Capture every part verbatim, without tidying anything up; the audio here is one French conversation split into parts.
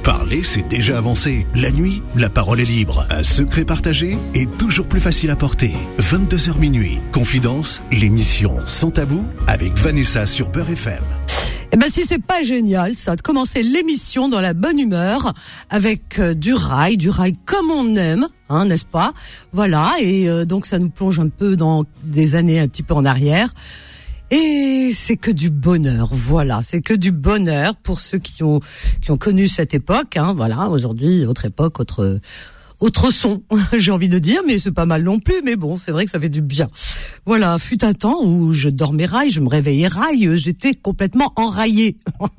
Parler, c'est déjà avancé. La nuit, la parole est libre. Un secret partagé est toujours plus facile à porter. vingt-deux heures minuit. Confidence, l'émission Sans Tabou avec Vanessa sur Beurre F M. Eh ben si c'est pas génial ça, de commencer l'émission dans la bonne humeur avec euh, du rail, du rail comme on aime, hein, n'est-ce pas? Voilà, et euh, donc ça nous plonge un peu dans des années un petit peu en arrière. Et c'est que du bonheur, voilà, c'est que du bonheur pour ceux qui ont qui ont connu cette époque, hein, voilà. Aujourd'hui, autre époque, autre autre son, j'ai envie de dire, mais c'est pas mal non plus. Mais bon, c'est vrai que ça fait du bien. Voilà, fut un temps où je dormais rail, je me réveillais rail, j'étais complètement enraillée.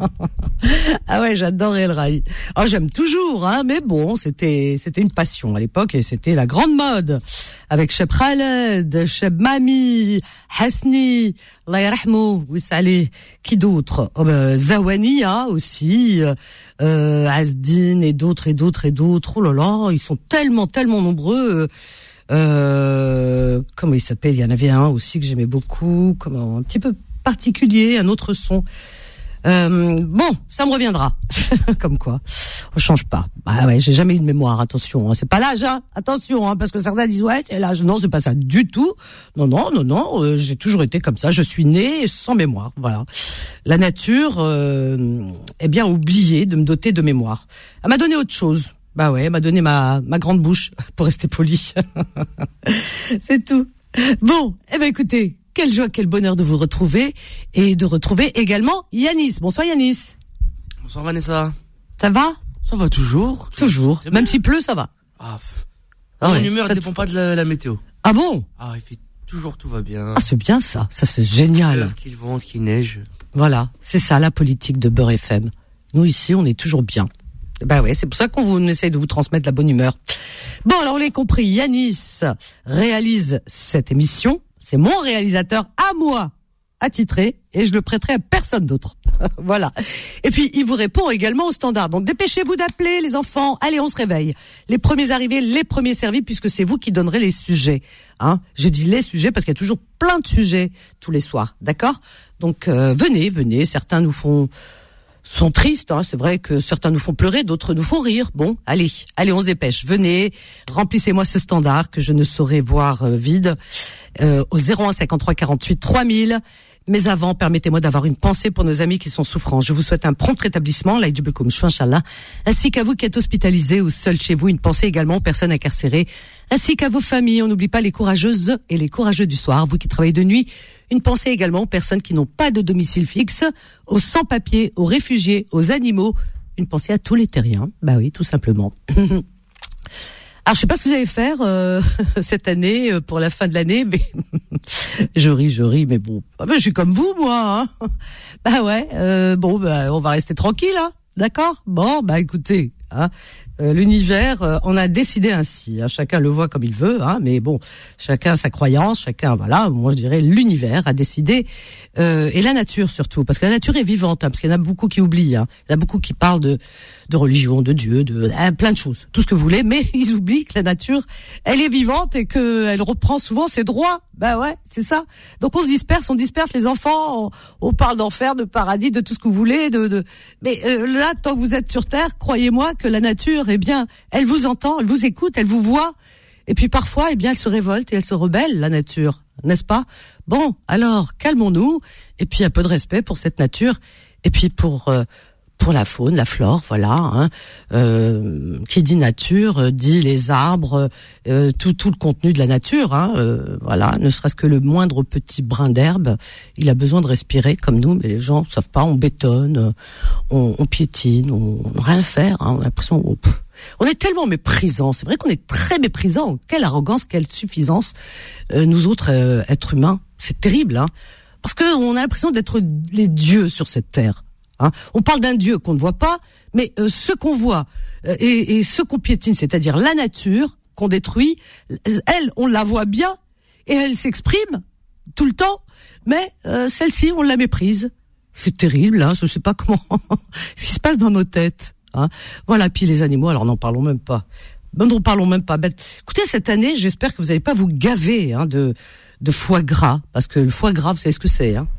Ah ouais, j'adorais le rail. Alors j'aime toujours, hein, mais bon, c'était c'était une passion à l'époque et c'était la grande mode. Avec Cheb Khaled, Cheb Mami, Hasni, Allah yarahmou, vous savez, qui d'autre? Oh ben, Zawania aussi, euh, Asdin et d'autres et d'autres et d'autres. Oh là là, ils sont tellement, tellement nombreux. Euh, comment il s'appelle? Il y en avait un aussi que j'aimais beaucoup, comment, un petit peu particulier, un autre son. Euh, bon, ça me reviendra. Comme quoi, on change pas. Bah ouais, j'ai jamais eu de mémoire. Attention, hein. C'est pas l'âge, hein. Attention, hein, parce que certains disent ouais, c'est l'âge. Non, c'est pas ça du tout. Non, non, non, non. Euh, j'ai toujours été comme ça. Je suis née sans mémoire. Voilà. La nature euh, est bien oubliée de me doter de mémoire. Elle m'a donné autre chose. Bah ouais, elle m'a donné ma ma grande bouche pour rester poli. C'est tout. Bon, eh ben écoutez. Quelle joie, quel bonheur de vous retrouver et de retrouver également Yanis. Bonsoir Yanis. Bonsoir Vanessa. Ça va? Ça va toujours. Toujours. Même bien. s'il pleut, ça va. Ah, ah mon ouais, humeur ne dépend te... pas de la, la météo. Ah bon? Ah, il fait toujours tout va bien. Ah, c'est bien ça. Ça, c'est génial. Qu'il vente, qu'il neige. Voilà. C'est ça la politique de Beurre F M. Nous ici, on est toujours bien. Bah ouais, c'est pour ça qu'on vous, on essaye de vous transmettre la bonne humeur. Bon, alors on l'a compris. Yanis réalise cette émission. C'est mon réalisateur à moi, attitré, et je le prêterai à personne d'autre. Voilà. Et puis, il vous répond également au standard. Donc, dépêchez-vous d'appeler, les enfants. Allez, on se réveille. Les premiers arrivés, les premiers servis, puisque c'est vous qui donnerez les sujets. Hein. Je dis les sujets parce qu'il y a toujours plein de sujets tous les soirs. D'accord? Donc, euh, venez, venez. Certains nous font... sont tristes, hein. C'est vrai que certains nous font pleurer, d'autres nous font rire. Bon, allez, allez, on se dépêche. Venez, remplissez-moi ce standard que je ne saurais voir euh, vide euh, au zéro un cinquante-trois quarante-huit trois mille. Mais avant, permettez-moi d'avoir une pensée pour nos amis qui sont souffrants. Je vous souhaite un prompt rétablissement, ainsi qu'à vous qui êtes hospitalisés ou seuls chez vous. Une pensée également aux personnes incarcérées, ainsi qu'à vos familles. On n'oublie pas les courageuses et les courageux du soir, vous qui travaillez de nuit. Une pensée également aux personnes qui n'ont pas de domicile fixe, aux sans-papiers, aux réfugiés, aux animaux. Une pensée à tous les terriens. Bah oui, tout simplement. Alors, je sais pas ce que vous allez faire euh, cette année euh, pour la fin de l'année, mais je ris, je ris, mais bon, ah ben, je suis comme vous, moi. Hein. Bah ouais, euh, bon, bah, on va rester tranquille, hein, d'accord? Bon, bah écoutez, hein, euh, l'univers, euh, on a décidé ainsi. Hein, chacun le voit comme il veut, hein, mais bon, chacun a sa croyance, chacun, voilà. Moi, je dirais l'univers a décidé euh, et la nature surtout, parce que la nature est vivante, hein, parce qu'il y en a beaucoup qui oublient. Hein, il y en a beaucoup qui parlent de de religion, de Dieu, de hein, plein de choses, tout ce que vous voulez, mais ils oublient que la nature, elle est vivante et que elle reprend souvent ses droits. Bah ouais, c'est ça. Donc on se disperse, on disperse les enfants, on, on parle d'enfer, de paradis, de tout ce que vous voulez, de, de... mais euh, là, tant que vous êtes sur terre, croyez-moi que la nature, eh bien, elle vous entend, elle vous écoute, elle vous voit. Et puis parfois, eh bien, elle se révolte et elle se rebelle, la nature, n'est-ce pas? Bon, alors calmons-nous et puis un peu de respect pour cette nature et puis pour euh, pour la faune, la flore, voilà. Hein. Euh, qui dit nature euh, dit les arbres, euh, tout tout le contenu de la nature. Hein. Euh, voilà, ne serait-ce que le moindre petit brin d'herbe, il a besoin de respirer comme nous, mais les gens ne savent pas. On bétonne, on, on piétine, on, on rien faire. Hein. On a l'impression, on, on est tellement méprisants. C'est vrai qu'on est très méprisants. Quelle arrogance, quelle suffisance, euh, nous autres euh, êtres humains. C'est terrible, hein. Parce que on a l'impression d'être les dieux sur cette terre. Hein. On parle d'un Dieu qu'on ne voit pas, mais euh, ce qu'on voit euh, et, et ce qu'on piétine, c'est-à-dire la nature qu'on détruit, elle, on la voit bien et elle s'exprime tout le temps, mais euh, celle-ci, on la méprise. C'est terrible, hein, je ne sais pas comment ce qui se passe dans nos têtes. Hein. Voilà, puis les animaux, alors n'en parlons même pas. N'en parlons même pas. Ben, écoutez, cette année, j'espère que vous n'allez pas vous gaver hein, de, de foie gras, parce que le foie gras, vous savez ce que c'est. Hein. Bon,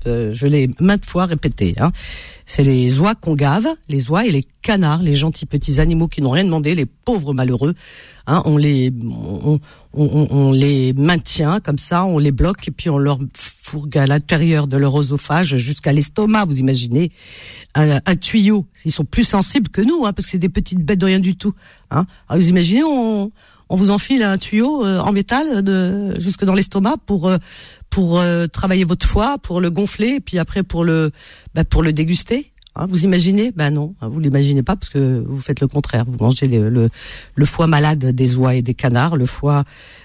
euh, je l'ai maintes fois répété. Hein. C'est les oies qu'on gave, les oies et les canards, les gentils petits animaux qui n'ont rien demandé, les pauvres malheureux. Hein, on les, on, on, on les maintient comme ça, on les bloque et puis on leur fourgue à l'intérieur de leur oesophage jusqu'à l'estomac. Vous imaginez un, un tuyau. Ils sont plus sensibles que nous, hein, parce que c'est des petites bêtes de rien du tout. Hein. Alors vous imaginez, on On vous enfile un tuyau euh, en métal de, jusque dans l'estomac pour euh, pour euh, travailler votre foie, pour le gonfler, et puis après pour le bah, pour le déguster. Hein, vous imaginez ? Ben non, vous l'imaginez pas parce que vous faites le contraire. Vous mangez le le, le foie malade des oies et des canards, le foie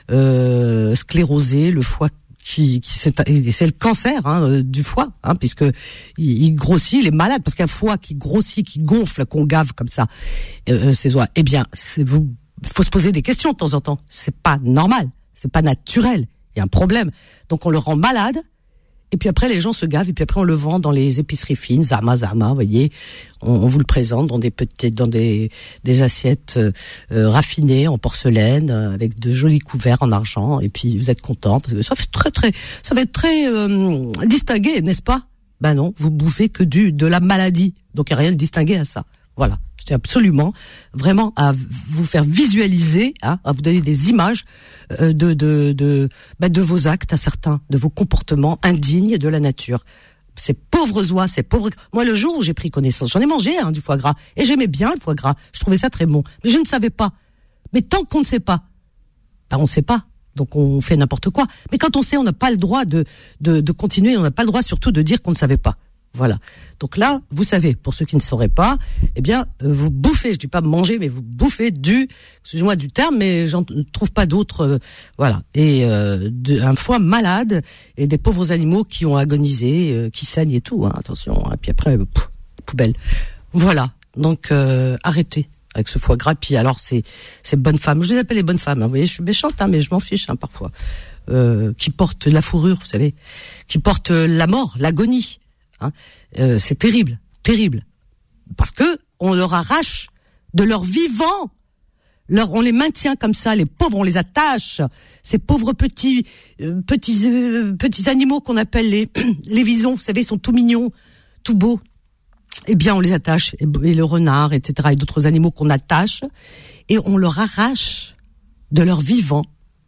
euh, sclérosé, le foie qui, qui c'est, c'est le cancer hein, du foie, hein, puisque il, il grossit, il est malade parce qu'un foie qui grossit, qui gonfle, qu'on gave comme ça, euh, ces oies. Eh bien, c'est vous. Il faut se poser des questions de temps en temps. C'est pas normal, c'est pas naturel. Il y a un problème. Donc on le rend malade. Et puis après les gens se gavent. Et puis après on le vend dans les épiceries fines, zama zama. Vous voyez, on, on vous le présente dans des petites, dans des des assiettes euh, raffinées en porcelaine euh, avec de jolis couverts en argent. Et puis vous êtes content parce que ça fait très très, ça va être très euh, distingué, n'est-ce pas ? Ben non, vous bouffez que du de la maladie. Donc il y a rien de distingué à ça. Voilà. Je tiens absolument, vraiment, à vous faire visualiser, hein, à vous donner des images euh, de de de bah, de vos actes, à certains, de vos comportements indignes de la nature. Ces pauvres oies, ces pauvres. Moi, le jour où j'ai pris connaissance, j'en ai mangé hein, du foie gras et j'aimais bien le foie gras. Je trouvais ça très bon, mais je ne savais pas. Mais tant qu'on ne sait pas, bah on ne sait pas. Donc on fait n'importe quoi. Mais quand on sait, on n'a pas le droit de de, de continuer. On n'a pas le droit surtout de dire qu'on ne savait pas. Voilà. Donc là, vous savez, pour ceux qui ne sauraient pas, eh bien, euh, vous bouffez, je dis pas manger, mais vous bouffez du, excusez-moi du terme, mais j'en trouve pas d'autres, euh, voilà. Et euh, de, un foie malade et des pauvres animaux qui ont agonisé, euh, qui saignent et tout, hein, attention. Et puis après, euh, pff, poubelle. Voilà. Donc euh, arrêtez avec ce foie gras. Puis alors, c'est ces bonnes femmes, je les appelle les bonnes femmes. Hein, vous voyez, je suis méchante, hein, mais je m'en fiche hein, parfois. Euh, qui portent la fourrure, vous savez, qui portent la mort, l'agonie. Hein, euh, c'est terrible, terrible, parce que on leur arrache de leur vivant, leur, on les maintient comme ça, les pauvres, on les attache, ces pauvres petits, euh, petits, euh, petits animaux qu'on appelle les, les visons, vous savez, ils sont tout mignons, tout beaux. Eh bien, on les attache, et, et le renard, et cetera, et d'autres animaux qu'on attache, et on leur arrache de leur vivant.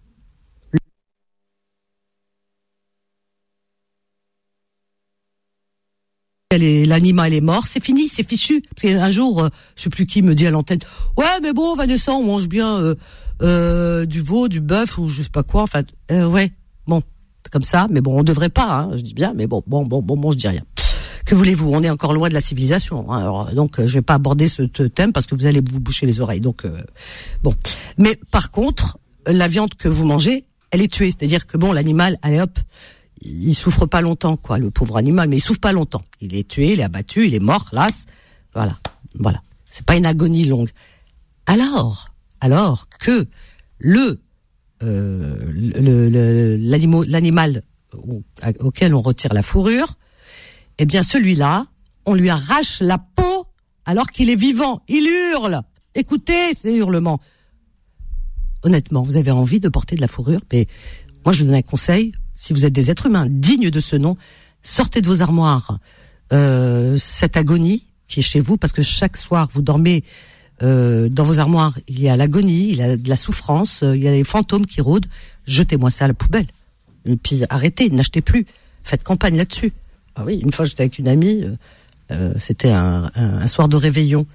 L'animal est mort, c'est fini, c'est fichu. Parce qu'un jour, euh, je sais plus qui me dit à l'antenne, ouais, mais bon, Vanessa, on mange bien euh, euh, du veau, du bœuf ou je sais pas quoi. Enfin, euh, ouais, bon, c'est comme ça. Mais bon, on devrait pas. Hein, je dis bien, mais bon, bon, bon, bon, bon, je dis rien. Que voulez-vous ? On est encore loin de la civilisation. Hein, alors, donc, euh, je vais pas aborder ce thème parce que vous allez vous boucher les oreilles. Donc, euh, bon. Mais par contre, la viande que vous mangez, elle est tuée. C'est-à-dire que bon, l'animal, allez hop. Il souffre pas longtemps, quoi, le pauvre animal, mais il souffre pas longtemps. Il est tué, il est abattu, il est mort, las. Voilà, voilà. C'est pas une agonie longue. Alors, alors que le, euh, le, le l'animal, l'animal auquel on retire la fourrure, eh bien celui-là, on lui arrache la peau alors qu'il est vivant. Il hurle. Écoutez ces hurlements. Honnêtement, vous avez envie de porter de la fourrure, mais moi je vous donne un conseil. Si vous êtes des êtres humains dignes de ce nom, sortez de vos armoires euh, cette agonie qui est chez vous, parce que chaque soir vous dormez euh, dans vos armoires, il y a l'agonie, il y a de la souffrance, euh, il y a les fantômes qui rôdent. Jetez-moi ça à la poubelle. Et puis arrêtez, n'achetez plus. Faites campagne là-dessus. Ah oui, une fois j'étais avec une amie, euh, euh, c'était un, un, un soir de réveillon,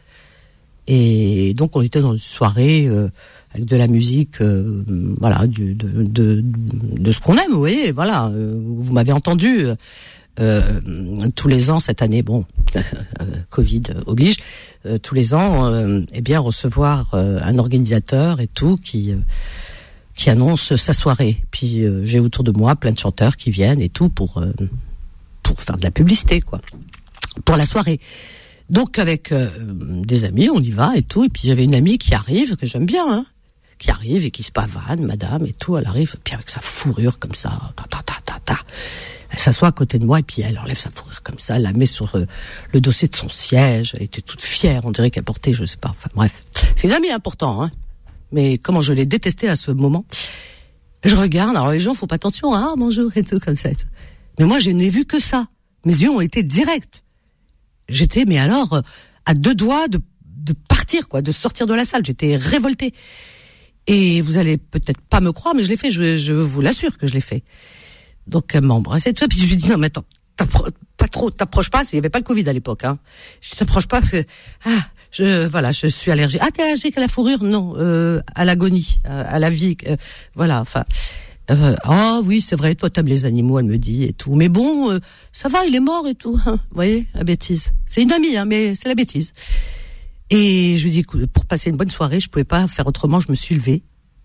et donc on était dans une soirée. Euh, avec de la musique, euh, voilà, du, de, de, de ce qu'on aime, vous voyez, voilà. Euh, vous m'avez entendu euh, tous les ans cette année, bon, Covid oblige, euh, tous les ans, euh, eh bien recevoir euh, un organisateur et tout qui euh, qui annonce sa soirée. Puis euh, j'ai autour de moi plein de chanteurs qui viennent et tout pour euh, pour faire de la publicité, quoi, pour la soirée. Donc avec euh, des amis, on y va et tout. Et puis j'avais une amie qui arrive, que j'aime bien, hein, qui arrive et qui se pavane, madame, et tout. Elle arrive, puis avec sa fourrure comme ça, ta ta ta ta ta. Elle s'assoit à côté de moi et puis elle enlève sa fourrure comme ça, elle la met sur euh, le dossier de son siège. Elle était toute fière, on dirait qu'elle portait, je sais pas. Enfin bref, c'est une amie important, hein. Mais comment je l'ai détestée à ce moment. Je regarde, alors les gens font pas attention, hein, ah bonjour et tout comme ça. Et tout. Mais moi je n'ai vu que ça. Mes yeux ont été directs. J'étais, mais alors, euh, à deux doigts de, de partir, quoi, de sortir de la salle. J'étais révoltée. Et vous allez peut-être pas me croire, mais je l'ai fait. Je, je vous l'assure que je l'ai fait. Donc, elle m'a embrassé, tout ça. Puis je lui ai dit, non, mais attends, pas trop, t'approches pas. Il y avait pas le Covid à l'époque, hein. Je t'approche pas parce que, ah, je, voilà, je suis allergique. Ah, t'es allergique à la fourrure? Non, euh, à l'agonie, à, à la vie, euh, voilà, enfin. Euh, ah oui, c'est vrai, toi t'aimes les animaux, elle me dit, et tout. Mais bon, euh, ça va, il est mort et tout. Hein, vous voyez, la bêtise. C'est une amie, hein, mais c'est la bêtise. Et je lui dis, pour passer une bonne soirée, je pouvais pas faire autrement, je me suis levée.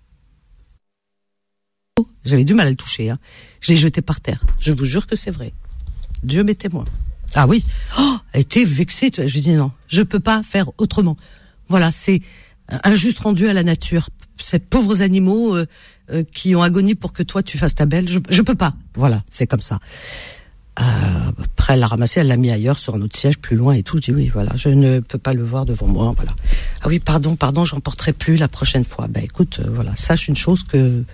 J'avais du mal à le toucher, hein. Je l'ai jeté par terre. Je vous jure que c'est vrai. Dieu m'est témoin. Ah oui, oh, elle était vexée. Je lui dis non, je peux pas faire autrement. Voilà, c'est un juste rendu à la nature. Ces pauvres animaux euh, euh, qui ont agonie pour que toi tu fasses ta belle, je, je peux pas. Voilà, c'est comme ça. Euh, après, elle l'a ramassé, elle l'a mis ailleurs sur un autre siège plus loin et tout. Je dis oui, voilà, je ne peux pas le voir devant moi. Voilà. Ah oui, pardon, pardon, j'en porterai plus la prochaine fois. Ben écoute, euh, voilà, sache une chose que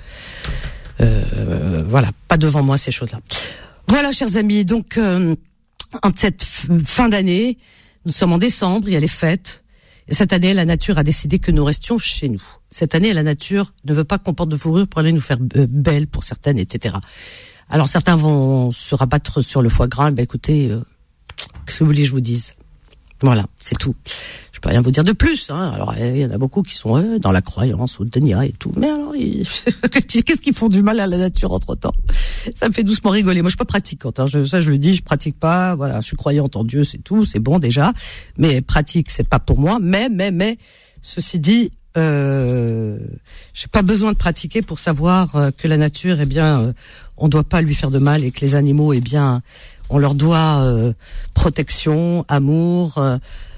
euh, voilà, pas devant moi ces choses-là. Voilà, chers amis, donc euh, en cette f- fin d'année, nous sommes en décembre, il y a les fêtes. Et cette année, la nature a décidé que nous restions chez nous. Cette année, la nature ne veut pas qu'on porte de fourrure pour aller nous faire euh, belle pour certaines, et cetera. Alors certains vont se rabattre sur le foie gras. Ben écoutez, euh, qu'est-ce que vous voulez que je vous dise? Voilà, c'est tout. Je peux rien vous dire de plus. Hein. Alors il y en a beaucoup qui sont euh, dans la croyance ou le déni et tout. Mais alors, ils... qu'est-ce qu'ils font du mal à la nature entre-temps? Ça me fait doucement rigoler. Moi, je suis pas pratiquante. Hein. Je, ça, je le dis, je pratique pas. Voilà, je suis croyante en Dieu, c'est tout, c'est bon déjà. Mais pratique, c'est pas pour moi. Mais, mais, mais, ceci dit, euh, j'ai pas besoin de pratiquer pour savoir euh, que la nature, eh bien, euh, on doit pas lui faire de mal et que les animaux, eh bien, on leur doit euh, protection, amour. Euh,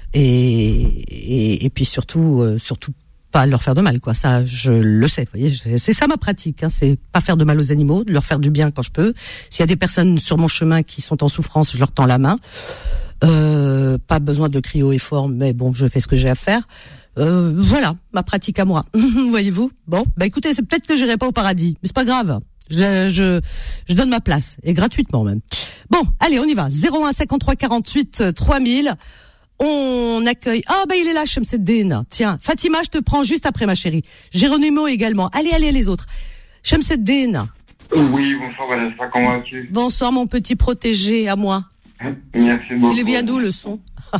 Et, et, et puis surtout, euh, surtout pas leur faire de mal, quoi. Ça, je le sais. Vous voyez, c'est ça ma pratique. Hein, c'est pas faire de mal aux animaux, de leur faire du bien quand je peux. S'il y a des personnes sur mon chemin qui sont en souffrance, je leur tends la main. Euh, pas besoin de crier haut et fort, mais bon, je fais ce que j'ai à faire. Euh, voilà, ma pratique à moi. Voyez-vous. Bon, bah écoutez, c'est peut-être que j'irai pas au paradis, mais c'est pas grave. Je, je, je donne ma place et gratuitement même. Bon, allez, on y va. zéro un cinquante-trois quarante-huit trois mille. On accueille... Ah, bah, il est là, Chemseddine. Tiens, Fatima, je te prends juste après, ma chérie. Géronimo également. Allez, allez, les autres. Chemseddine. Oui, bonsoir, Vanessa, comment vas-tu? Bonsoir, mon petit protégé, à moi. Merci beaucoup. Il vient d'où, le son?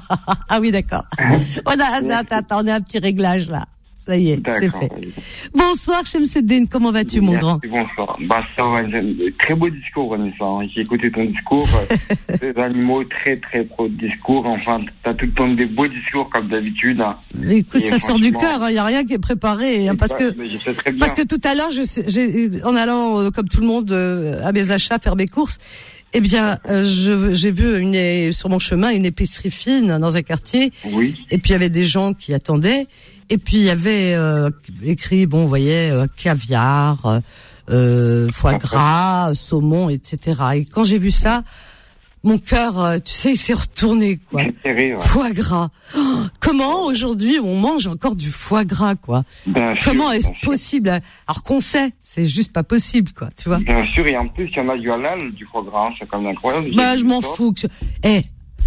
Ah oui, d'accord. On a, attends, attends, on a un petit réglage, là. Ça y est, c'est fait. Bonsoir, Chemseddine, comment vas-tu, mon Merci, grand? Bonsoir. Bah, ça va, très beau discours, Vanessa. J'ai écouté ton discours. Des animaux, très, très beau discours. Enfin, t'as tout le temps des beaux discours, comme d'habitude. Mais écoute, et ça sort du cœur, il hein, n'y a rien qui est préparé. Hein, parce, que, parce que tout à l'heure, je, j'ai, en allant, euh, comme tout le monde, euh, à mes achats, faire mes courses, eh bien, euh, je, j'ai vu une, sur mon chemin une épicerie fine dans un quartier. Oui. Et puis, il y avait des gens qui attendaient. Et puis, il y avait euh, écrit, bon, vous voyez, euh, caviar, euh, foie gras, saumon, et cetera. Et quand j'ai vu ça, mon cœur, euh, tu sais, il s'est retourné, quoi. Ouais. Foie gras. Oh, comment, aujourd'hui, on mange encore du foie gras, quoi? Bien Comment sûr, est-ce bien possible? Alors qu'on sait, c'est juste pas possible, quoi, tu vois. Bien sûr, et en plus, il y en a du halal, du foie gras, c'est quand même incroyable. Bah, je m'en fous. Que... Eh,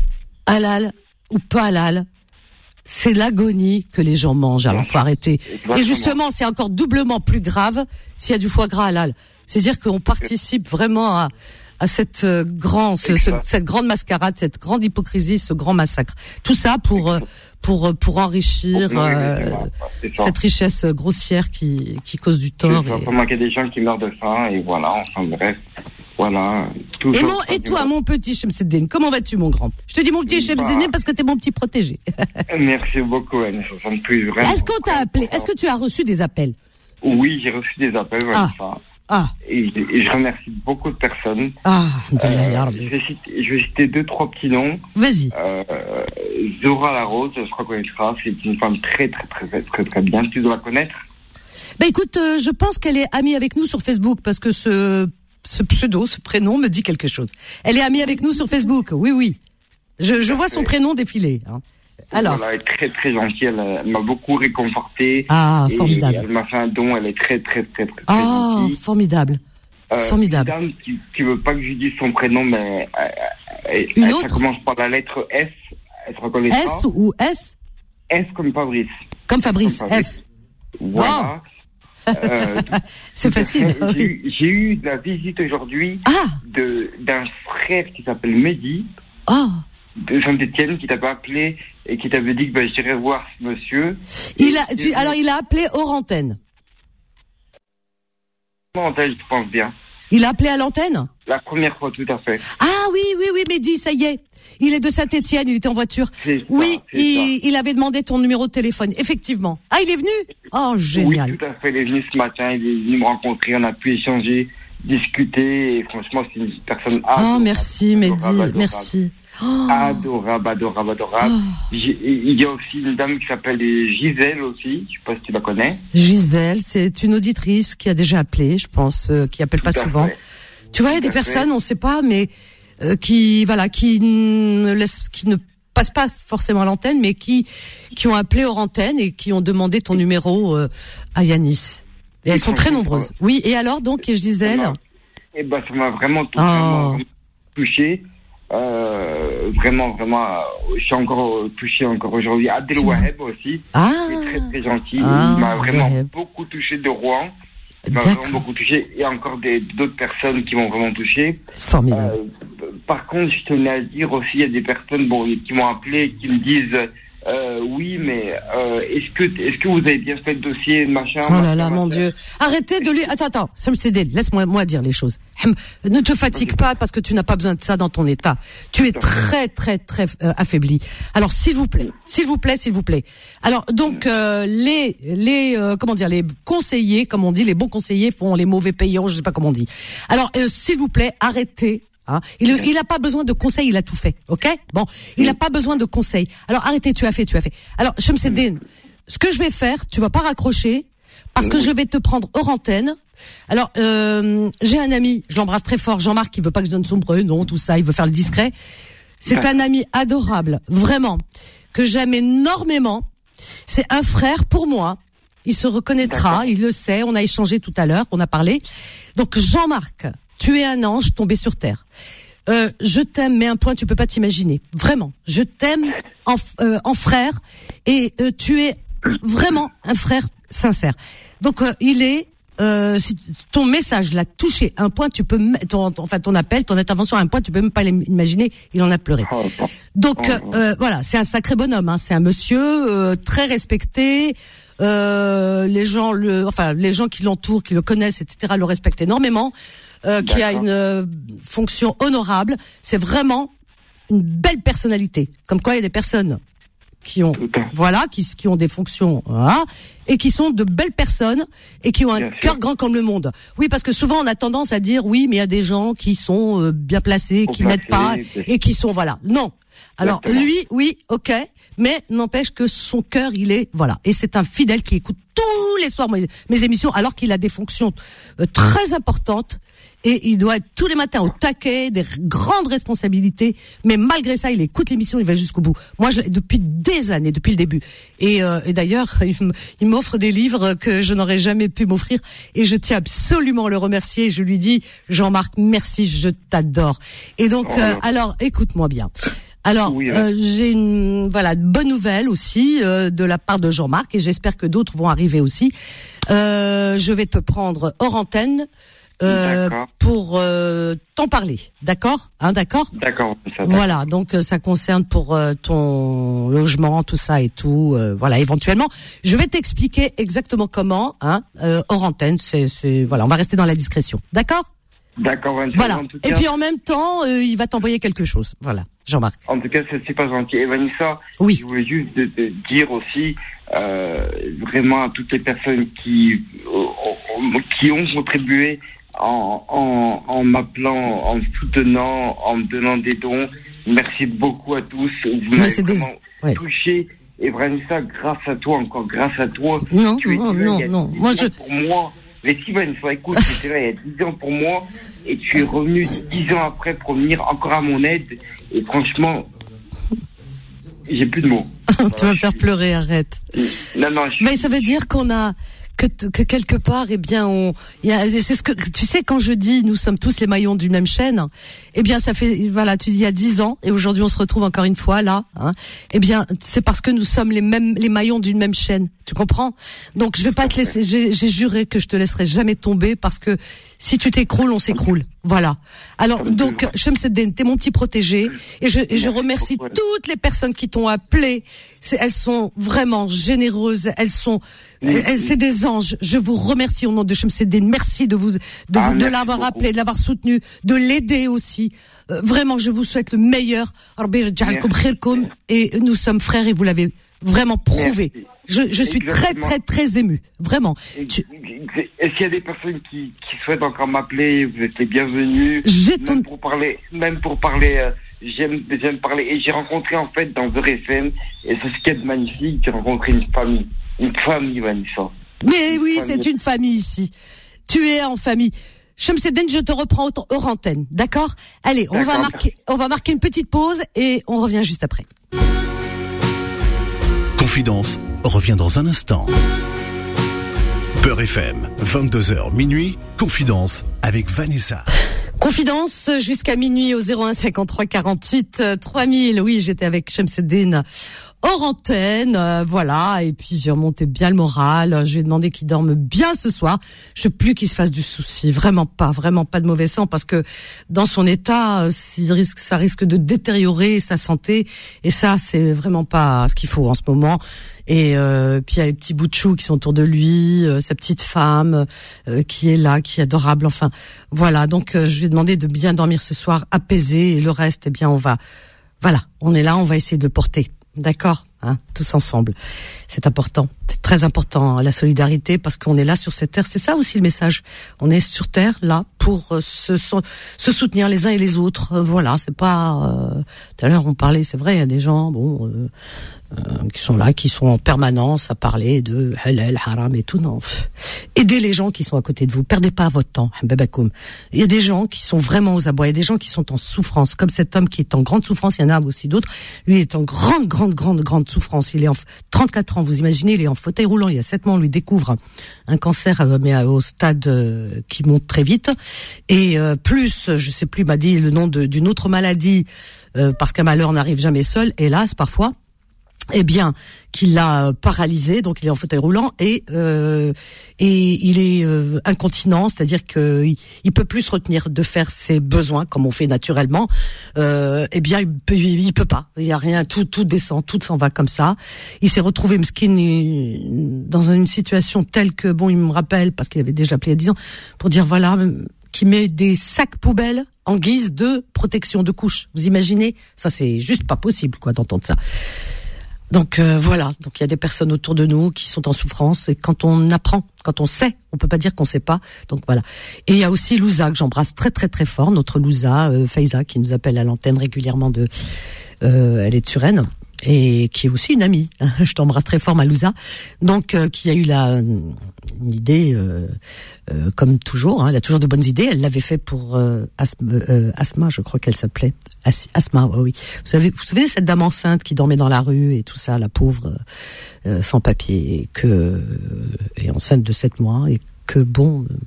halal ou pas halal, c'est l'agonie que les gens mangent. Alors, faut arrêter. Exactement. Et justement, c'est encore doublement plus grave s'il y a du foie gras halal. C'est-à-dire qu'on participe vraiment à, à cette euh, grand, ce, ce, cette grande mascarade, cette grande hypocrisie, ce grand massacre. Tout ça pour euh, pour pour enrichir euh, cette richesse grossière qui qui cause du tort. Il faut manquer des gens qui meurent de faim et voilà. Enfin bref. Voilà. Et, mon, et toi, mon petit Chemseddine, comment vas-tu, mon grand? Je te dis mon petit Chemseddine bah, parce que t'es mon petit protégé. Merci beaucoup, Anne. Ça me touche vraiment. Est-ce qu'on t'a appelé? Est-ce que tu as reçu des appels? Oui, j'ai reçu des appels. Ah. Ça. Ah. Et, et je remercie beaucoup de personnes. Ah, de euh, je, vais citer, je vais citer deux, trois petits noms. Vas-y. Euh, Zora Larose, je crois qu'on connaîtra. C'est une femme très, très, très, très, très, très bien. Tu dois la connaître. Ben écoute, euh, je pense qu'elle est amie avec nous sur Facebook parce que ce ce pseudo, ce prénom me dit quelque chose. Elle est amie avec nous sur Facebook. Oui, oui. Je, je vois son prénom défiler. Hein. Alors. Elle est très, très gentille. Elle, elle m'a beaucoup réconforté. Ah, formidable. Elle m'a fait un don. Elle est très, très, très, très, ah, très gentille. Formidable. Euh, formidable. Une dame qui, qui veut pas que je dise son prénom, mais euh, Et, Une elle, autre ça commence par la lettre S. Elle se reconnaîtra. S ou S? S comme Fabrice. Comme Fabrice, Comme Fabrice. F. Voilà. Oh. Euh, C'est facile. J'ai, Oui. eu, j'ai eu la visite aujourd'hui Ah, de, d'un frère qui s'appelle Mehdi, oh. de Saint-Etienne, qui t'avait appelé et qui t'avait dit que ben, j'irais voir ce monsieur. Il a, Et- tu, alors il a appelé hors antenne. Je pense bien. Il a appelé à l'antenne? La première fois, tout à fait. Ah oui, oui, oui, Mehdi, ça y est. Il est de Saint-Etienne, il était en voiture. C'est ça, Oui, c'est il, il avait demandé ton numéro de téléphone, effectivement. Ah, il est venu? Oh, génial. Oui, tout à fait. Il est venu ce matin, il est venu me rencontrer, on a pu échanger, discuter, et franchement, c'est une personne Oh, adorable. merci, Mehdi, Adorable, adorable. merci. Oh. Adorable, adorable, adorable. Oh. J'ai- Il y a aussi une dame qui s'appelle Gisèle aussi, je sais pas si tu la connais. Gisèle, c'est une auditrice qui a déjà appelé, je pense, euh, qui appelle pas Tout à souvent. fait. Tu vois, il y a Tout des à personnes, fait. on sait pas, mais euh, qui, voilà, qui ne laissent, qui ne passent pas forcément à l'antenne, mais qui, qui ont appelé hors antenne et qui ont demandé ton numéro euh, à Yanis. Et elles sont très nombreuses. Oui. Et alors donc, et Gisèle? Eh ben, ça m'a vraiment, Oh. vraiment, vraiment touché. Euh, vraiment, vraiment, euh, je suis encore euh, touché encore aujourd'hui. Adel Waheb aussi, Ah. il est très très gentil. Ah, il m'a vraiment Waheb. beaucoup touché de Rouen. Il m'a D'accord. vraiment beaucoup touché. Il y a encore des, d'autres personnes qui m'ont vraiment touché. Formidable. Euh, par contre, je tenais à dire aussi, il y a des personnes bon, qui m'ont appelé, qui me disent euh, oui, mais euh, est-ce que est-ce que vous avez bien fait le dossier, machin. Oh là machin, là, mon machin. Dieu. Arrêtez de lui... Attends, attends, Samsidine, laisse-moi moi dire les choses. Hem, Ne te fatigue pas parce que tu n'as pas besoin de ça dans ton état. Tu es très, très, très euh, affaibli. Alors, s'il vous plaît, s'il vous plaît, s'il vous plaît. Alors, donc, euh, les, les, euh, comment dire, les conseillers, comme on dit, les bons conseillers font les mauvais payants, je sais pas comment on dit. Alors, euh, s'il vous plaît, arrêtez. Hein. Il il a pas besoin de conseils, il a tout fait, ok? Bon, il a pas besoin de conseils. Alors arrêtez, tu as fait, tu as fait. Alors Shamseddine, ce que je vais faire, tu vas pas raccrocher parce que je vais te prendre hors antenne. Alors euh, j'ai un ami, je l'embrasse très fort, Jean-Marc, qui veut pas que je donne son prénom, tout ça, il veut faire le discret. C'est un ami adorable, vraiment, que j'aime énormément. C'est un frère pour moi. Il se reconnaîtra, il le sait. On a échangé tout à l'heure, on a parlé. Donc Jean-Marc, tu es un ange tombé sur terre. Euh, je t'aime, mais un point tu peux pas t'imaginer. Vraiment, je t'aime en, euh, en frère et euh, tu es vraiment un frère sincère. Donc euh, il est, euh, si ton message l'a touché, un point tu peux, m- ton, enfin ton appel, ton intervention, un point tu peux même pas l'imaginer. Il en a pleuré. Oh, oh. Donc euh, euh, voilà, c'est un sacré bonhomme. Hein. C'est un monsieur euh, très respecté. Euh, les gens, le, enfin les gens qui l'entourent, qui le connaissent, et cetera, le respectent énormément. Euh, qui a D'accord. une euh, fonction honorable. C'est vraiment une belle personnalité. Comme quoi, il y a des personnes qui ont, Tout à fait. voilà, qui, qui ont des fonctions, voilà, et qui sont de belles personnes et qui ont un Bien sûr. cœur grand comme le monde. Oui, parce que souvent on a tendance à dire oui, mais il y a des gens qui sont euh, bien placés, Haut qui n'aident pas placés, et qui sont voilà. Non. Alors Exactement. lui, oui, ok, mais n'empêche que son cœur, il est voilà, et c'est un fidèle qui écoute tous les soirs mes, mes émissions, alors qu'il a des fonctions euh, très importantes. Et il doit être tous les matins au taquet, des r- grandes responsabilités. Mais malgré ça, il écoute l'émission, il va jusqu'au bout. Moi, je, l'ai depuis des années, depuis le début. Et, euh, et d'ailleurs, il m- il m'offre des livres que je n'aurais jamais pu m'offrir. Et je tiens absolument à le remercier. Je lui dis, Jean-Marc, merci, je t'adore. Et donc, Oh, euh, non. alors, écoute-moi bien. Alors, Oui, euh, ouais. j'ai une voilà de bonne nouvelle aussi euh, de la part de Jean-Marc et j'espère que d'autres vont arriver aussi. Euh, je vais te prendre hors antenne. Euh, D'accord. pour euh, t'en parler, d'accord, hein, d'accord. D'accord, ça va. Voilà, donc euh, ça concerne pour euh, ton logement, tout ça et tout. Euh, voilà, éventuellement, je vais t'expliquer exactement comment, hein, euh, hors antenne. C'est, c'est, voilà, on va rester dans la discrétion, d'accord. D'accord, Vanessa, Voilà. en tout Et cas, puis en même temps, euh, il va t'envoyer quelque chose. Voilà, Jean-Marc. en tout cas, c'est super gentil. Et Vanessa, Oui. je voulais juste de, de dire aussi euh, vraiment à toutes les personnes qui euh, qui ont contribué en, en, en m'appelant, en me soutenant, en me donnant des dons. Merci beaucoup à tous. Vous Mais m'avez c'est des- vraiment ouais. touché. Et Vanessa, grâce à toi, encore grâce à toi, Non, tu non, étais là non, il y a non. dix Moi, ans je- pour moi. Mais si Vanessa, écoute, tu étais là il y a dix ans pour moi, et tu es revenu dix ans après pour venir encore à mon aide. Et franchement, j'ai plus de mots. Tu vas me faire pleurer, arrête. Non, non, je Mais ça veut dire qu'on a que, que quelque part, eh bien, on, il y a, c'est ce que, tu sais, quand je dis, nous sommes tous les maillons d'une même chaîne, eh bien, ça fait, voilà, tu dis, il y a dix ans, et aujourd'hui, on se retrouve encore une fois là, hein, eh bien, c'est parce que nous sommes les mêmes, les maillons d'une même chaîne. Tu comprends? Donc, je vais pas te laisser, j'ai, j'ai juré que je te laisserai jamais tomber parce que si tu t'écroules, on s'écroule. Voilà. Alors, donc, Chemseddine, t'es mon petit protégé, et je, et je remercie toutes les personnes qui t'ont appelé. C'est, elles sont vraiment généreuses, elles sont, elles, c'est des anges. Je vous remercie au nom de Chemseddine. Merci de vous, de, ah, vous, de l'avoir beaucoup. appelé, de l'avoir soutenu, de l'aider aussi. Euh, vraiment, je vous souhaite le meilleur. Et nous sommes frères et vous l'avez vraiment prouvé. Merci. Je, je suis très, très, très ému. Vraiment. Tu... Est-ce qu'il y a des personnes qui, qui souhaitent encore m'appeler? Vous êtes les bienvenus. J'ai ton... Même pour parler, même pour parler, euh, j'aime, j'aime parler. Et j'ai rencontré, en fait, dans Beurre F M, et c'est ce qui est magnifique, j'ai rencontré une famille. Une famille, Vanessa. Mais une oui, famille. C'est une famille ici. Tu es en famille. Chemseddine, je te reprends hors antenne. D'accord? Allez, on va marquer, on va marquer une petite pause et on revient juste après. Confidence revient dans un instant. Beurre F M, vingt-deux heures minuit, Confidence avec Vanessa. Confidence jusqu'à minuit au zéro un cinquante-trois quarante-huit trois mille. Oui, j'étais avec Chemseddine hors antenne, euh, voilà. Et puis j'ai remonté bien le moral. Je lui ai demandé qu'il dorme bien ce soir. Je veux plus qu'il se fasse du souci, vraiment pas, vraiment pas de mauvais sang, parce que dans son état, euh, s'il risque, ça risque de détériorer sa santé. Et ça, c'est vraiment pas ce qu'il faut en ce moment. Et euh, puis il y a les petits bouts de chou qui sont autour de lui, euh, sa petite femme euh, qui est là, qui est adorable. Enfin, voilà. Donc euh, je lui ai demandé de bien dormir ce soir, apaisé, et le reste, eh bien, on va, voilà, on est là, on va essayer de le porter. D'accord, hein, tous ensemble. C'est important, c'est très important, la solidarité, parce qu'on est là sur cette terre. C'est ça aussi le message. On est sur terre là pour euh, se, se soutenir les uns et les autres. Euh, voilà, c'est pas. Euh, tout à l'heure on parlait, c'est vrai, il y a des gens, bon, euh, euh, qui sont là, qui sont en permanence à parler de halal, haram et tout. Non, aidez les gens qui sont à côté de vous. Perdez pas votre temps, babakoum. Il y a des gens qui sont vraiment aux abois. Il y a des gens qui sont en souffrance, comme cet homme qui est en grande souffrance. Il y en a aussi d'autres. Lui est en grande, grande, grande, grande souffrance. Il est en trente-quatre ans. Vous imaginez, il est en fauteuil roulant. Il y a sept mois, on lui découvre un cancer, mais au stade euh, qui monte très vite. Et euh, plus, je sais plus, m'a dit le nom de, d'une autre maladie, euh, parce qu'un malheur n'arrive jamais seul, hélas, parfois. Eh bien, qu'il l'a paralysé, donc il est en fauteuil roulant et euh, et il est euh, incontinent, c'est-à-dire que il, il peut plus se retenir de faire ses besoins comme on fait naturellement. Euh, eh bien, il peut, il peut pas. Il y a rien, tout tout descend, tout s'en va comme ça. Il s'est retrouvé mesquin dans une situation telle que bon, il me rappelle parce qu'il avait déjà appelé il y a dix ans pour dire voilà, qui met des sacs poubelles en guise de protection de couche. Vous imaginez? Ça, c'est juste pas possible, quoi, d'entendre ça. Donc euh, voilà, donc il y a des personnes autour de nous qui sont en souffrance, et quand on apprend, quand on sait, on peut pas dire qu'on sait pas. Donc voilà. Et il y a aussi Louza que j'embrasse très très très fort, notre Louza euh, Faiza qui nous appelle à l'antenne régulièrement de euh, elle est de Suresnes et qui est aussi une amie. Je t'embrasse très fort, ma Louza. Donc euh, qui a eu la une idée euh, euh, comme toujours, hein, elle a toujours de bonnes idées. Elle l'avait fait pour euh, Asma, euh, Asma, je crois qu'elle s'appelait. As, Asma, oui, oui. Vous savez, vous savez cette dame enceinte qui dormait dans la rue et tout ça, la pauvre, euh, sans papier, et que euh, est enceinte de sept mois et que bon. Euh,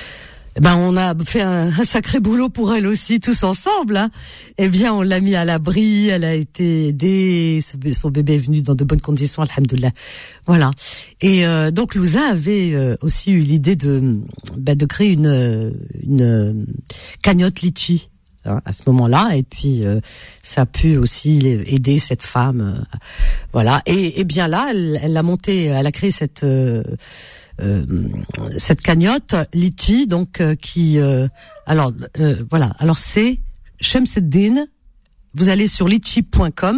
Ben on a fait un, un sacré boulot pour elle aussi, tous ensemble. Hein. Eh bien, on l'a mis à l'abri, elle a été aidée, son bébé est venu dans de bonnes conditions, alhamdoulilah. Voilà. Et euh, donc Louza avait euh, aussi eu l'idée de ben, de créer une une cagnotte litchi hein, à ce moment-là. Et puis euh, ça a pu aussi aider cette femme. Euh, voilà. Et, et bien là, elle, elle a monté, elle a créé cette euh, Euh, cette cagnotte litchi donc euh, qui euh, alors euh, voilà alors c'est Chemseddine, vous allez sur litchi point com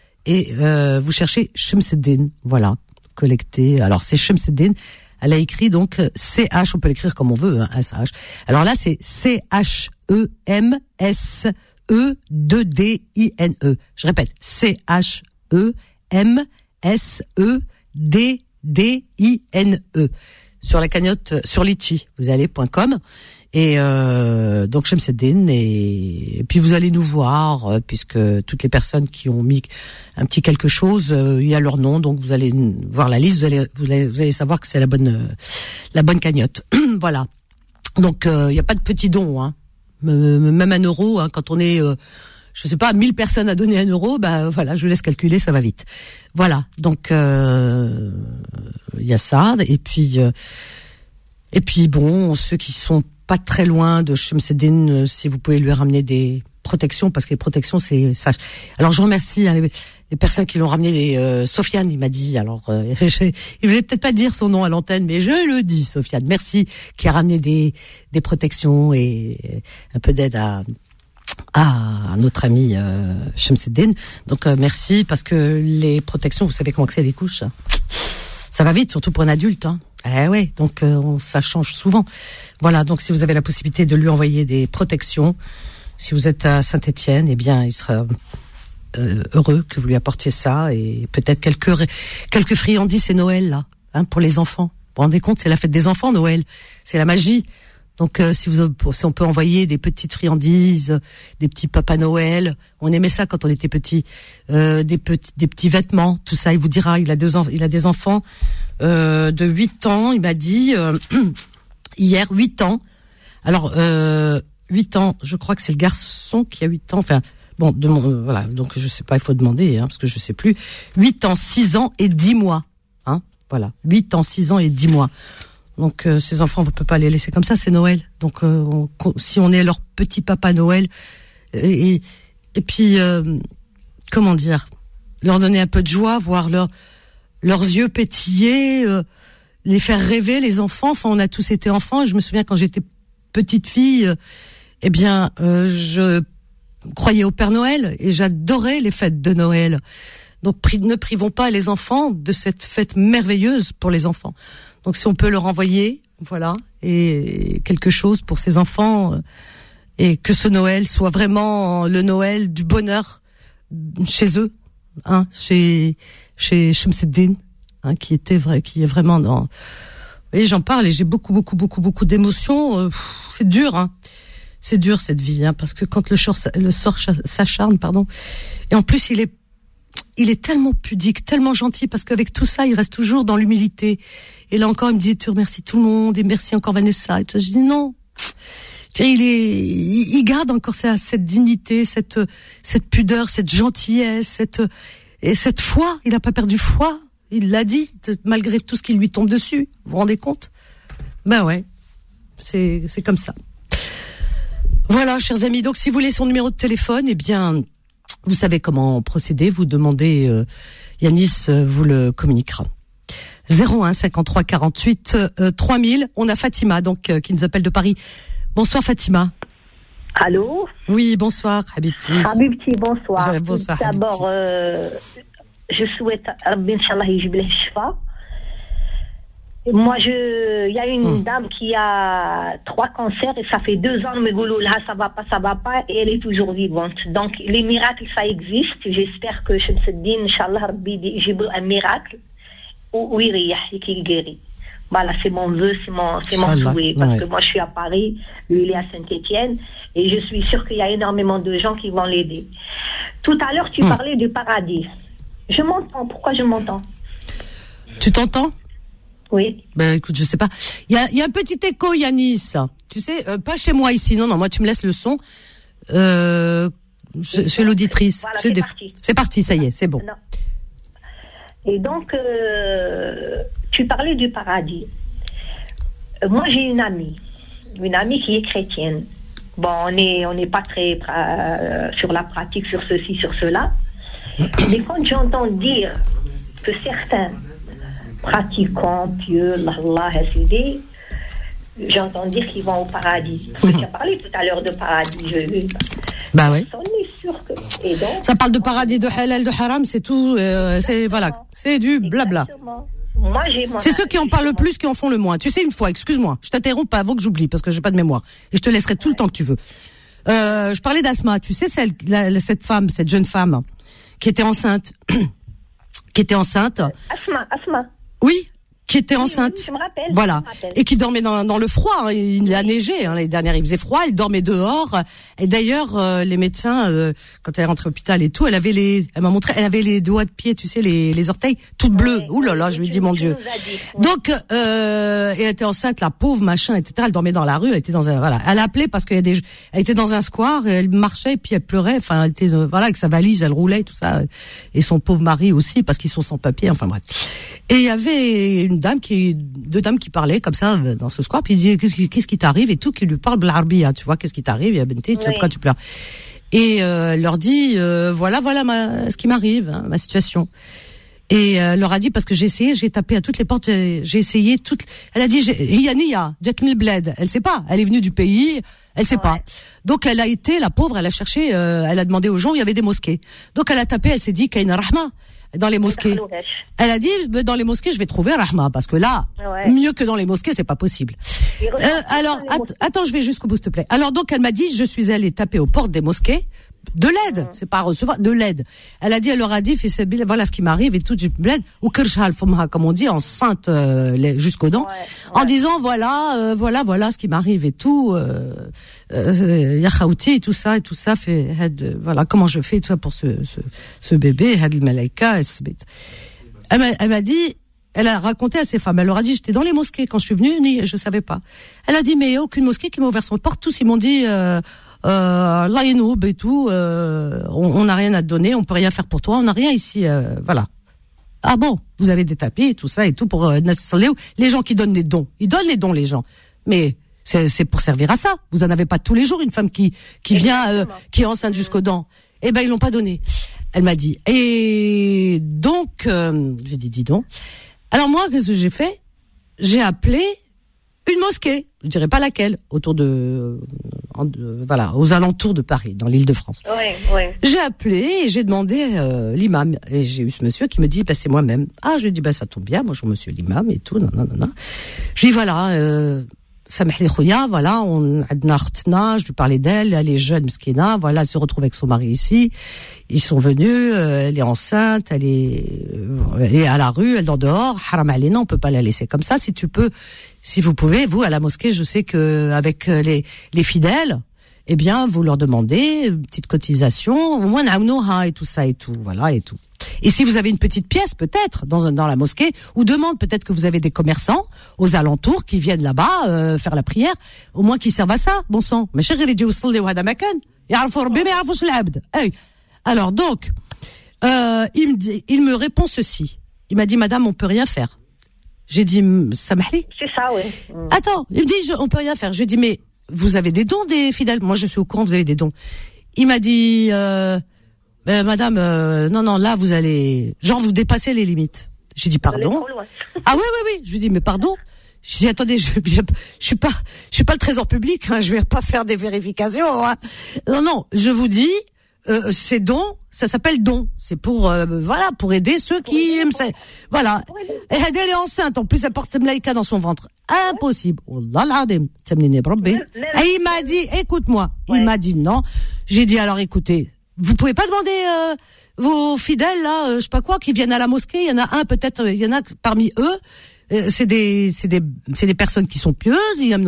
et euh, vous cherchez Chemseddine, voilà, collecté. Alors c'est Chemseddine, elle a écrit donc C H, on peut l'écrire comme on veut, hein, S H. Alors là c'est C H E M S E deux D I N E. Je répète, C H E M S E D D I N E. sur la cagnotte sur Litchi. Vous allez .com et euh, donc Chemseddine et, et puis vous allez nous voir euh, puisque toutes les personnes qui ont mis un petit quelque chose, euh, il y a leur nom, donc vous allez voir la liste, vous allez vous allez, vous allez savoir que c'est la bonne euh, la bonne cagnotte. Voilà. Donc il euh, y a pas de petits dons, hein. Même un euro, hein, quand on est euh, je sais pas, mille personnes à donner un euro, bah voilà, je laisse calculer, ça va vite. Voilà, donc il euh, y a ça, et puis euh, et puis bon, ceux qui sont pas très loin de Chemseddine, euh, si vous pouvez lui ramener des protections, parce que les protections c'est ça. Alors je remercie hein, les, les personnes qui l'ont ramené. Les euh, Sofiane, il m'a dit. Alors euh, je, il voulait peut-être pas dire son nom à l'antenne, mais je le dis, Sofiane. Merci, qui a ramené des des protections et un peu d'aide à. à notre ami euh, Chemseddine. Donc euh, merci, parce que les protections, vous savez comment que c'est les couches, hein. Ça va vite, surtout pour un adulte, hein. Eh ouais, donc euh, on, ça change souvent. Voilà, donc si vous avez la possibilité de lui envoyer des protections, si vous êtes à Saint-Étienne, eh bien il sera euh, heureux que vous lui apportiez ça, et peut-être quelques quelques friandises. C'est Noël là, hein, pour les enfants. Vous vous rendez compte, c'est la fête des enfants, Noël. C'est la magie. Donc euh, si, vous, si on peut envoyer des petites friandises, des petits Papa Noël, on aimait ça quand on était petit, euh, des petits des petits vêtements, tout ça. Il vous dira, il a deux il a des enfants euh, de huit ans. Il m'a dit euh, hier huit ans. Alors euh, huit ans, je crois que c'est le garçon qui a huit ans. Enfin bon, de mon, euh, voilà. Donc je sais pas, il faut demander, hein, parce que je sais plus. huit ans, six ans et dix mois. Hein, voilà, huit ans, six ans et dix mois. Donc euh, ces enfants, on ne peut pas les laisser comme ça, c'est Noël. Donc euh, on, si on est leur petit Papa Noël, et, et, et puis, euh, comment dire, leur donner un peu de joie, voir leur, leurs yeux pétiller, euh, les faire rêver, les enfants. Enfin, on a tous été enfants, et je me souviens quand j'étais petite fille, euh, eh bien, euh, je croyais au Père Noël, et j'adorais les fêtes de Noël. Donc pri- ne privons pas les enfants de cette fête merveilleuse pour les enfants. Donc si on peut leur envoyer, voilà, et quelque chose pour ces enfants, euh, et que ce Noël soit vraiment le Noël du bonheur chez eux, hein, chez chez Chemseddine, hein, qui était vrai, qui est vraiment dans. Et j'en parle et j'ai beaucoup beaucoup beaucoup beaucoup d'émotions. Euh, c'est dur, hein, c'est dur cette vie, hein, parce que quand le sort le sort s'acharne, pardon, et en plus il est Il est tellement pudique, tellement gentil, parce qu'avec tout ça, il reste toujours dans l'humilité. Et là encore, il me dit, tu remercies tout le monde, et merci encore Vanessa. Et tout ça, je dis non. Il est, il garde encore cette dignité, cette, cette pudeur, cette gentillesse, cette, et cette foi. Il n'a pas perdu foi. Il l'a dit, malgré tout ce qui lui tombe dessus. Vous vous rendez compte? Ben ouais. C'est, c'est comme ça. Voilà, chers amis. Donc, si vous voulez son numéro de téléphone, eh bien, vous savez comment procéder, vous demandez, euh, Yanis euh, vous le communiquera. zéro un cinquante-trois quarante-huit euh, trois mille. On a Fatima donc euh, qui nous appelle de Paris. Bonsoir Fatima. Allô? Oui, bonsoir Habibti. Habibti, bonsoir. Euh, bonsoir D'abord, euh, je souhaite Rabbi Inch'Allah yajib leh shfa. Moi, je, il y a une hum. dame qui a trois cancers et ça fait deux ans, me goulou là, ça va pas, ça va pas, et elle est toujours vivante. Donc, les miracles, ça existe. J'espère que Chemseddine, Inch'Allah, Rabbi yajib un miracle, ou il et qu'il guérit. Voilà, c'est mon vœu, c'est mon, c'est mon souhait. Parce ouais. que moi, je suis à Paris, lui, il est à Saint-Étienne, et je suis sûre qu'il y a énormément de gens qui vont l'aider. Tout à l'heure, tu hum. parlais du paradis. Je m'entends. Pourquoi je m'entends? Tu t'entends? Oui. Ben écoute, je sais pas. Il y a, y a un petit écho, Yanis. Tu sais, euh, pas chez moi ici. Non, non, moi tu me laisses le son. Euh, chez, chez l'auditrice. Voilà, c'est des... parti. C'est parti, ça y est, c'est bon. Non. Et donc, euh, tu parlais du paradis. Euh, moi, j'ai une amie, une amie qui est chrétienne. Bon, on est, on n'est pas très euh, sur la pratique, sur ceci, sur cela. Mais quand j'entends dire que certains pratiquants, pieux, Allah, S j'entends dire qu'ils vont au paradis. Parce que tu as parlé tout à l'heure de paradis, je veux. Bah oui. On est sûr que. Et donc, ça parle de paradis, de halal, de haram, c'est tout. Euh, c'est voilà, c'est du blabla. Moi, j'ai c'est ceux qui en parlent le plus qui en font le moins. Tu sais, une fois, excuse-moi, je t'interromps pas avant que j'oublie parce que j'ai pas de mémoire et je te laisserai tout ouais. le temps que tu veux. Euh, je parlais d'Asma. Tu sais, celle, la, cette femme, cette jeune femme qui était enceinte, qui était enceinte. Asma, Asma. Oui, qui était Oui, enceinte. oui, je me rappelle. Voilà. je me rappelle. Et qui dormait dans, dans le froid. Hein. Il a neigé hein, l'année dernière. Il faisait froid. Elle dormait dehors. Et d'ailleurs, euh, les médecins, euh, quand elle est rentrée à l'hôpital et tout, elle avait les, elle m'a montré, elle avait les doigts de pied, tu sais, les, les orteils, toutes bleus. Ouais, Ouh là là, ouais, je lui tu- dis mon tu Dieu. nous as dit, ouais. Donc, euh, et elle était enceinte, la pauvre machin, et cetera. Elle dormait dans la rue. Elle était dans un, voilà. Elle a appelé parce qu'il y a des, elle était dans un square. Et elle marchait et puis elle pleurait. Enfin, elle était, euh, voilà, avec sa valise, elle roulait, tout ça. Et son pauvre mari aussi, parce qu'ils sont sans papier. Enfin bref. Et il y avait une dame qui, deux dames qui parlaient comme ça dans ce square, puis il dit qu'est-ce qui, qu'est-ce qui t'arrive et tout, qui lui parle blarbia, tu vois, qu'est-ce qui t'arrive, il y a Benti, tu vois, Oui. pourquoi tu pleures. Et euh, elle leur dit euh, voilà voilà ma, ce qui m'arrive, hein, ma situation. Et euh, elle leur a dit parce que j'ai essayé, j'ai tapé à toutes les portes, j'ai, j'ai essayé toutes. Elle a dit hiya niya, jatni bled. Elle sait pas, elle est venue du pays, elle sait Ouais. pas. Donc elle a été la pauvre, elle a cherché, euh, elle a demandé aux gens où il y avait des mosquées. Donc elle a tapé, elle s'est dit Kaina Rahma dans les mosquées. Elle a dit dans les mosquées je vais trouver Rahma parce que là Ouais. mieux que dans les mosquées c'est pas possible. Et Euh, regarde, alors dans les att- mosquées. attends je vais jusqu'au bout s'il te plaît. Alors donc elle m'a dit je suis allée taper aux portes des mosquées. De l'aide, c'est pas recevoir, de l'aide. Elle a dit, elle leur a dit, fais ce bil- voilà ce qui m'arrive et tout, du bled, ou kirshal fomha, comme on dit, enceinte euh, les- jusqu'aux dents, Ouais, en ouais. disant voilà, euh, voilà, voilà ce qui m'arrive et tout, euh, euh, ya khaouti et tout ça et tout ça fait, had, euh, voilà comment je fais tout ça pour ce ce, ce bébé, had al malaika, esbit. Elle m'a, elle m'a dit. Elle a raconté à ses femmes. Elle leur a dit, j'étais dans les mosquées quand je suis venue, ni je savais pas. Elle a dit, mais il y a aucune mosquée qui m'a ouvert son porte. Tous ils m'ont dit, euh, euh, Allah yenoub et tout. Euh, on on n'a rien à te donner, on peut rien faire pour toi, on n'a rien ici. Euh, voilà. Ah bon, vous avez des tapis et tout ça et tout pour euh, les gens qui donnent les dons. Ils donnent les dons les gens, mais c'est, c'est pour servir à ça. Vous en avez pas tous les jours une femme qui qui vient, euh, qui est enceinte jusqu'aux dents. Eh ben ils l'ont pas donné. Elle m'a dit. Et donc euh, j'ai dit dis donc. Alors moi, qu'est-ce que j'ai fait? J'ai appelé une mosquée, je dirais pas laquelle, autour de, en, de voilà, aux alentours de Paris, dans l'Île-de-France. Ouais, ouais. J'ai appelé et j'ai demandé euh, l'imam et j'ai eu ce monsieur qui me dit bah c'est moi-même. Ah, je lui ai dit bah ça tombe bien, bonjour monsieur l'imam et tout, non non non non. Je lui dis voilà euh, samah li khouya, voilà, on adna khtna, je lui parlais d'elle, elle est jeune mskina, voilà, elle se retrouve avec son mari ici. Ils sont venus, euh, elle est enceinte, elle est, euh, elle est à la rue, elle dort dehors. Haram alena, on peut pas la laisser comme ça. Si tu peux, si vous pouvez, vous à la mosquée, je sais que avec les les fidèles, eh bien, vous leur demandez une petite cotisation, au moins naounoha et tout ça et tout, voilà et tout. Et si vous avez une petite pièce, peut-être dans dans la mosquée, ou demande peut-être que vous avez des commerçants aux alentours qui viennent là-bas euh, faire la prière, au moins qu'ils servent à ça, bon sang. Mais chérie, يجيو يصليوا هذا مكان يعرفوا ربي ما يعرفوش العبد. Hey. Alors donc, euh, il me dit, il me répond ceci. Il m'a dit, madame, on peut rien faire. J'ai dit, samahli. C'est ça, oui. Attends, il me dit, je, on peut rien faire. Je lui ai dit, mais vous avez des dons des fidèles? Moi, je suis au courant, vous avez des dons. Il m'a dit, euh, ben, madame, euh, non, non, là, vous allez, genre, vous dépassez les limites. J'ai dit, pardon. Ah oui, oui, oui. Je lui dis, mais pardon. Je dis, attendez, je, je, je suis pas, je suis pas le trésor public, hein, je vais pas faire des vérifications, hein. Non, non, je vous dis, euh, ces dons, ça s'appelle don. C'est pour, euh, voilà, pour aider ceux qui aiment ça. Voilà. Et elle est enceinte, en plus, elle porte Mlaïka dans son ventre. Impossible. Wallah al-adim. Tamnini brabbi. Et il m'a dit, écoute-moi. Il m'a dit non. J'ai dit, alors écoutez, vous pouvez pas demander, euh, vos fidèles, là, euh, je sais pas quoi, qui viennent à la mosquée. Il y en a un, peut-être, il y en a parmi eux. Euh, c'est des, c'est des, c'est des personnes qui sont pieuses.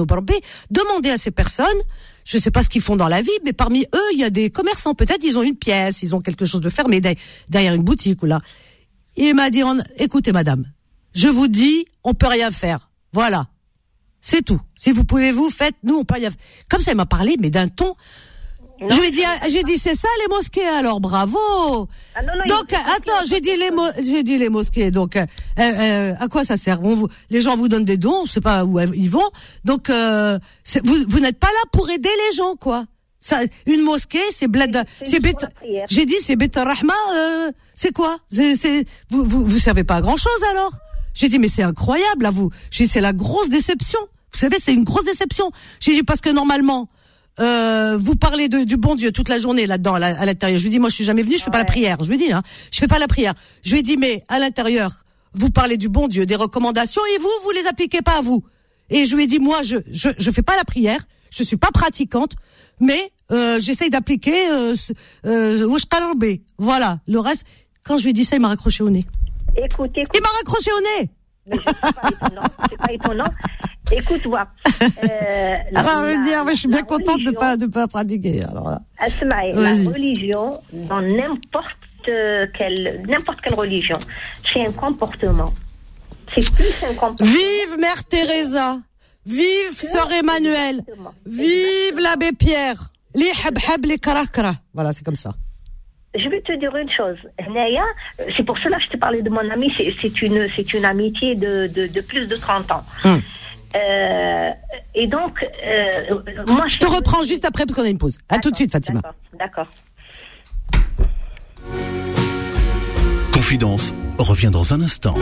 Demandez à ces personnes. Je sais pas ce qu'ils font dans la vie, mais parmi eux, il y a des commerçants. Peut-être ils ont une pièce, ils ont quelque chose de fermé derrière une boutique ou là. Il m'a dit, écoutez, madame, je vous dis, on peut rien faire. Voilà, c'est tout. Si vous pouvez vous faites, nous on peut rien faire. Comme ça, il m'a parlé, mais d'un ton. Non, je lui ai dit, j'ai dit, c'est ça les mosquées, alors bravo. Ah, non, non, donc, attends, j'ai dit les mo- j'ai dit les mosquées. Donc, euh, euh, à quoi ça sert? On vous, les gens vous donnent des dons, je sais pas où ils vont. Donc, euh, c'est, vous, vous n'êtes pas là pour aider les gens, quoi. Ça, une mosquée, c'est bled, c'est, c'est bête. J'ai dit, c'est bête rahma. Euh, c'est quoi? C'est, c'est, vous, vous, vous servez pas à grand chose alors? J'ai dit, mais c'est incroyable, là, vous. J'ai dit, c'est la grosse déception. Vous savez, c'est une grosse déception. J'ai dit, parce que normalement, Euh, vous parlez de, du bon Dieu toute la journée là-dedans, à, la, à l'intérieur. Je lui dis, moi, je suis jamais venu, je fais ouais. pas la prière. Je lui dis, hein, je fais pas la prière. Je lui ai dit, mais à l'intérieur, vous parlez du bon Dieu, des recommandations, et vous, vous les appliquez pas à vous. Et je lui ai dit, moi, je, je, je fais pas la prière, je suis pas pratiquante, mais euh, j'essaye d'appliquer. Euh, euh, voilà, le reste. Quand je lui ai dit ça, il m'a raccroché au nez. Écoute, écoute. Il m'a raccroché au nez. Mais je c'est pas étonnant, c'est pas étonnant. Écoute, voir. Euh, alors, je veux dire, moi, je suis bien contente religion, de pas de pas pratiquer. Alors là. Asmaï, la religion, dans n'importe quelle n'importe quelle religion, c'est un comportement. C'est plus un comportement. Vive Mère Teresa, vive Sœur Emmanuel, vive l'abbé Pierre. Li hab hab li kara kara. Voilà, c'est comme ça. Je vais te dire une chose, Naya, c'est pour cela que je te parlais de mon ami, c'est, c'est une c'est une amitié de, de, de plus de trente ans. Hum. Euh, et donc, euh, moi... Je te reprends juste après parce qu'on a une pause. À tout de suite, Fatima. D'accord, d'accord. Confidence revient dans un instant.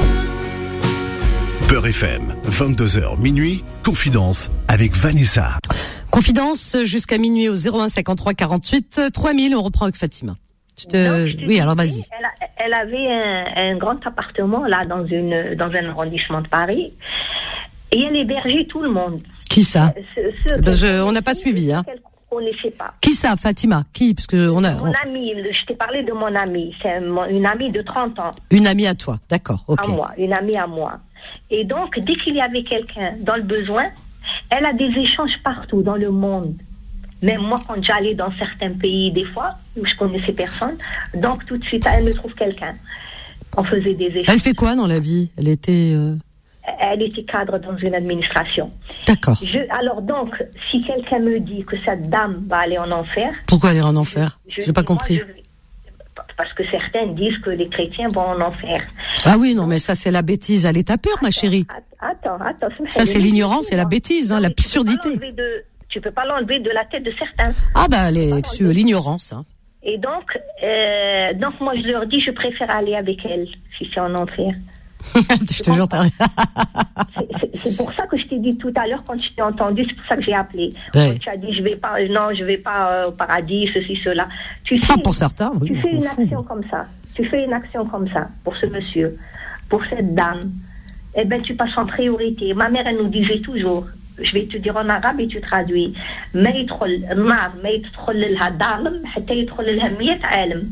Beurre F M, vingt-deux heures minuit, Confidence avec Vanessa. Confidence jusqu'à minuit au zéro un cinquante-trois quarante-huit trois mille, on reprend avec Fatima. Je te... Donc, je te oui, dis, alors vas-y. Elle, a, elle avait un, un grand appartement là dans une dans un arrondissement de Paris et elle hébergeait tout le monde. Qui ça? ce, ce ben je, On n'a pas suivi, hein. On ne sait pas. Qui ça, Fatima? Qui? Parce que on a. Mon on... ami, je t'ai parlé de mon ami. C'est une amie de trente ans. Une amie à toi, d'accord. Ok. À moi, une amie à moi. Et donc, dès qu'il y avait quelqu'un dans le besoin, elle a des échanges partout dans le monde. Même moi, quand j'allais dans certains pays, des fois, où je connaissais personne, donc tout de suite, elle me trouve quelqu'un. On faisait des échanges. Elle fait quoi dans la vie? Elle était... Euh... Elle était cadre dans une administration. D'accord. Je, alors donc, si quelqu'un me dit que cette dame va aller en enfer... Pourquoi aller en enfer? Je n'ai pas compris. Moi, je, parce que certains disent que les chrétiens vont en enfer. Ah oui, non, mais ça c'est la bêtise à l'état pur, ma chérie. Attends, attends. Ça c'est l'ignorance et la bêtise, hein, l'absurdité. Tu peux pas l'enlever de la tête de certains. Ah bah les, l'ignorance. Hein. Et donc, euh, donc moi je leur dis, je préfère aller avec elle si c'est en enfer. Je te jure, t'as rien. c'est, c'est, c'est pour ça que je t'ai dit tout à l'heure quand je t'ai entendu, c'est pour ça que j'ai appelé. Ouais. Quand tu as dit je vais pas, non, je vais pas euh, au paradis, ceci, cela. Tu ah, sais, pour certains, oui. Tu fais une action comme ça. Tu fais une action comme ça pour ce monsieur, pour cette dame. Eh ben tu passes en priorité. Ma mère, elle nous disait toujours. Je vais te dire en arabe et tu traduis. ما يدخل النار ما يدخل لها ظالم حتى يدخل لها مية عالم.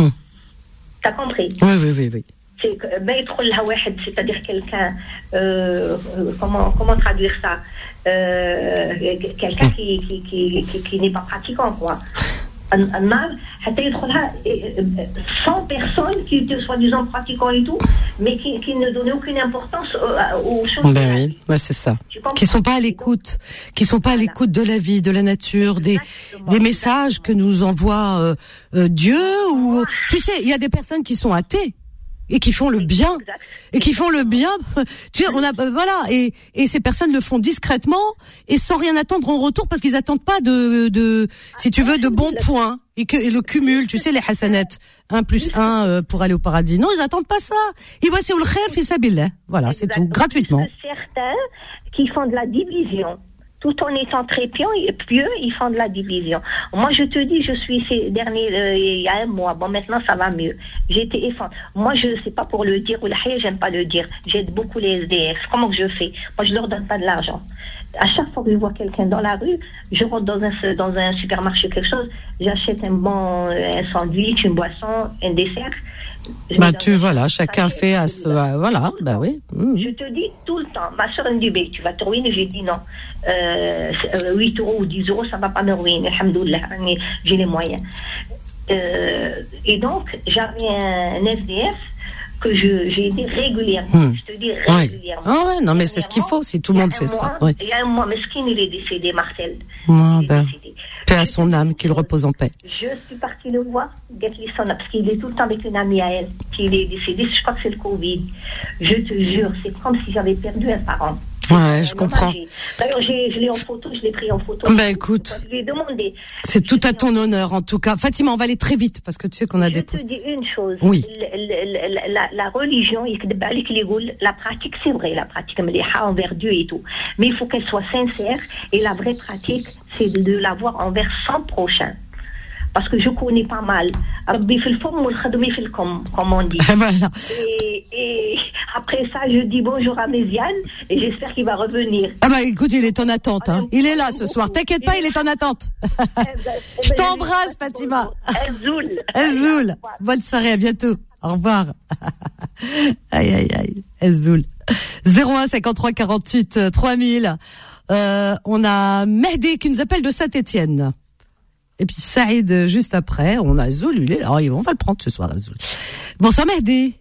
T'as compris? Oui, oui, oui, oui. C'est ما يدخل لها واحد, c'est-à-dire quelqu'un. Euh, comment comment traduire ça? Euh, quelqu'un qui qui qui qui, qui n'est pas pratiquant, quoi. النار حتى يدخلها cent personnes qui étaient soi-disant pratiquants et tout, mais qui, qui ne donnaient aucune importance aux choses. Ben oui, ouais, c'est ça. Qui sont pas à l'écoute, qui sont pas à l'écoute de la vie, de la nature, des des messages que nous envoie euh, euh, Dieu ou tu sais, il y a des personnes qui sont athées et qui font le bien exact. et qui font le bien. Tu sais, on a euh, voilà et et ces personnes le font discrètement et sans rien attendre en retour parce qu'ils attendent pas de de si tu veux de bons points et que et le cumul, tu sais les hasanettes, un plus un euh, pour aller au paradis. Non, ils attendent pas ça. Ils voient c'est le khair fi sabilillah. Voilà, c'est tout gratuitement. Certains qui font de la division. Tout en étant très pieux, pieux, ils font de la division. Moi, je te dis, je suis ces derniers, euh, il y a un mois. Bon, maintenant, ça va mieux. J'ai été effondrée. Moi, je sais pas pour le dire, ou la haye, j'aime pas le dire. J'aide beaucoup les S D F. Comment que je fais? Moi, je leur donne pas de l'argent. À chaque fois que je vois quelqu'un dans la rue, je rentre dans un, dans un supermarché, quelque chose, j'achète un bon, un sandwich, une boisson, un dessert. Bah tu voilà, chacun fait à ce à, voilà, bah oui. Mmh. Je te dis tout le temps, ma soeur me dit ben, tu vas te ruiner, j'ai dit non. Euh, huit euros ou dix euros, ça va pas me ruiner, alhamdoulilah, j'ai les moyens. Euh, et donc j'avais un F D F que je, j'ai aidé régulièrement. Mmh. Je te dis régulièrement. Ah ouais, non mais c'est ce qu'il faut, si tout le monde fait ça. Oui. Il y a un mois, Meskin, il est décédé, Marcel. Ah, ben, paix à son âme, qu'il repose en paix. Je suis partie le voir, parce qu'il est tout le temps avec une amie à elle, qui est décédée, je crois que c'est le Covid. Je te jure, c'est comme si j'avais perdu un parent. Ouais, je comprends. D'ailleurs, j'ai, je l'ai en photo, je l'ai pris en photo. Ben écoute, je lui ai demandé. C'est tout à ton honneur, en tout cas. Fatima, on va aller très vite, parce que tu sais qu'on a je des... Je te dis une chose. Oui. La, la, la, la religion, la pratique, c'est vrai, la pratique envers Dieu et tout. Mais il faut qu'elle soit sincère, et la vraie pratique, c'est de l'avoir envers son prochain. Parce que je connais pas mal. Comme on dit. Voilà. Et, et après ça, je dis bonjour à Méziane et j'espère qu'il va revenir. Ah bah écoute, il est en attente. Hein. Il est là ce soir. T'inquiète pas, il est en attente. Je t'embrasse, Fatima. Elzoul. Elzoul. Bonne soirée, à bientôt. Au revoir. Aïe, aïe, aïe. Elzoul. zéro un cinquante-trois quarante-huit trois mille. Euh, on a Mehdi qui nous appelle de Saint-Étienne. Et puis Saïd juste après. On a Zoul, il est là. On va le prendre ce soir, Zoul. Bonsoir Mehdi.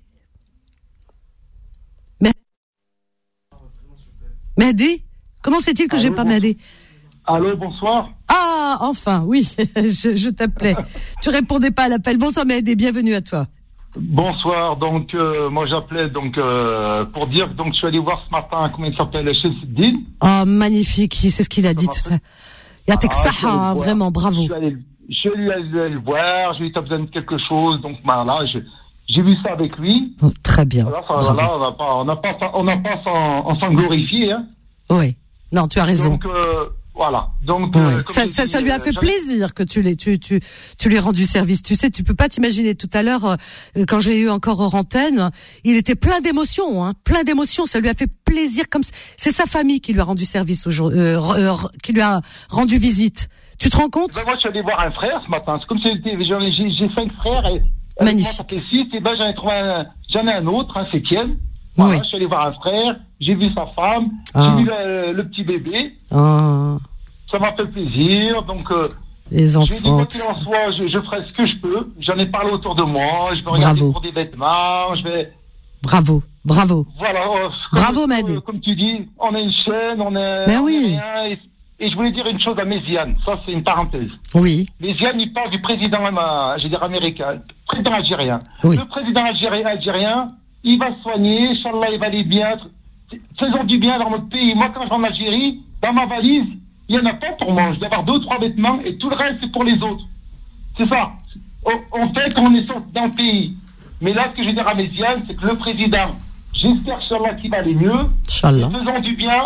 Mehdi, comment se fait-il que Allô, j'ai pas bon... Mehdi? Allô, bonsoir. Ah, enfin, oui, je, je t'appelais. Tu répondais pas à l'appel. Bonsoir Mehdi, bienvenue à toi. Bonsoir, donc euh, moi j'appelais donc euh, pour dire donc je suis allé voir ce matin comment il s'appelle Chelsea. Oh magnifique, c'est ce qu'il a dit tout à l'heure. Yatek Saha, vraiment bravo. Je suis allé, je suis allé, allé le voir, j'ai eu besoin de quelque chose, donc voilà, je, j'ai vu ça avec lui. Oh, très bien. Voilà, ça, voilà, on n'a pas, on n'a pas, on n'a pas sans, sans glorifier. Hein. Oui, non, tu as raison. Donc euh, voilà, donc oui. euh, ça, ça, dit, ça lui a fait euh, plaisir que tu l'aies, tu, tu, tu lui aies rendu service. Tu sais, tu peux pas t'imaginer. Tout à l'heure, euh, quand je l'ai eu encore hors antenne, il était plein d'émotions, hein, plein d'émotions. Ça lui a fait plaisir, comme c'est sa famille qui lui a rendu service aujourd'hui, euh, euh, qui lui a rendu visite. Tu te rends compte? Ben moi, je suis allé voir un frère ce matin. C'est comme si j'ai, j'ai, j'ai cinq frères et magnifique. Moi, six, et ben j'en ai trouvé un, j'en ai un autre, un septième. Voilà, oui. Je suis allé voir un frère, j'ai vu sa femme, ah. j'ai vu le, le petit bébé. Ah. Ça m'a fait plaisir, donc euh, les enfants. Je dis quoi qu'il en soit, je, je ferai ce que je peux. J'en ai parlé autour de moi, je vais regarder bravo. Pour des vêtements, je vais. Bravo, bravo. Voilà. Euh, bravo, Mehdi. Euh, comme tu dis, on a une chaîne, on est. Mais on oui. Est rien, et, et je voulais dire une chose à Méziane, ça c'est une parenthèse. Oui. Méziane, il parle du président, je veux dire américain, président algérien. Oui. Le président algérien, algérien, il va se soigner, Inch'Allah, il va aller bien. Faisons du bien dans notre pays. Moi, quand je vais en Algérie, dans ma valise, il y en a pas pour moi. Je dois avoir deux ou trois vêtements et tout le reste, c'est pour les autres. C'est ça. On fait quand on est sorti dans le pays. Mais là, ce que je veux dire à Méziane, c'est que le président, j'espère, Inch'Allah, qu'il va aller mieux. Inch'Allah. Faisons du bien.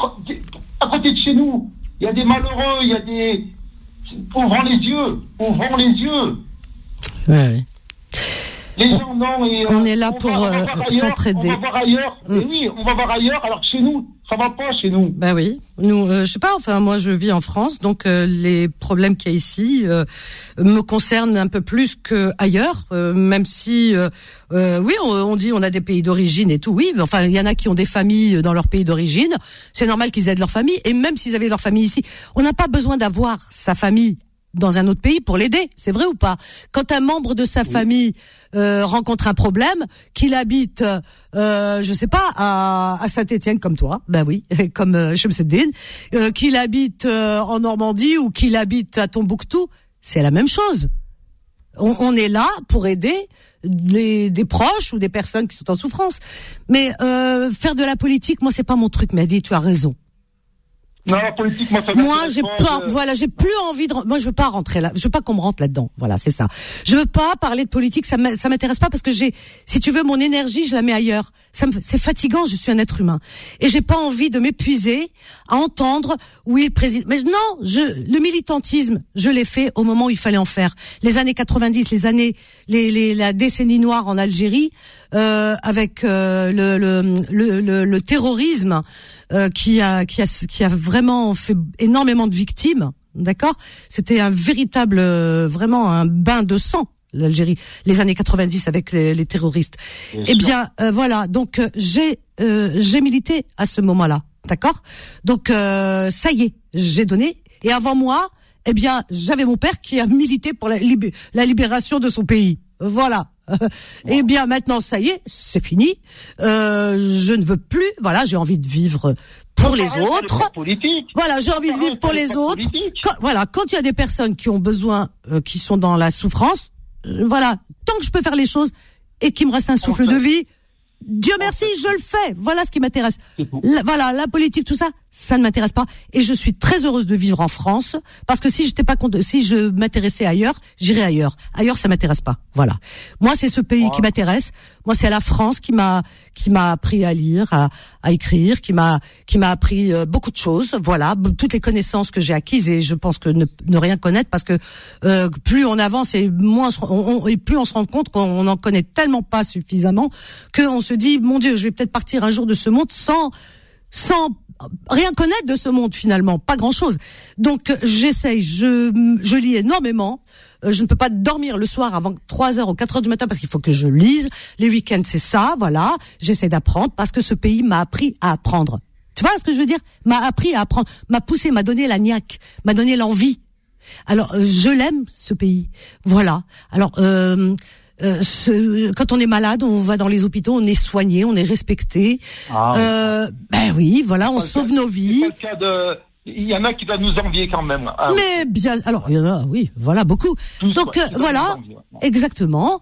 À côté de chez nous, il y a des malheureux, il y a des... Ouvrons les yeux. Ouvrons les yeux. Ouais, oui. Les gens, non, et, on euh, est là on pour va, euh, s'entraider. On va voir ailleurs. Mm. Et oui, on va voir ailleurs, alors que chez nous, ça va pas chez nous. Ben oui, nous, euh, je sais pas. Enfin, moi, je vis en France, donc euh, les problèmes qu'il y a ici euh, me concernent un peu plus que ailleurs. Euh, même si, euh, euh, oui, on, on dit on a des pays d'origine et tout. Oui, mais enfin, il y en a qui ont des familles dans leur pays d'origine. C'est normal qu'ils aident leur famille. Et même s'ils avaient leur famille ici, on n'a pas besoin d'avoir sa famille dans un autre pays pour l'aider, c'est vrai ou pas? Quand un membre de sa oui. famille euh, rencontre un problème, qu'il habite, euh, je sais pas, à, à Saint-Étienne comme toi, ben oui, comme euh, Chemseddine, euh, qu'il habite euh, en Normandie ou qu'il habite à Tombouctou, c'est la même chose. On, on est là pour aider les, des proches ou des personnes qui sont en souffrance. Mais euh, faire de la politique, moi, c'est pas mon truc. Mehdi, tu as raison. Non, la politique, moi, ça moi, j'ai pas, je... voilà, j'ai plus envie de, moi, je veux pas rentrer là, je veux pas qu'on me rentre là-dedans. Voilà, c'est ça. Je veux pas parler de politique, ça m'intéresse pas parce que j'ai, si tu veux, mon énergie, je la mets ailleurs. Ça me, c'est fatigant, je suis un être humain. Et j'ai pas envie de m'épuiser à entendre, oui, le président, mais non, je, le militantisme, je l'ai fait au moment où il fallait en faire. Les années quatre-vingt-dix, les années, les, les, la décennie noire en Algérie, euh, avec, euh, le, le, le, le, le terrorisme, Euh, qui a qui a qui a vraiment fait énormément de victimes, d'accord? C'était un véritable, euh, vraiment un bain de sang, l'Algérie, les années quatre-vingt-dix avec les, les terroristes. Bien eh sûr. bien, euh, voilà. Donc euh, j'ai euh, j'ai milité à ce moment-là, d'accord? Donc euh, ça y est, j'ai donné. Et avant moi, eh bien, j'avais mon père qui a milité pour la, libé- la libération de son pays. Voilà. Eh bien, maintenant, ça y est, c'est fini. Euh, je ne veux plus. Voilà, j'ai envie de vivre pour les autres. Voilà, j'ai envie de vivre pour les autres. Quand, voilà, quand il y a des personnes qui ont besoin, euh, qui sont dans la souffrance, euh, voilà, tant que je peux faire les choses et qu'il me reste un souffle de vie, Dieu merci, je le fais. Voilà ce qui m'intéresse. La, voilà, la politique, tout ça, ça ne m'intéresse pas. Et je suis très heureuse de vivre en France parce que si j'étais pas contre, si je m'intéressais ailleurs, j'irais ailleurs. Ailleurs, ça m'intéresse pas. Voilà. Moi, c'est ce pays ouais. qui m'intéresse. Moi, c'est la France qui m'a qui m'a appris à lire, à, à écrire, qui m'a qui m'a appris euh, beaucoup de choses. Voilà, toutes les connaissances que j'ai acquises et je pense que ne, ne rien connaître parce que euh, plus on avance et moins on, on, et plus on se rend compte qu'on n'en connaît tellement pas suffisamment que on se dit mon Dieu, je vais peut-être partir un jour de ce monde sans sans rien connaître de ce monde finalement, pas grand-chose. Donc j'essaye, je je lis énormément. Euh, je ne peux pas dormir le soir avant trois heures ou quatre heures du matin parce qu'il faut que je lise. Les week-ends c'est ça, voilà. J'essaie d'apprendre parce que ce pays m'a appris à apprendre. Tu vois ce que je veux dire? M'a appris à apprendre, m'a poussé, m'a donné la niaque, m'a donné l'envie. Alors euh, je l'aime ce pays, voilà. Alors euh, Euh, ce, quand on est malade, on va dans les hôpitaux, on est soigné, on est respecté. Ah, euh, ben oui, voilà, on sauve nos vies. C'est pas le cas de... Il y en a qui doivent nous envier quand même. Ah, mais bien, alors il y en a, oui, voilà, beaucoup. Tous, donc ouais, euh, voilà, exactement.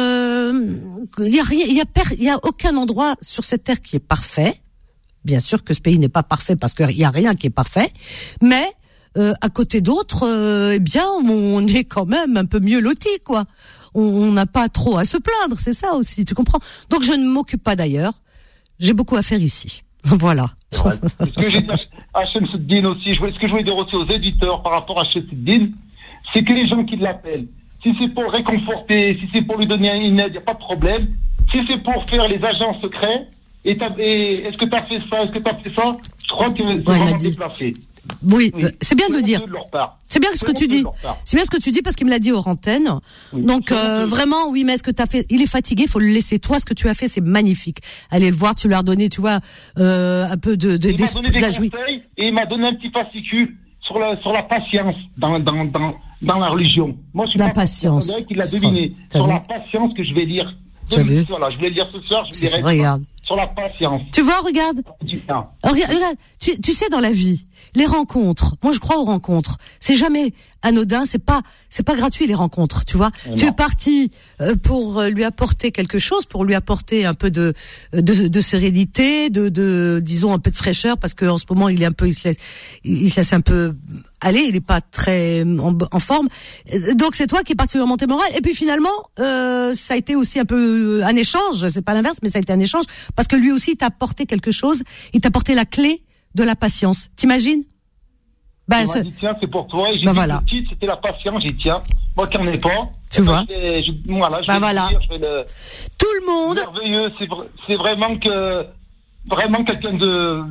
Euh, il y a rien, il y a, per, il y a aucun endroit sur cette terre qui est parfait. Bien sûr que ce pays n'est pas parfait parce qu'il y a rien qui est parfait, mais euh, à côté d'autres, euh, eh bien, on est quand même un peu mieux lotis, quoi. On n'a pas trop à se plaindre, c'est ça aussi, tu comprends? Donc je ne m'occupe pas d'ailleurs, j'ai beaucoup à faire ici. Voilà. Ouais. Ce que j'ai dit à Shamsuddin aussi, je voulais, ce que je voulais dire aussi aux éditeurs par rapport à Shamsuddin, c'est que les gens qui l'appellent, si c'est pour le réconforter, si c'est pour lui donner une aide, il n'y a pas de problème. Si c'est pour faire les agents secrets, et, et est-ce que tu as fait ça, est-ce que tu as fait ça, je crois que c'est ouais, vraiment déplacé. Oui, oui, c'est bien de le dire. C'est bien ce que tu dis. C'est bien ce que tu dis parce qu'il me l'a dit hors antenne. Oui, donc euh, vraiment, oui, mais est-ce que tu as fait? Il est fatigué, faut le laisser. Toi, ce que tu as fait, c'est magnifique. Allez le voir, tu lui as donné, tu vois, euh, un peu de de, il m'a donné de la jouie. Et il m'a donné un petit fascicule sur la sur la patience dans dans dans dans la religion. Moi, je suis la pas patience. Qui l'a deviné sur vu? La patience que je vais lire. Tu as vu? Voilà, je vais lire ce soir. Je dirai. Regarde. Sur la patience. Tu vois, regarde. Regarde, regarde. Tu, tu sais, dans la vie, les rencontres. Moi, je crois aux rencontres. C'est jamais anodin. C'est pas, c'est pas gratuit les rencontres. Tu vois. Non. Tu es parti euh, pour lui apporter quelque chose, pour lui apporter un peu de, de, de sérénité, de, de, disons un peu de fraîcheur, parce que en ce moment, il est un peu, il se laisse, il se laisse un peu aller. Il est pas très en, en forme. Donc c'est toi qui es parti lui remonter le moral. Et puis finalement, euh, ça a été aussi un peu un échange. C'est pas l'inverse, mais ça a été un échange. Parce que lui aussi, il t'a apporté quelque chose. Il t'a apporté la clé de la patience. T'imagines? Ben, c'est... Dit, tiens, c'est pour toi. Et j'ai ben dit voilà. Petit, c'était la patience. J'ai dit, tiens, moi qui n'en ai pas. Tu vois? Je vais, je, voilà, je ben vais voilà. Dire, je vais le... Tout le monde. Merveilleux. C'est, c'est vraiment que, vraiment quelqu'un de,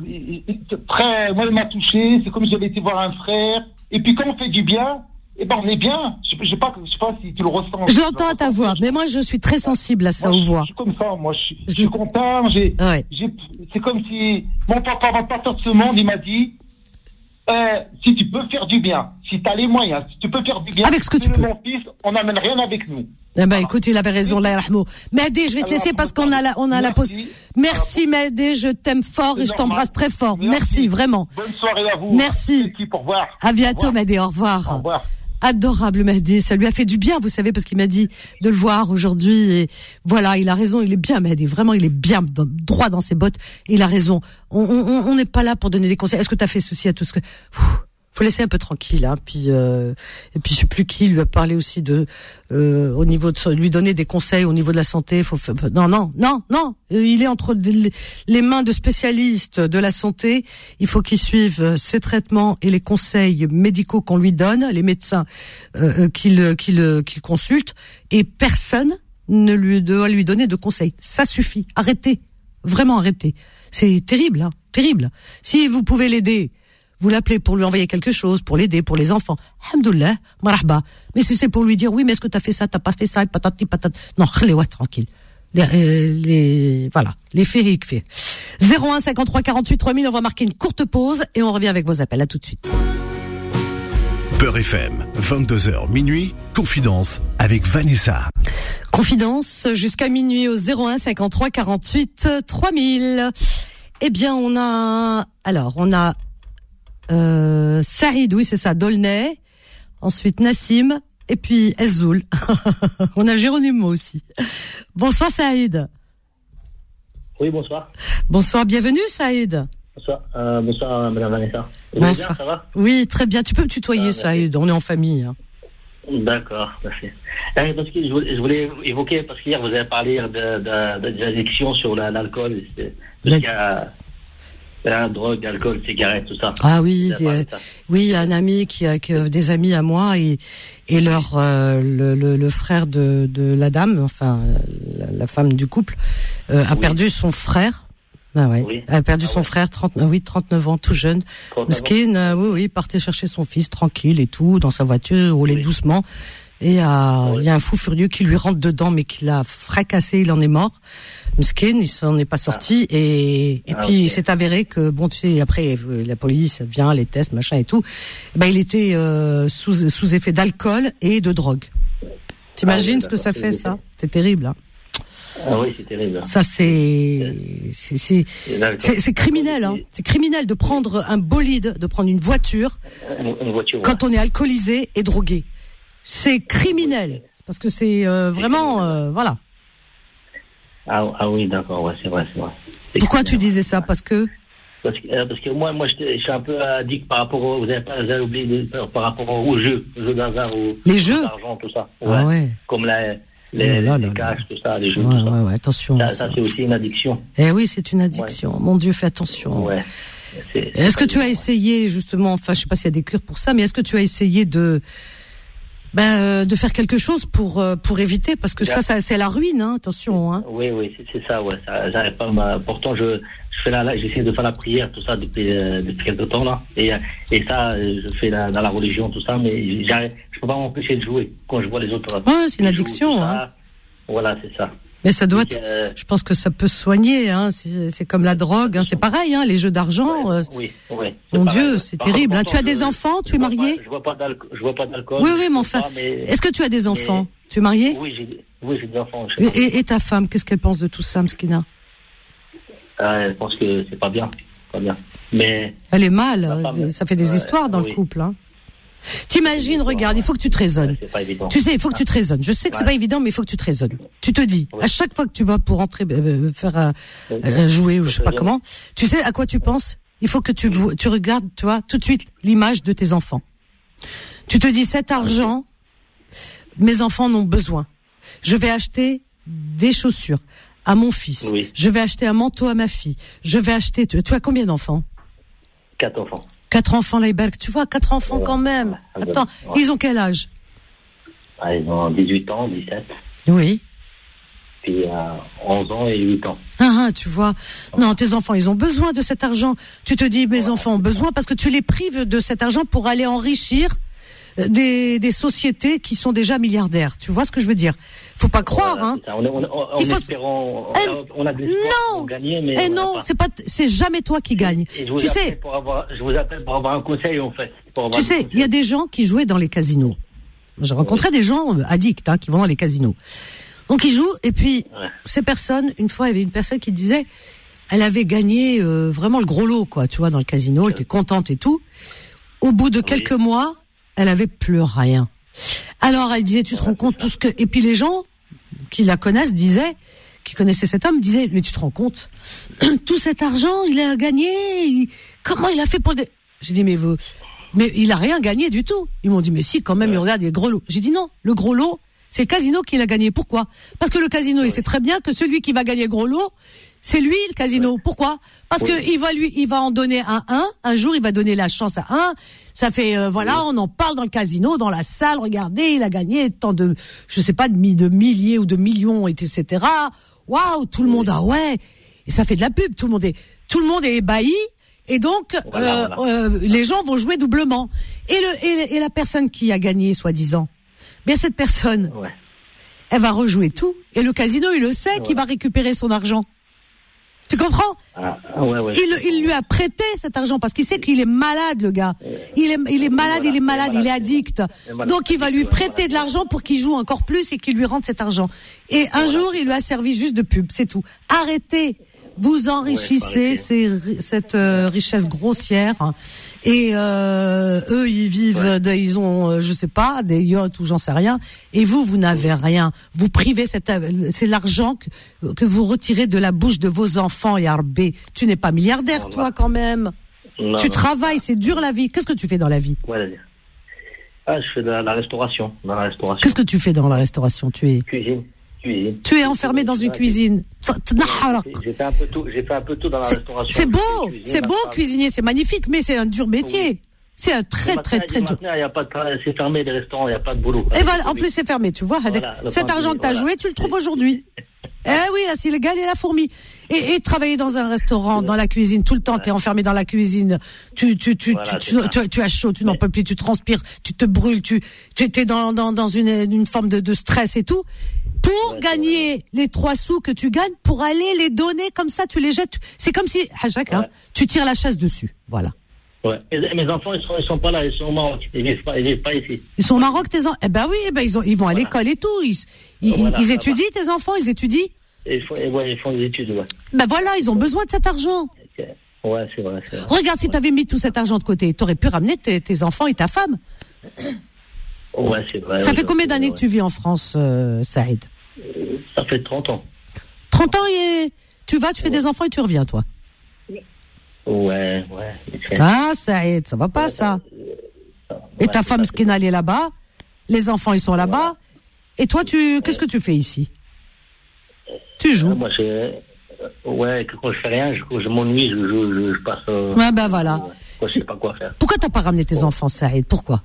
très, moi, il m'a touché. C'est comme si j'avais été voir un frère. Et puis, quand on fait du bien, eh ben, on est bien. Je, je sais pas, je sais pas si tu le ressens. Je l'entends à ta voix, mais moi, je suis très sensible à ça moi, aux je, voix. Je suis comme ça, moi. Je, je suis content. J'ai, ouais. j'ai, c'est comme si mon papa va partir de ce monde. Il m'a dit, euh, si tu peux faire du bien, si tu as les moyens, si tu peux faire du bien. Avec ce que tu peux. Mon fils, on n'amène rien avec nous. Eh ben, voilà. Écoute, il avait raison, là, Rahmo. Mehdi, je vais te laisser parce qu'on a la, on a la pause. Merci, Mehdi, je t'aime fort c'est et je normal. T'embrasse très fort. Merci. Merci, vraiment. Bonne soirée à vous. Merci. Au revoir. À bientôt, Mehdi, au revoir. Au revoir. Adorable Mehdi, ça lui a fait du bien, vous savez, parce qu'il m'a dit de le voir aujourd'hui. Et voilà, il a raison, il est bien Mehdi, vraiment, il est bien droit dans ses bottes. Il a raison. On n'est pas là pour donner des conseils. Est-ce que tu as fait souci à tout ce que... Ouh, faut laisser un peu tranquille, hein. Puis euh, et puis je sais plus qui lui a parlé aussi de euh, au niveau de lui donner des conseils au niveau de la santé. Faut non non non non. Il est entre les mains de spécialistes de la santé. Il faut qu'il suive ses traitements et les conseils médicaux qu'on lui donne, les médecins euh, qu'il qu'il qu'il consulte. Et personne ne lui doit lui donner de conseils. Ça suffit. Arrêtez, vraiment arrêtez. C'est terrible, hein, terrible. Si vous pouvez l'aider. Vous l'appelez pour lui envoyer quelque chose, pour l'aider, pour les enfants. Alhamdoulilah, marahba. Mais si c'est pour lui dire, oui, mais est-ce que t'as fait ça, t'as pas fait ça, patati patati. Non, khléwa, tranquille. Les, euh, les, voilà. Les fériques fait. zéro un cinquante-trois quarante-huit trois mille, on va marquer une courte pause et on revient avec vos appels. À tout de suite. Beurre F M, vingt-deux heures minuit, Confidence avec Vanessa. Confidence jusqu'à minuit au zéro un cinquante-trois quarante-huit trois mille. Eh bien, on a, alors, on a, Euh, Saïd, oui c'est ça, Dolnay, ensuite Nassim, et puis Ezoul. On a Géronimo aussi. Bonsoir Saïd. Oui, bonsoir. Bonsoir, bienvenue Saïd. Bonsoir, euh, bonsoir Madame Vanessa. Vous bonsoir. Bien, ça va? Oui, très bien, tu peux me tutoyer ah, Saïd, on est en famille. Hein. D'accord, merci. Euh, parce que je voulais, je voulais évoquer, parce qu'hier vous avez parlé de, de, de, de l'addiction sur la, l'alcool, c'est, parce qu'il y a... La drogue, alcool, cigarettes, tout ça. Ah oui, euh, oui, il y a un ami qui a que des amis à moi et et leur euh, le, le le frère de de la dame, enfin la, la femme du couple, euh, a oui. perdu son frère Ah ouais. Oui. Elle a perdu Ah son ouais. frère, trente, oui, trente-neuf ans, tout jeune. Mesquine, euh, oui, oui, il partait chercher son fils tranquille et tout, dans sa voiture, roulait Oui. doucement. Et il y a, Oui. il y a un fou furieux qui lui rentre dedans, mais qui l'a fracassé, il en est mort. Mesquine, il s'en est pas sorti. Ah. Et, et Ah, puis, okay. il s'est avéré que, bon, tu sais, après, la police vient, les tests, machin et tout. Ben, il était euh, sous, sous effet d'alcool et de drogue. T'imagines ah, oui, ce que ça fait, ça? C'est terrible, hein. Ah oui, c'est terrible. Ça, c'est, c'est, c'est, c'est, c'est criminel, hein. C'est criminel de prendre un bolide, de prendre une voiture, une voiture quand ouais. on est alcoolisé et drogué. C'est criminel. Parce que c'est, euh, vraiment, euh, voilà. Ah, ah oui, d'accord, ouais, c'est vrai, c'est vrai. C'est Pourquoi tu disais ça? Parce que? Parce que, euh, parce que moi, moi, je, je suis un peu addict par rapport au, vous avez pas, vous avez oublié de, par rapport aux jeux, aux jeux d'hasard, aux, les jeux, d'argent, tout ça. Ouais. Ah ouais. Comme la, les, là, les là, cash, là. tout ça, les jeux, ouais, tout ça. Ouais, ouais, attention. Ça, ça, c'est aussi une addiction. Eh oui, c'est une addiction. Ouais. Mon Dieu, fais attention. Ouais. C'est, c'est est-ce que tu as essayé, justement, enfin, je sais pas s'il y a des cures pour ça, mais est-ce que tu as essayé de, ben, euh, de faire quelque chose pour, euh, pour éviter, parce que ça, ça, c'est la ruine, hein, attention, hein. Oui, oui, c'est, c'est ça, ouais, ça, j'arrive pas, ma, pourtant, je, je fais la, j'essaie de faire la prière, tout ça, depuis, euh, depuis quelque temps, là, et, et ça, je fais la, dans la religion, tout ça, mais j'arrive, je peux pas m'empêcher de jouer, quand je vois les autres. Ouais, c'est une addiction, jouent, hein. Voilà, c'est ça. Mais ça doit, être, euh, je pense que ça peut soigner, hein. C'est, c'est comme la drogue, hein. C'est pareil, hein. Les jeux d'argent. Ouais, euh, oui, oui. Mon pareil, Dieu, ouais. c'est terrible. Hein. Tu as des je, enfants, tu es marié? Pas, je vois pas d'alcool. Je vois pas d'alcool. Oui, oui, mais enfin. Pas, mais... Est-ce que tu as des enfants? Mais... Tu es marié? Oui, j'ai, oui, j'ai des enfants. Et, et, et ta femme, qu'est-ce qu'elle pense de tout ça, Mskina? euh, Elle pense que c'est pas bien, pas bien. Mais. Elle est mal. Femme, ça fait des euh, histoires dans oui. le couple, hein. T'imagines, regarde, il faut que tu te raisonnes. Tu sais, il faut que tu te raisonnes. Je sais que c'est ouais. pas évident, mais il faut que tu te raisonnes. Tu te dis, ouais. à chaque fois que tu vas pour entrer, euh, faire un, euh, jouer ou je sais pas comment, tu sais à quoi tu penses? Il faut que tu, tu regardes, tu vois, tout de suite l'image de tes enfants. Tu te dis, cet argent, mes enfants en ont besoin. Je vais acheter des chaussures à mon fils. Oui. Je vais acheter un manteau à ma fille. Je vais acheter, tu, tu as combien d'enfants? Quatre enfants. Quatre enfants, Laïberg, tu vois, quatre enfants ouais, quand même. Ouais, Attends, ouais. Ils ont quel âge? ah, Ils ont dix-huit ans, dix-sept. Oui. Puis euh, onze ans et huit ans. Ah, ah, tu vois. Non, tes enfants, ils ont besoin de cet argent. Tu te dis, mes ouais. enfants ont besoin parce que tu les prives de cet argent pour aller enrichir des, des sociétés qui sont déjà milliardaires. Tu vois ce que je veux dire? Faut pas croire, voilà, hein. On, on, on, Il faut... espérant, eh, on a de l'espoir non. pour gagner, mais. Eh non, pas... c'est pas, c'est jamais toi qui gagne. Et je vous tu appelle sais. Pour avoir, je vous appelle pour avoir un conseil, en fait. Tu sais, il y a des gens qui jouaient dans les casinos. J'ai rencontré oui. des gens addicts, hein, qui vont dans les casinos. Donc ils jouent, et puis, ouais. ces personnes, une fois, il y avait une personne qui disait, elle avait gagné, euh, vraiment le gros lot, quoi, tu vois, dans le casino, elle était contente et tout. Au bout de quelques oui. mois, elle avait plus rien. Alors elle disait, tu te rends compte tout ce que, et puis les gens qui la connaissent disaient, qui connaissaient cet homme disaient, mais tu te rends compte, tout cet argent, il a gagné, il... comment il a fait pour des... J'ai dit, mais vous, mais il a rien gagné du tout. Ils m'ont dit, mais si, quand même, il regarde, il y a le gros lot. J'ai dit non, le gros lot, c'est le casino qui l'a gagné. Pourquoi? Parce que le casino, il sait très bien que celui qui va gagner le gros lot, c'est lui, le casino. Ouais. Pourquoi? Parce oui. que il va lui, il va en donner un un. Un jour, il va donner la chance à un. Ça fait, euh, voilà, oui. on en parle dans le casino, dans la salle. Regardez, il a gagné tant de, je sais pas, de, de milliers ou de millions, et cetera. Waouh, tout le oui. monde, ah ouais. Et ça fait de la pub. Tout le monde est, tout le monde est ébahi. Et donc, voilà, euh, voilà. Euh, les gens vont jouer doublement. Et le, et, et la personne qui a gagné, soi-disant, bien cette personne, ouais. elle va rejouer tout. Et le casino, il le sait ouais. qu'il va récupérer son argent. Tu comprends? ah, ouais, ouais. Il, il lui a prêté cet argent parce qu'il sait qu'il est malade, le gars. Il est, il est malade, il est malade, il est addict. Donc il va lui prêter de l'argent pour qu'il joue encore plus et qu'il lui rende cet argent. Et un jour, il lui a servi juste de pub, c'est tout. Arrêtez. Vous enrichissez ces, cette euh, richesse grossière et euh, eux ils vivent, ouais. de, ils ont euh, je sais pas des yachts ou j'en sais rien et vous vous n'avez rien. Vous privez cette, c'est l'argent que, que vous retirez de la bouche de vos enfants. Yarbé, tu n'es pas milliardaire non, toi non. quand même. Non, tu non, travailles, non. c'est dur la vie. Qu'est-ce que tu fais dans la vie? Ouais, ah, je fais de la, la restauration, dans la restauration. Qu'est-ce que tu fais dans la restauration? Tu es cuisine. Cuisine. Tu es enfermé dans une cuisine. J'ai fait un peu tout, j'ai fait un peu tout dans la restauration. C'est beau, c'est beau cuisinier, c'est magnifique, mais c'est un dur métier. Oui. C'est un très très très dur. Il y a pas de, c'est fermé les restaurants, il y a pas de boulot. Et voilà, en plus c'est fermé, tu vois. Voilà, cet argent que tu as voilà. joué, tu le trouves aujourd'hui. Eh oui, la cigale et la fourmi. Et, et travailler dans un restaurant, dans la cuisine, tout le temps, t'es enfermé dans la cuisine, tu, tu, tu, Voilà, tu, tu, tu, tu as chaud, tu n'en peux plus, tu transpires, tu te brûles, tu, tu es dans, dans, dans une, une forme de, de stress et tout. Pour Ouais, gagner les trois sous que tu gagnes, pour aller les donner comme ça, tu les jettes. C'est comme si, Hajak, hein, Ouais. tu tires la chasse dessus. Voilà. Ouais. Et mes enfants, ils sont, ils sont pas là, ils sont au Maroc. Ils vivent pas, ils vivent pas ici. Ils sont au Maroc, tes enfants. Eh ben oui, eh ben ils ont, ils vont à Voilà. l'école et tout. Ils, ils, Voilà, ils là-bas. étudient, tes enfants, ils étudient. Et ils font, et ouais, ils font des études, ouais. Ben voilà, ils ont besoin de cet argent. Ok. Ouais, c'est vrai, c'est vrai. Regarde, si Ouais. t'avais mis tout cet argent de côté, t'aurais pu ramener tes, tes enfants et ta femme. Ouais, c'est vrai. Ça ouais, fait combien d'années ouais. que tu vis en France, euh, Saïd? Ça fait trente ans. trente ans et tu vas, tu fais des enfants et tu reviens, toi. Ouais, ouais. Ah, Saïd, ça va pas, ça. Et ta femme, ce qui est allée là-bas, les enfants, ils sont là-bas. Et toi, tu, qu'est-ce que tu fais ici? Tu joues. Moi, je, ouais, que quand je fais rien, je, je m'ennuie, je, je, je, je passe. Euh, Ouais, ben voilà. ouais, je sais pas quoi faire. Pourquoi t'as pas ramené tes enfants, Saïd? Pourquoi?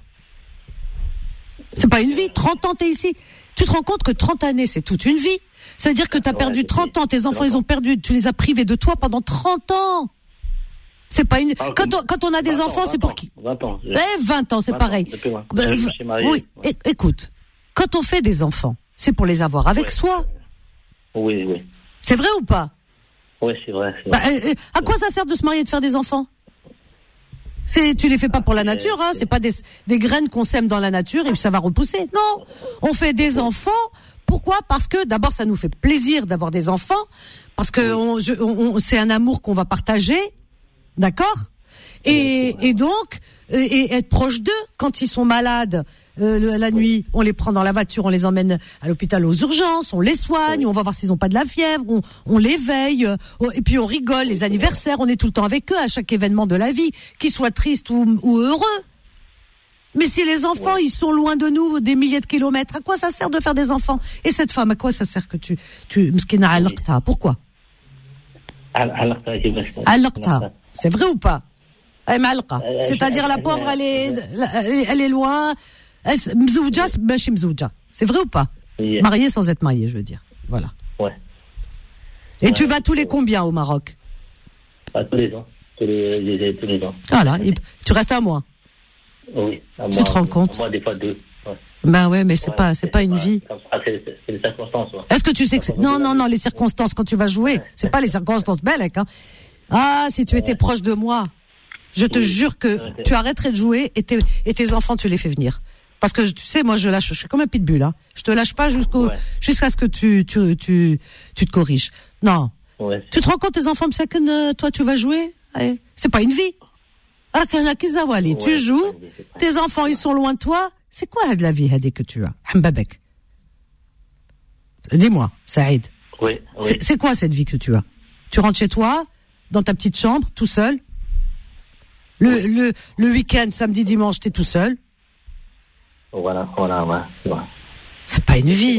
C'est pas une vie. trente ans, t'es ici. Tu te rends compte que trente années, c'est toute une vie. Ça veut dire que t'as Ouais, perdu c'est- trente ans. Tes enfants, ils ont perdu, tu les as privés de toi pendant trente ans. C'est pas une, Ah, quand comme- on, quand on a des vingt enfants, ans, c'est vingt pour ans, qui? vingt ans. je- Eh, vingt ans, c'est vingt ans, pareil. depuis, ouais. Ben, Je me suis marié. oui, Ouais. é- écoute. Quand on fait des enfants, c'est pour les avoir avec Ouais. soi. Oui, oui. C'est vrai ou pas? Oui, c'est vrai. c'est Bah, vrai. euh, euh, à quoi ça sert de se marier et de faire des enfants? C'est, tu les fais pas pour la Ah, nature, hein. c'est- C'est pas des, des graines qu'on sème dans la nature et puis ça va repousser. Non. On fait des enfants. Pourquoi? Parce que d'abord, ça nous fait plaisir d'avoir des enfants. Parce que on, je- on- on- c'est un amour qu'on va partager. D'accord? Et, et donc, euh, et être proche d'eux quand ils sont malades euh, le- la nuit, on les prend dans la voiture, on les emmène à l'hôpital aux urgences, on les soigne, on va voir s'ils ont pas de la fièvre, on, on les veille, euh, et puis on rigole, les anniversaires, on est tout le temps avec eux à chaque événement de la vie, qu'ils soient tristes ou, ou heureux. Mais si les enfants, ils sont loin de nous, des milliers de kilomètres, à quoi ça sert de faire des enfants? Et cette femme, à quoi ça sert que tu, tu, mskina alaqta? Pourquoi? Al- al- al- Alaqta. C'est vrai ou pas? Eh, malqa. Euh, C'est-à-dire la je- pauvre, elle est, je- elle est, elle est loin. Elle s- mzouja, c'est machi mzouja. C'est vrai ou pas? Yeah. Mariée sans être mariée, je veux dire. Voilà. Ouais. Et tu Ouais. vas tous les combien au Maroc? Pas tous les ans. Tous les, les- tous les ans. Voilà. Et tu restes un mois. Oui. À Tu moi, te rends compte? à Moi, des fois deux. Ouais. Ben ouais, mais c'est Ouais, pas, c'est pas une vie. comme ça, C'est c'est- c'est les circonstances. Ouais. Est-ce que tu sais que c'est... Non, non, non, les circonstances, quand tu vas jouer, c'est pas les circonstances belles, hein. Ah, si tu étais proche de moi, je te Oui. jure que Ouais. tu arrêterais de jouer et tes, et tes enfants, tu les fais venir. Parce que, tu sais, moi, je lâche, je suis comme un pitbull, hein. Je te lâche pas jusqu'au, Ouais. jusqu'à ce que tu, tu, tu, tu te corriges. Non. Ouais. Tu te rends compte, tes enfants, Msaken, euh, toi, tu vas jouer? Allez, c'est pas une vie. Rakana Kizawali, Ouais, tu c'est joues, pas une vie, c'est pas- tes enfants, ils sont loin de toi. C'est quoi de la vie, Hadi, que tu as? Hambabek. Dis-moi, Saïd. Oui, oui. C'est, c'est quoi cette vie que tu as? Tu rentres chez toi, dans ta petite chambre, tout seul. Le, le, le week-end, samedi, dimanche, t'es tout seul. Voilà, voilà, ouais. C'est vrai. C'est pas une vie.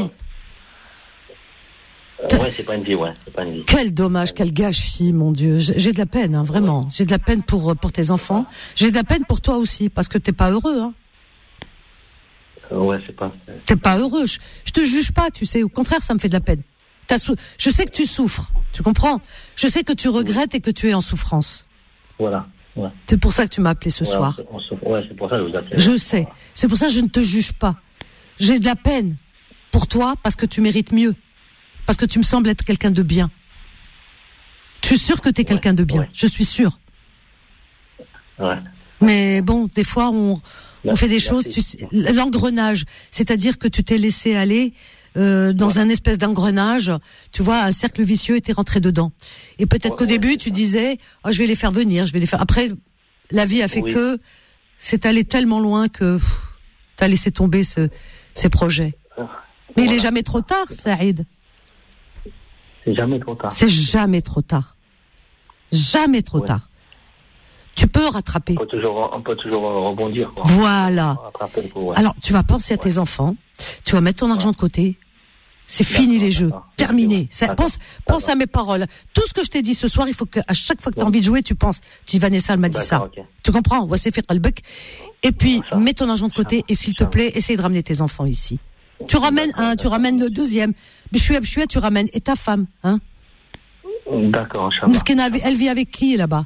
Euh, ouais, c'est pas une vie, ouais. C'est pas une vie. Quel dommage, quel gâchis, mon Dieu. J'ai, j'ai de la peine, hein, vraiment. J'ai de la peine pour, pour tes enfants. J'ai de la peine pour toi aussi, parce que t'es pas heureux, hein. Euh, ouais, c'est pas. T'es pas heureux. Je, je te juge pas, tu sais. Au contraire, ça me fait de la peine. T'as sou- je sais que tu souffres. Tu comprends? Je sais que tu regrettes et que tu es en souffrance. Voilà. Ouais. C'est pour ça que tu m'as appelé ce Ouais, soir. on se- on se- ouais, c'est pour ça que je vous appelle. Je sais. C'est pour ça que je ne te juge pas. J'ai de la peine pour toi parce que tu mérites mieux. Parce que tu me sembles être quelqu'un de bien. Je suis sûre que tu es quelqu'un de bien. ouais. Je suis sûre. Ouais. Mais bon, des fois, on, on Merci, fait des merci. choses, tu sais, l'engrenage. C'est-à-dire que tu t'es laissé aller euh, dans Voilà. un espèce d'engrenage. Tu vois, un cercle vicieux et t'es rentré dedans. Et peut-être Ouais, qu'au ouais, début, c'est tu ça. disais, oh, je vais les faire venir, je vais les faire. Après, la vie a fait Oui. que c'est allé tellement loin que pff, t'as laissé tomber ce, ces projets. Mais il est Voilà. jamais trop tard, Saïd. C'est jamais trop tard. C'est jamais trop tard. Jamais trop Ouais. tard. Tu peux rattraper. On peut toujours, on peut toujours euh, rebondir. Quoi. Voilà. Rattraper le coup, ouais. Alors, tu vas penser à tes enfants, tu vas mettre ton argent de côté. C'est fini D'accord, les jeux, d'accord. terminé. Ça, D'accord, pense, pense d'accord. à mes paroles. Tout ce que je t'ai dit ce soir, il faut que à chaque fois que tu as Ouais. envie de jouer, tu penses. Tu dis, Vanessa, elle m'a dit ça. D'accord, ok. Tu comprends? Voici fait qalbek. Et puis, Ça. mets ton argent de côté Ça. et s'il te Ça. plaît, essaye de ramener tes enfants ici. Tu ramènes un, tu ramènes le deuxième. Bchouia, bchouia, tu ramènes. Et ta femme, hein? D'accord, Inch'Allah. Mskina, elle vit avec qui, là-bas?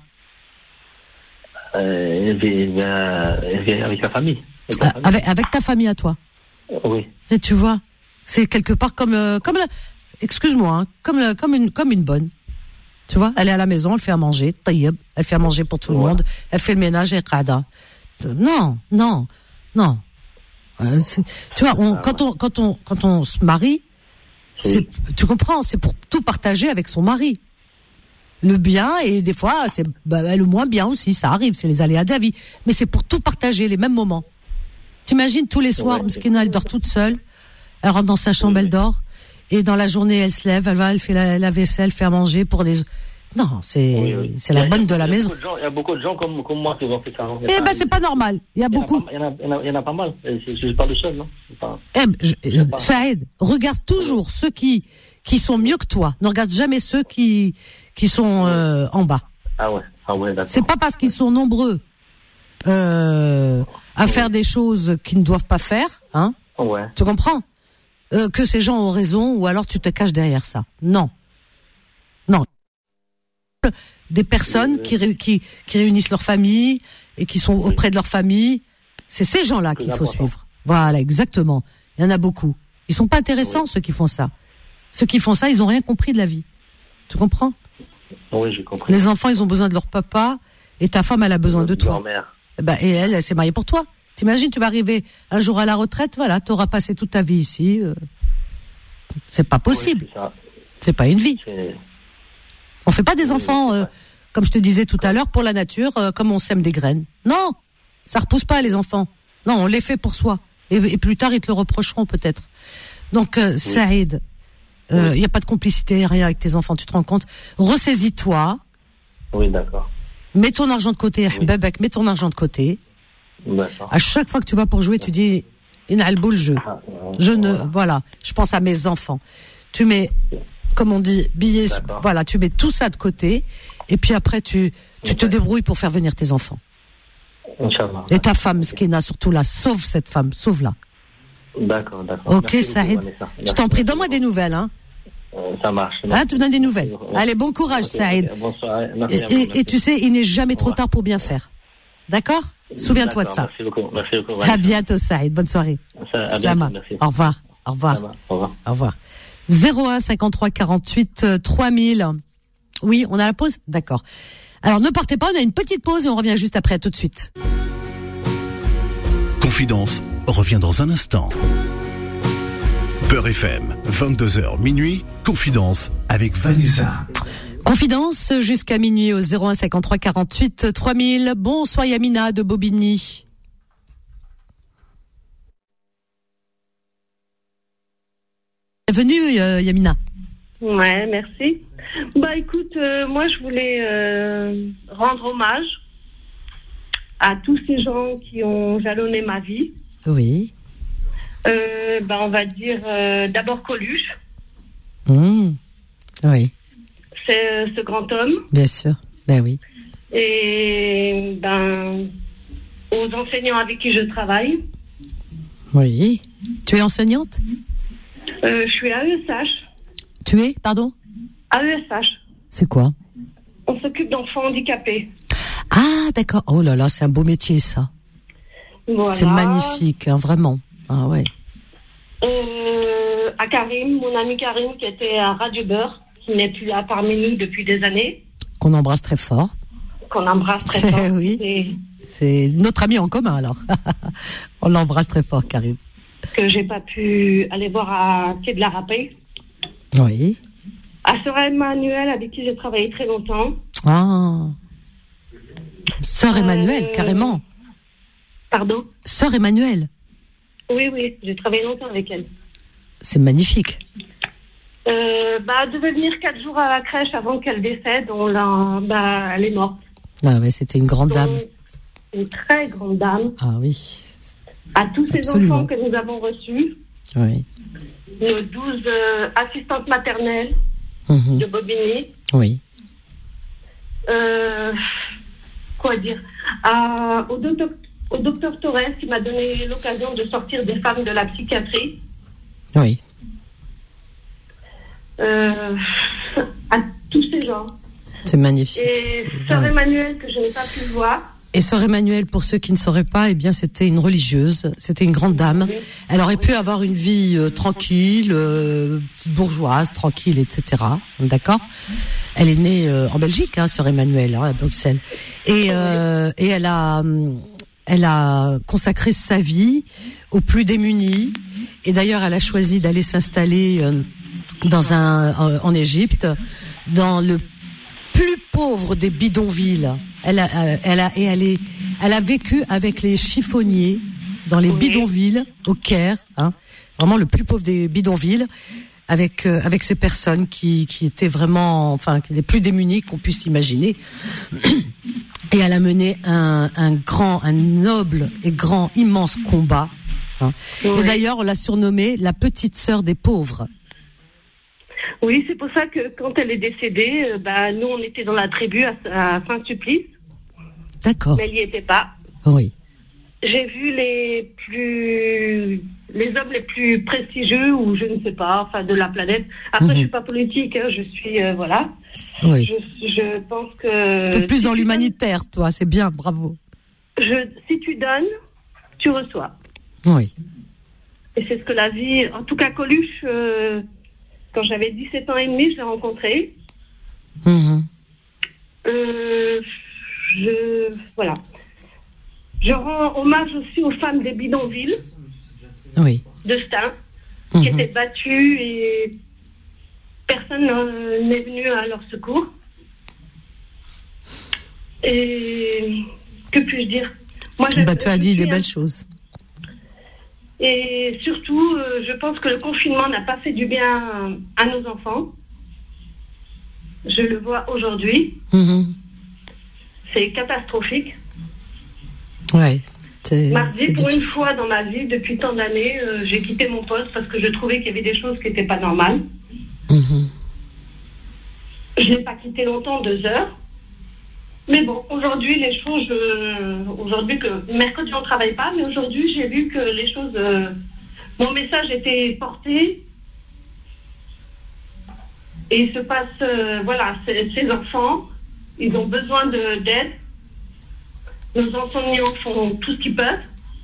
Euh, elle, vit, elle, vit, elle vit avec la famille. Avec, la Ah, famille. avec, avec ta famille à toi. Oui. Et tu vois, c'est quelque part comme, euh, comme la, excuse-moi, hein, comme, la- comme une, comme une bonne. Tu vois, elle est à la maison, elle fait à manger, taïeb, elle fait à manger pour tout le Ouais. monde, elle fait le ménage et qada. Non, non, non. Euh, c'est- tu vois, on, Ah, quand on, quand on, quand on se marie, c'est, tu comprends, c'est pour tout partager avec son mari. Le bien et des fois, c'est bah, le moins bien aussi, ça arrive, c'est les aléas de la vie. Mais c'est pour tout partager, les mêmes moments. T'imagines tous les soirs, Ouais. Mskina, elle dort toute seule, elle rentre dans sa chambre, Oui. elle dort, et dans la journée, elle se lève, elle va, elle fait la, la vaisselle, fait à manger pour les... Non, c'est Oui, oui. c'est la Il y a- bonne il y de a la beaucoup maison. de gens- Il y a beaucoup de gens comme, comme moi qui ont fait ça. hein. Il y a Eh pas- ben, c'est pas normal. Il y a il y en beaucoup... pas- Il y en a, il y en a, il y en a pas mal. Et c'est- Je suis pas le seul, non C'est pas- Eh ben, je- Je sais pas. Saïd, regarde toujours ceux qui qui sont mieux que toi. Ne regarde jamais ceux qui qui sont euh, en bas. Ah ouais, ah ouais, d'accord. C'est pas parce qu'ils sont nombreux euh, à faire des choses qu'ils ne doivent pas faire, hein. Ouais. Tu comprends euh, que ces gens ont raison ou alors tu te caches derrière ça. Non, non. Des personnes qui ré- qui qui réunissent leur famille et qui sont auprès de leur famille, c'est ces gens-là Plus qu'il faut important. suivre. Voilà, exactement. Il y en a beaucoup. Ils sont pas intéressants ceux qui font ça. Ceux qui font ça, ils ont rien compris de la vie. Tu comprends? Oui, j'ai compris. Les enfants, ils ont besoin de leur papa et ta femme, elle a besoin de toi. Grand-mère. Eh ben, et elle, elle s'est mariée pour toi. T'imagines, tu vas arriver un jour à la retraite, voilà, t'auras passé toute ta vie ici. euh, C'est pas possible. Oui, c'est ça. C'est pas une vie. C'est- On fait pas des Oui, enfants, c'est euh, vrai. comme je te disais tout à l'heure, pour la nature, euh, comme on sème des graines. Non, ça repousse pas les enfants. Non, on les fait pour soi. Et, et plus tard, ils te le reprocheront peut-être. Donc, euh, Saïd, il euh, y a pas de complicité, rien avec tes enfants, tu te rends compte. Ressaisis-toi, Oui, d'accord. mets ton argent de côté, Babek, mets ton argent de côté. D'accord. À chaque fois que tu vas pour jouer, tu dis, inalbou le jeu. Ah, euh, Je ne, voilà. voilà, je pense à mes enfants. Tu mets, comme on dit, billets, D'accord. voilà, tu mets tout ça de côté, et puis après tu, tu te Ok. débrouilles pour faire venir tes enfants. Inch'Allah. Et ta femme, Skina, surtout là, sauve cette femme, sauve-la. D'accord, d'accord. Ok, Merci beaucoup, Saïd. Vanessa. Je Merci. t'en prie, donne-moi des nouvelles, hein. Euh, Ça marche. Hein, tu me donnes des nouvelles. Ok. Allez, bon courage, Ok, Saïd. ok. Bonsoir. Merci Et, à vous, et- et merci. tu sais, il n'est jamais Au trop revoir. tard pour bien faire. D'accord? Souviens-toi de D'accord, ça. Merci beaucoup. Merci beaucoup. À Vanessa. bientôt, Saïd. Bonne soirée. Ça- à Slama. bientôt, merci. Au revoir. Au revoir. Ça va, Au revoir. Au revoir. zéro un cinquante-trois quarante-huit euh, trois mille. Oui, on a la pause? D'accord. Alors ne partez pas, on a une petite pause et on revient juste après, à tout de suite. Confidence revient dans un instant. Beurre F M, vingt-deux heures minuit, Confidence avec Vanessa. Confidence jusqu'à minuit au zéro un cinquante-trois quarante-huit trois mille. Bonsoir Yamina de Bobigny. Bienvenue euh, Yamina. Ouais, merci. Bah écoute, euh, moi je voulais euh, rendre hommage à tous ces gens qui ont jalonné ma vie. Oui. Euh, bah, on va dire euh, d'abord Coluche, Mmh. Oui, c'est euh, ce grand homme, bien sûr. Ben oui. et ben aux enseignants avec qui je travaille. Oui. Tu es enseignante? Euh, je suis à E S H. Tu es, pardon? À E S H, C'est quoi? on s'occupe d'enfants handicapés. Ah, d'accord. Oh là là, c'est un beau métier, ça. Voilà. C'est magnifique, hein, vraiment. Ah ouais. Euh, à Karim, mon ami Karim qui était à Radio Beurre, qui n'est plus là parmi nous depuis des années, Qu'on embrasse très fort. qu'on embrasse très fort. Oui. Et C'est notre ami en commun, alors. On l'embrasse très fort, Karim. que j'ai pas pu aller voir à Quai de la Rapée. Oui. À Sœur Emmanuel, avec qui j'ai travaillé très longtemps. Ah. Sœur Euh, Emmanuel, carrément. Pardon? Sœur Emmanuel. Oui, oui, j'ai travaillé longtemps avec elle. C'est magnifique. Euh, bah, elle devait venir quatre jours à la crèche avant qu'elle décède. On l'a, bah, elle est morte. Ah ouais, c'était une grande dame. Donc, une très grande dame. Ah oui. À tous ces Absolument. enfants que nous avons reçus, Oui. nos douze euh, assistantes maternelles Mhm. de Bobigny. Oui. Euh, quoi dire à, au, docteur, au docteur Torres qui m'a donné l'occasion de sortir des femmes de la psychiatrie. Oui. Euh, à tous ces gens. C'est magnifique. Et c'est... Sœur ouais. Emmanuelle, que je n'ai pas pu voir. Et Sœur Emmanuelle, pour ceux qui ne sauraient pas, eh bien, c'était une religieuse, c'était une grande dame. Elle aurait pu avoir une vie euh, tranquille, euh, petite bourgeoise, tranquille, et cetera. D'accord. Elle est née euh, en Belgique, hein, Sœur Emmanuelle, hein, à Bruxelles. Et, euh, et elle a, elle a consacré sa vie aux plus démunis. Et d'ailleurs, elle a choisi d'aller s'installer euh, dans un, euh, en Égypte, dans le plus pauvre des bidonvilles. Elle a, elle a, et elle est, elle a vécu avec les chiffonniers dans les oui. bidonvilles au Caire, hein, vraiment le plus pauvre des bidonvilles, avec euh, avec ces personnes qui qui étaient vraiment, enfin, les plus démunies qu'on puisse imaginer. Et elle a mené un un grand, un noble et grand, immense combat. Hein. Oui. Et d'ailleurs, on l'a surnommée la petite sœur des pauvres. Oui, c'est pour ça que quand elle est décédée, euh, bah, nous, on était dans la tribu à, à Saint-Sulpice. D'accord. Mais elle n'y était pas. Oui. J'ai vu les plus, les hommes les plus prestigieux, ou je ne sais pas, enfin, de la planète. Après, mmh. je suis pas politique, hein, je suis, euh, voilà. Oui. Je, je pense que... T'es plus si dans l'humanitaire, donnes, toi, c'est bien, bravo. Je, si tu donnes, tu reçois. Oui. Et c'est ce que la vie... En tout cas, Coluche... Euh, Quand j'avais dix-sept ans et demi, je l'ai rencontré. Mmh. Euh, je, voilà. Je rends hommage aussi aux femmes des bidonvilles. Oui. De Stein, mmh. qui étaient battues et personne n'est venu à leur secours. Et que puis-je dire? Moi, bah, tu as dit des belles choses. Et surtout, euh, je pense que le confinement n'a pas fait du bien à nos enfants. Je le vois aujourd'hui. Mmh. C'est catastrophique. Ouais. C'est, Mardi, c'est pour difficile. une fois dans ma vie, depuis tant d'années, euh, j'ai quitté mon poste parce que je trouvais qu'il y avait des choses qui n'étaient pas normales. Mmh. Je n'ai pas quitté longtemps, deux heures. Mais bon, aujourd'hui, les choses... Euh, aujourd'hui, que mercredi, on ne travaille pas, mais aujourd'hui, j'ai vu que les choses... Euh, mon message était porté. Et il se passe... Euh, voilà, ces, ces enfants, ils ont besoin de, d'aide. Nos enseignants font tout ce qu'ils peuvent.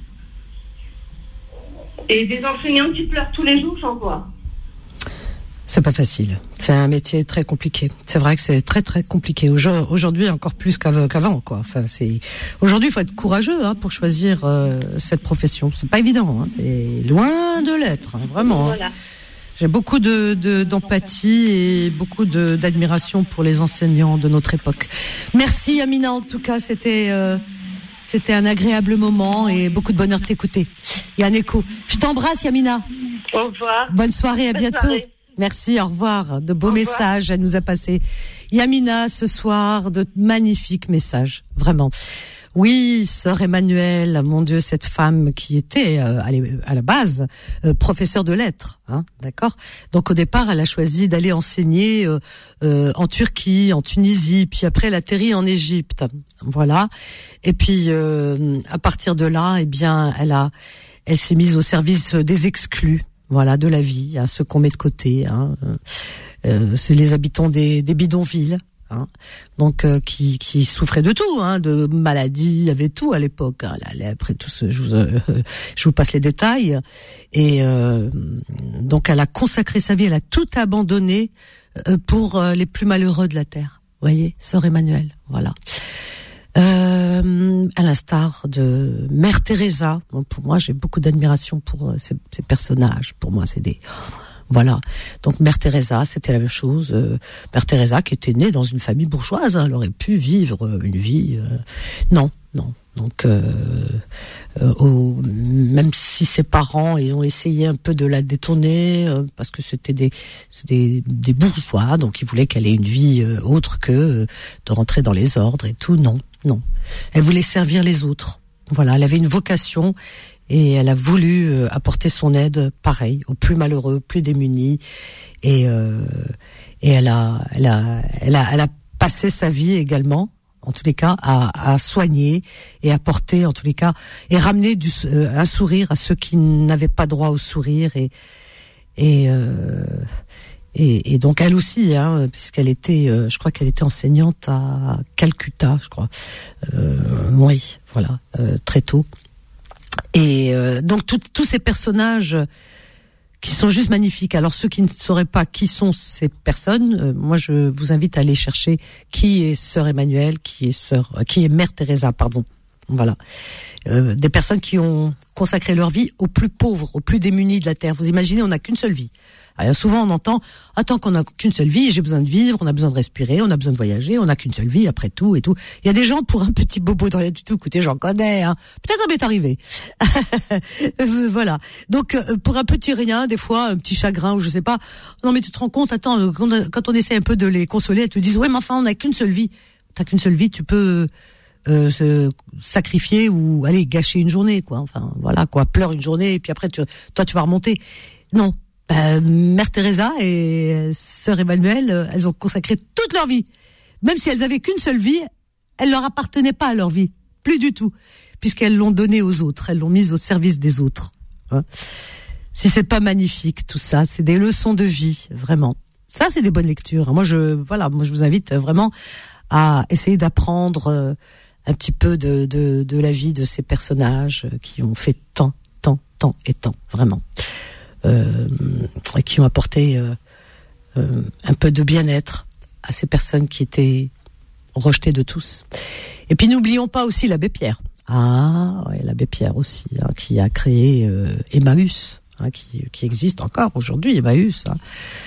Et des enseignants qui pleurent tous les jours, j'en vois. C'est pas facile. C'est un métier très compliqué. C'est vrai que c'est très très compliqué. Aujourd'hui encore plus qu'avant, quoi. Enfin, c'est aujourd'hui il faut être courageux hein, pour choisir euh, cette profession. C'est pas évident. Hein. C'est loin de l'être, hein, vraiment. Voilà. Hein. J'ai beaucoup de, de d'empathie et beaucoup de d'admiration pour les enseignants de notre époque. Merci Amina. En tout cas, c'était euh, c'était un agréable moment et beaucoup de bonheur de t'écouter. Il y a un écho. Je t'embrasse, Yamina. Au revoir. Bonne soirée, à Bonne bientôt. Soirée. Merci, au revoir. De beaux messages, elle nous a passé. Yamina, ce soir, de magnifiques messages, vraiment. Oui, sœur Emmanuelle, mon Dieu, cette femme qui était euh, à la base euh, professeure de lettres, hein, d'accord. Donc au départ, elle a choisi d'aller enseigner euh, euh, en Turquie, en Tunisie, puis après elle atterrit en Égypte, voilà. Et puis euh, à partir de là, eh bien, elle a, elle s'est mise au service des exclus. Voilà, de la vie, hein, ceux qu'on met de côté, hein, euh, c'est les habitants des, des bidonvilles, hein, donc euh, qui, qui souffraient de tout, hein, de maladies, il y avait tout à l'époque, hein, la lèpre et tout ce, je vous, euh, je vous passe les détails, et euh, donc elle a consacré sa vie, elle a tout abandonné euh, pour euh, les plus malheureux de la terre, vous voyez, sœur Emmanuelle, voilà. Euh, à l'instar de Mère Teresa. Bon, pour moi, j'ai beaucoup d'admiration pour euh, ces, ces personnages. Pour moi, c'est des... Voilà. Donc, Mère Teresa, c'était la même chose. Euh, Mère Teresa, qui était née dans une famille bourgeoise, hein, elle aurait pu vivre une vie... Euh... Non, non. Donc, euh, euh, au, même si ses parents, ils ont essayé un peu de la détourner, euh, parce que c'était des, des, des bourgeois, donc ils voulaient qu'elle ait une vie euh, autre que euh, de rentrer dans les ordres et tout. Non, non. Elle voulait servir les autres. Voilà, elle avait une vocation et elle a voulu euh, apporter son aide, pareil, aux plus malheureux, plus démunis. Et, euh, et elle a, elle a, elle a, elle a passé sa vie également, en tous les cas, à, à soigner et à porter, en tous les cas, et ramener du, euh, un sourire à ceux qui n'avaient pas droit au sourire et, Et, euh, et, et donc elle aussi, hein, puisqu'elle était, euh, je crois qu'elle était enseignante à Calcutta, je crois. Euh, oui, voilà, euh, très tôt. Et euh, donc tous ces personnages qui sont juste magnifiques. Alors ceux qui ne sauraient pas qui sont ces personnes, euh, moi je vous invite à aller chercher qui est Sœur Emmanuelle, qui est Sœur, euh, qui est Mère Teresa, pardon. Voilà, euh, des personnes qui ont consacré leur vie aux plus pauvres, aux plus démunis de la terre. Vous imaginez, on n'a qu'une seule vie. Alors, souvent on entend, attends qu'on n'a qu'une seule vie, j'ai besoin de vivre, on a besoin de respirer, on a besoin de voyager, on n'a qu'une seule vie après tout et tout. Il y a des gens pour un petit bobo dans rien du tout. Écoutez, j'en connais, hein. Peut-être ça m'est arrivé. Voilà. Donc euh, pour un petit rien, des fois un petit chagrin ou je sais pas. Non mais tu te rends compte, attends, quand on, quand on essaie un peu de les consoler, elles te disent ouais mais enfin on n'a qu'une seule vie. T'as qu'une seule vie, tu peux euh, se sacrifier ou aller gâcher une journée quoi. Enfin voilà quoi, pleure une journée et puis après tu, toi tu vas remonter. Non. Ben, Mère Teresa et Sœur Emmanuelle, elles ont consacré toute leur vie. Même si elles avaient qu'une seule vie, elle leur appartenait pas à leur vie. Plus du tout. Puisqu'elles l'ont donnée aux autres. Elles l'ont mise au service des autres. Hein. Si c'est pas magnifique, tout ça, c'est des leçons de vie, vraiment. Ça, c'est des bonnes lectures. Moi, je, voilà, moi, je vous invite vraiment à essayer d'apprendre un petit peu de, de, de la vie de ces personnages qui ont fait tant, tant, tant et tant, vraiment. Euh, qui ont apporté euh, euh, un peu de bien-être à ces personnes qui étaient rejetées de tous. Et puis n'oublions pas aussi l'abbé Pierre. Ah, ouais, l'abbé Pierre aussi, hein, qui a créé euh, Emmaüs, hein, qui, qui existe encore aujourd'hui, Emmaüs, hein,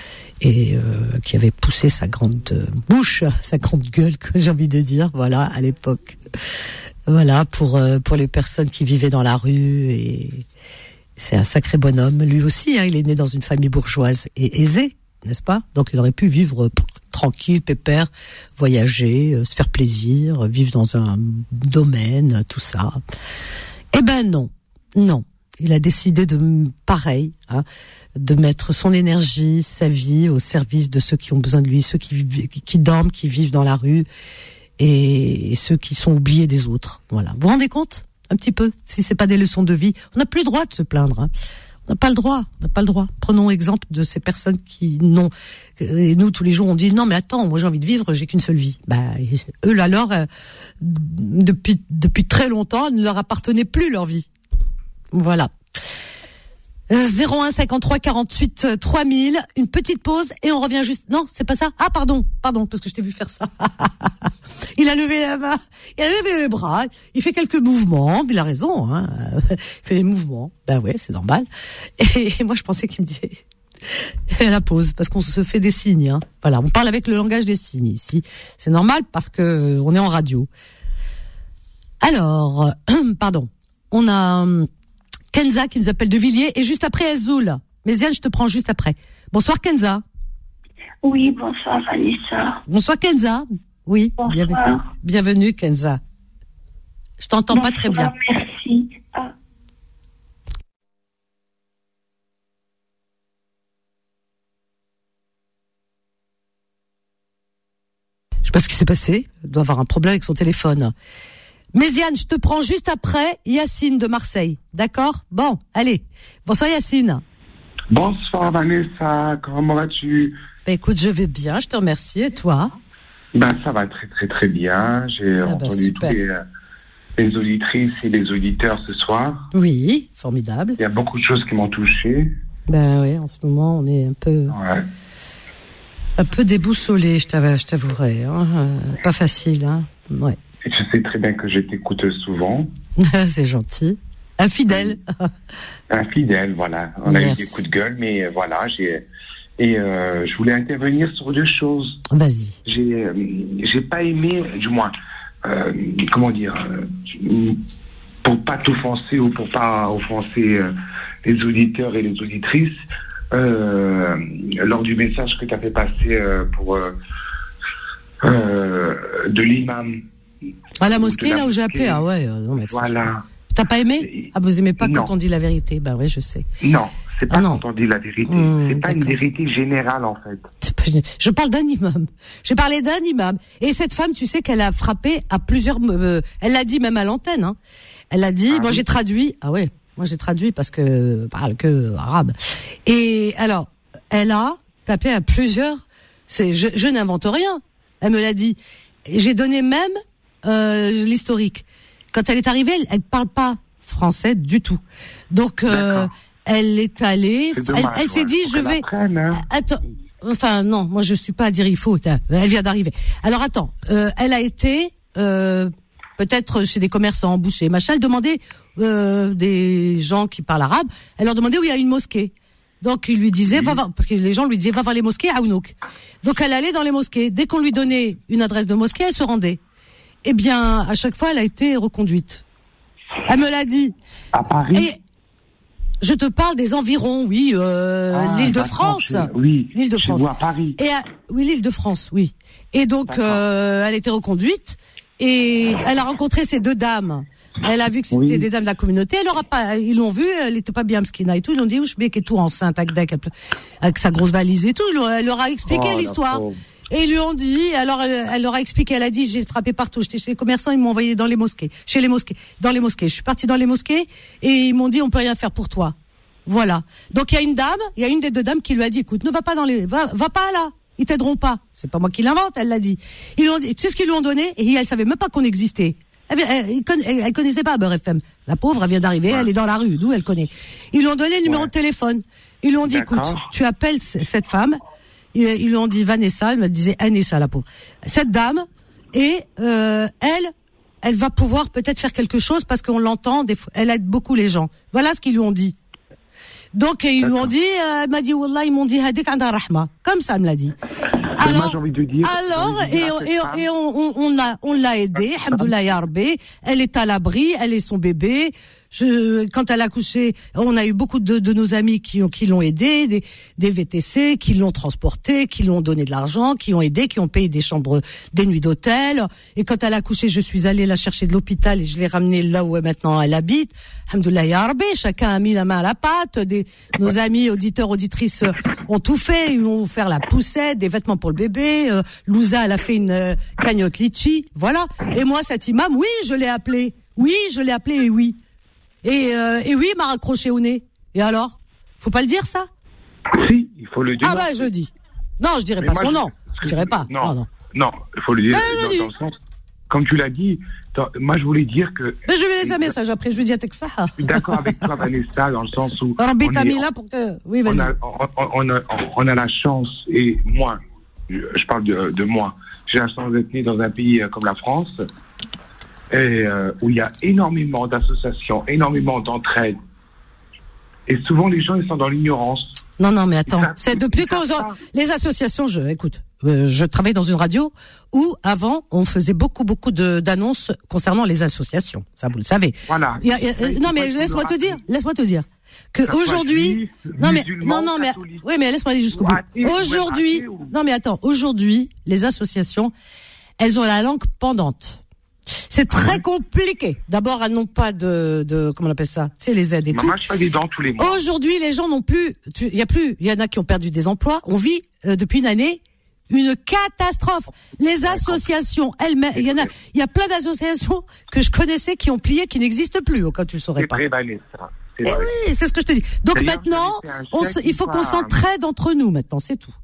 et euh, qui avait poussé sa grande bouche, sa grande gueule, que j'ai envie de dire, voilà, à l'époque. Voilà, pour euh, pour les personnes qui vivaient dans la rue et c'est un sacré bonhomme, lui aussi, hein, il est né dans une famille bourgeoise et aisée, n'est-ce pas? Donc il aurait pu vivre euh, tranquille, pépère, voyager, euh, se faire plaisir, euh, vivre dans un domaine, euh, tout ça. Eh ben non, non. Il a décidé de, pareil, hein, de mettre son énergie, sa vie au service de ceux qui ont besoin de lui, ceux qui, qui dorment, qui vivent dans la rue et, et ceux qui sont oubliés des autres. Voilà. Vous vous rendez compte? Un petit peu, si c'est pas des leçons de vie. On n'a plus le droit de se plaindre. Hein. On n'a pas le droit. On n'a pas le droit. Prenons exemple de ces personnes qui n'ont. Et nous tous les jours on dit non mais attends, moi j'ai envie de vivre, j'ai qu'une seule vie. Bah eux là alors euh, depuis depuis très longtemps, ne leur appartenait plus leur vie. Voilà. zéro un cinquante-trois quarante-huit trois mille, une petite pause et on revient juste. Non, c'est pas ça. Ah pardon, pardon parce que je t'ai vu faire ça. Il a levé la main, il a levé les bras, il fait quelques mouvements, il a raison, hein. Il fait des mouvements. Ben ouais, c'est normal. Et, et moi je pensais qu'il me disait la pause parce qu'on se fait des signes, hein. Voilà, on parle avec le langage des signes ici. C'est normal parce que on est en radio. Alors, pardon, on a Kenza qui nous appelle de Villiers et juste après Azoul. Méziane, je te prends juste après. Bonsoir Kenza. Oui, bonsoir Vanessa. Bonsoir Kenza. Oui, bonsoir. Bienvenue, bienvenue Kenza. Je t'entends bonsoir, pas très bien. Merci. Ah. Je sais pas ce qui s'est passé. Elle doit avoir un problème avec son téléphone. Méziane, je te prends juste après Yacine de Marseille. D'accord? Bon, allez. Bonsoir Yacine. Bonsoir Vanessa, comment vas-tu? Ben écoute, je vais bien, je te remercie. Et toi? Ben ça va très très très bien. J'ai ah entendu ben, tous les, les auditrices et les auditeurs ce soir. Oui, formidable. Il y a beaucoup de choses qui m'ont touché. Ben oui, en ce moment on est un peu... Ouais. Un peu déboussolé, je t'avouerai. Hein. Euh, pas facile, hein. Ouais. Et tu sais très bien que je t'écoute souvent. C'est gentil. Infidèle. Infidèle, voilà. On Merci. a eu des coups de gueule, mais voilà, j'ai... Et euh, je voulais intervenir sur deux choses. Vas-y. J'ai, euh, j'ai pas aimé, du moins, euh, comment dire, euh, pour pas t'offenser ou pour pas offenser euh, les auditeurs et les auditrices, euh, lors du message que tu as fait passer euh, pour euh, euh, de l'imam. À la mosquée, là où j'ai appelé, ah ouais. Non, mais voilà. T'as pas aimé? Ah, vous aimez pas non. Quand on dit la vérité? Ben oui, je sais. Non, c'est pas ah, quand on dit la vérité. Mmh, c'est pas d'accord. Une vérité générale, en fait. Pas... Je parle d'un imam. J'ai parlé d'un imam. Et cette femme, tu sais qu'elle a frappé à plusieurs... Euh, elle l'a dit même à l'antenne. Hein. Elle a dit... Ah, moi, oui. J'ai traduit... Ah ouais. Moi, j'ai traduit parce que je parle que arabe. Et alors, elle a tapé à plusieurs. C'est, je, je n'invente rien. Elle me l'a dit. Et j'ai donné même euh, l'historique. Quand elle est arrivée, elle, elle parle pas français du tout. Donc, euh, elle est allée. C'est dommage, elle elle s'est ouais. dit, Faut je qu'elle vais. apprenne, hein. Attends. Enfin, non, moi, je suis pas à dire il faut. Elle vient d'arriver. Alors, attends. Euh, elle a été. Euh, peut-être chez des commerçants, bouchers, machin, elle demandait euh, des gens qui parlent arabe, elle leur demandait où il y a une mosquée. Donc il lui disait, va voir, parce que les gens lui disaient, va voir les mosquées à Ounouk. Donc elle allait dans les mosquées. Dès qu'on lui donnait une adresse de mosquée, elle se rendait. Eh bien, à chaque fois, elle a été reconduite. Elle me l'a dit. À Paris. Et je te parle des environs, oui, euh, Ah, l'île de d'accord, France. chez- oui, l'île de chez France. vous à Paris. Et à- oui, l'île de France, oui. Et donc, euh, elle a été reconduite et elle a rencontré ces deux dames. Elle a vu que c'était Oui. des dames de la communauté. Elle aura pas, ils l'ont vu, elle était pas bien mskina et tout. Ils l'ont dit, ouch, mais qui est tout enceinte, avec, avec, avec sa grosse valise et tout. Elle leur a expliqué Oh, la l'histoire. pauvre. Et ils lui ont dit, alors elle, elle leur a expliqué, elle a dit, j'ai frappé partout, j'étais chez les commerçants, ils m'ont envoyé dans les mosquées, chez les mosquées, dans les mosquées. Je suis partie dans les mosquées et ils m'ont dit, on peut rien faire pour toi. Voilà. Donc il y a une dame, il y a une des deux dames qui lui a dit, écoute, ne va pas dans les, va, va pas là. Ils t'aideront pas. C'est pas moi qui l'invente, elle l'a dit. Ils lui ont dit, tu sais ce qu'ils lui ont donné? Et elle savait même pas qu'on existait. Elle, elle, elle, conna- elle connaissait pas Beurre F M. La pauvre, elle vient d'arriver, elle est dans la rue, d'où elle connaît. Ils lui ont donné le numéro Ouais. de téléphone. Ils lui ont dit, D'accord. écoute, tu appelles c- cette femme. Ils, ils lui ont dit Vanessa, elle me disait Anessa, la pauvre. Cette dame, et euh, elle, elle va pouvoir peut-être faire quelque chose parce qu'on l'entend, des fois, elle aide beaucoup les gens. Voilà ce qu'ils lui ont dit. Donc ils lui ont dit, euh, elle m'a dit Wallah, ils m'ont dit Hadik anda rahma. Comme ça, elle me l'a dit. Mais moi, j'ai envie de dire. Alors, j'ai envie de et, dire à on- cette et, on- femme- et on, on, on l'a, on l'a aidée, Alhamdoulilah ya Rabbi. Elle est à l'abri, elle est son bébé. Je, quand elle a accouché, on a eu beaucoup de, de nos amis qui ont, qui l'ont aidée, des, des V T C, qui l'ont transportée, qui l'ont donné de l'argent, qui ont aidé, qui ont payé des chambres, des nuits d'hôtel. Et quand elle a accouché, je suis allée la chercher de l'hôpital et je l'ai ramenée là où maintenant elle habite. Alhamdoulilah ya Rabbi. Chacun a mis la main à la pâte. Des, nos amis auditeurs, auditrices ont tout fait. Ils vont faire la poussette, des vêtements pour le bébé. Euh, Louza, elle a fait une euh, cagnotte litchi. Voilà. Et moi, cet imam, oui, je l'ai appelé. Oui, je l'ai appelé et oui. Et, euh, et oui, il m'a raccroché au nez. Et alors? Faut pas le dire, ça? Si, il faut le dire. Ah bah, je dis. Non, je dirais Mais pas moi, son je- nom. Je dirais pas. Non, Non, non. non, il faut le dire Ouais, je dans, dis. dans le sens. Comme tu l'as dit, dans- moi je voulais dire que. Mais je vais laisser un message après, je lui dis à Texas. Je suis d'accord avec toi, Vanessa, dans le sens où. Rabbi on t'a est- mis là pour que. Oui, on vas-y. a, on, on a, on a la chance, et moi, je, je parle de, de moi, j'ai la chance d'être né dans un pays euh, comme la France, et, euh, où il y a énormément d'associations, énormément d'entraide. Et souvent, les gens, ils sont dans l'ignorance. Non, non, mais attends. savent- C'est depuis ils qu'on savent pas. les associations. Je écoute. euh, je travaille dans une radio où avant on faisait beaucoup beaucoup de d'annonces concernant les associations. Ça, vous le savez. Voilà. Il y a- il y a- euh, Ouais, non, il mais faut laisse-moi le te dire. rappeler. Laisse-moi te dire que Ça soit aujourd'hui. juif, Non mais musulman, non non mais catholique. oui mais laisse-moi aller jusqu'au Ou bout. athée, ou même Aujourd'hui. athée, ou- Non mais attends. Aujourd'hui, les associations, elles ont la langue pendante. C'est très compliqué. D'abord, elles n'ont pas de, de comment on appelle ça, c'est les aides et tout. Moi, je fais des dents tous les mois. Aujourd'hui, les gens n'ont plus, tu- il y a plus, il y en a qui ont perdu des emplois. On vit euh, depuis une année une catastrophe. Les associations, elles-mêmes, il y en a, il y a plein d'associations que je connaissais qui ont plié, qui n'existent plus, au cas où tu le saurais C'est pas. vrai, Vanessa. C'est Eh vrai. oui, c'est ce que je te dis. Donc D'ailleurs, maintenant, j'avais fait un on chèque se- il faut une qu'on fois, s'entraide entre nous maintenant, c'est tout.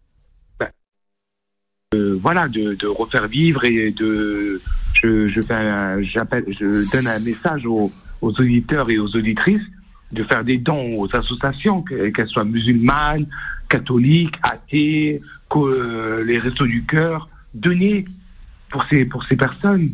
Euh, voilà, de, de refaire vivre et de, je, je fais, un- j'appelle, je donne un message aux, aux auditeurs et aux auditrices de faire des dons aux associations, que- qu'elles soient musulmanes, catholiques, athées, qu'o- euh, les restos du cœur, donner pour ces, pour ces personnes.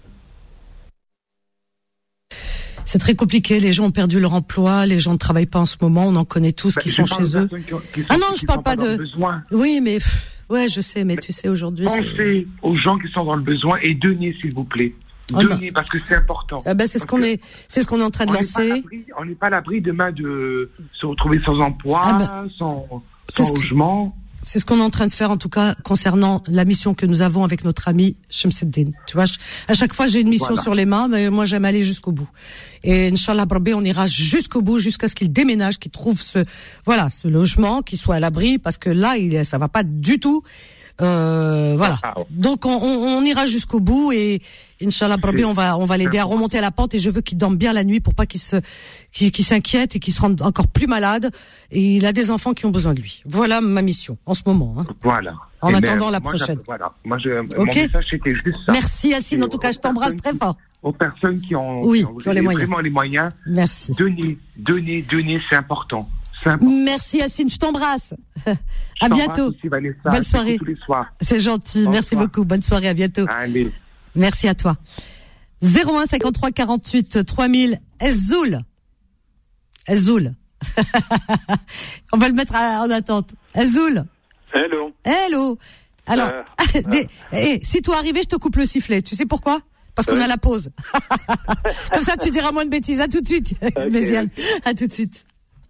C'est très compliqué. Les gens ont perdu leur emploi, les gens ne travaillent pas en ce moment. On en connaît tous Ben, qui je sont parle chez de eux. personnes qui ont- qui sont- Ah non, qui je parle sont pas dans le de. besoin. Oui, mais pff, ouais, je sais, mais tu sais aujourd'hui. c'est- Pensez aux gens qui sont dans le besoin et donnez, s'il vous plaît. Oh, Donnez, parce que c'est important. Ah ben, c'est ce Parce qu'on que est, c'est ce qu'on est en train de on n'est pas à lancer. l'abri- On n'est pas à l'abri demain de se retrouver sans emploi, Ah ben, sans, c'est sans ce que- logement. C'est ce qu'on est en train de faire, en tout cas, concernant la mission que nous avons avec notre ami Shamseddin. Tu vois, je- à chaque fois, j'ai une mission Voilà. sur les mains, mais moi, j'aime aller jusqu'au bout. Et Inch'Allah, Rabbi, on ira jusqu'au bout, jusqu'à ce qu'il déménage, qu'il trouve ce, voilà, ce logement, qu'il soit à l'abri, parce que là, il, ça va pas du tout. Euh, voilà. Ah, ouais. Donc on, on, on ira jusqu'au bout et Inch'Allah, Rabbi, on va on va l'aider à remonter à la pente et je veux qu'il dorme bien la nuit pour pas qu'il se qu'il, qu'il s'inquiète et qu'il se rende encore plus malade. Et il a des enfants qui ont besoin de lui. Voilà ma mission en ce moment. Hein. Voilà. En Et attendant mais, la moi, prochaine. Voilà. Moi, je, Ok. mon message c'était juste ça. Merci Yacine. En tout cas, je t'embrasse très fort. Aux personnes qui ont, Oui, qui ont, qui ont les moyens. vraiment les moyens. Merci. Donnez, donnez, donnez, c'est important. C'est important. Merci Yacine, je t'embrasse. Je À t'embrasse bientôt. aussi, Vanessa. Bonne Je soirée. t'écoute tous les soirs. C'est gentil. Bonsoir. Merci beaucoup. Bonne soirée. À bientôt. Allez. Merci à toi. zéro un cinquante-trois quarante-huit trois mille Ezoul. Ezoul. On va le mettre à- en attente. Ezoul. Hello. Hello. Alors, Euh, des, eh, si toi arrivé, je te coupe le sifflet. Tu sais pourquoi? Parce qu'on Ouais. a la pause. Comme ça, tu diras moins de bêtises. À tout de suite, Ok, Méziane. À tout de suite.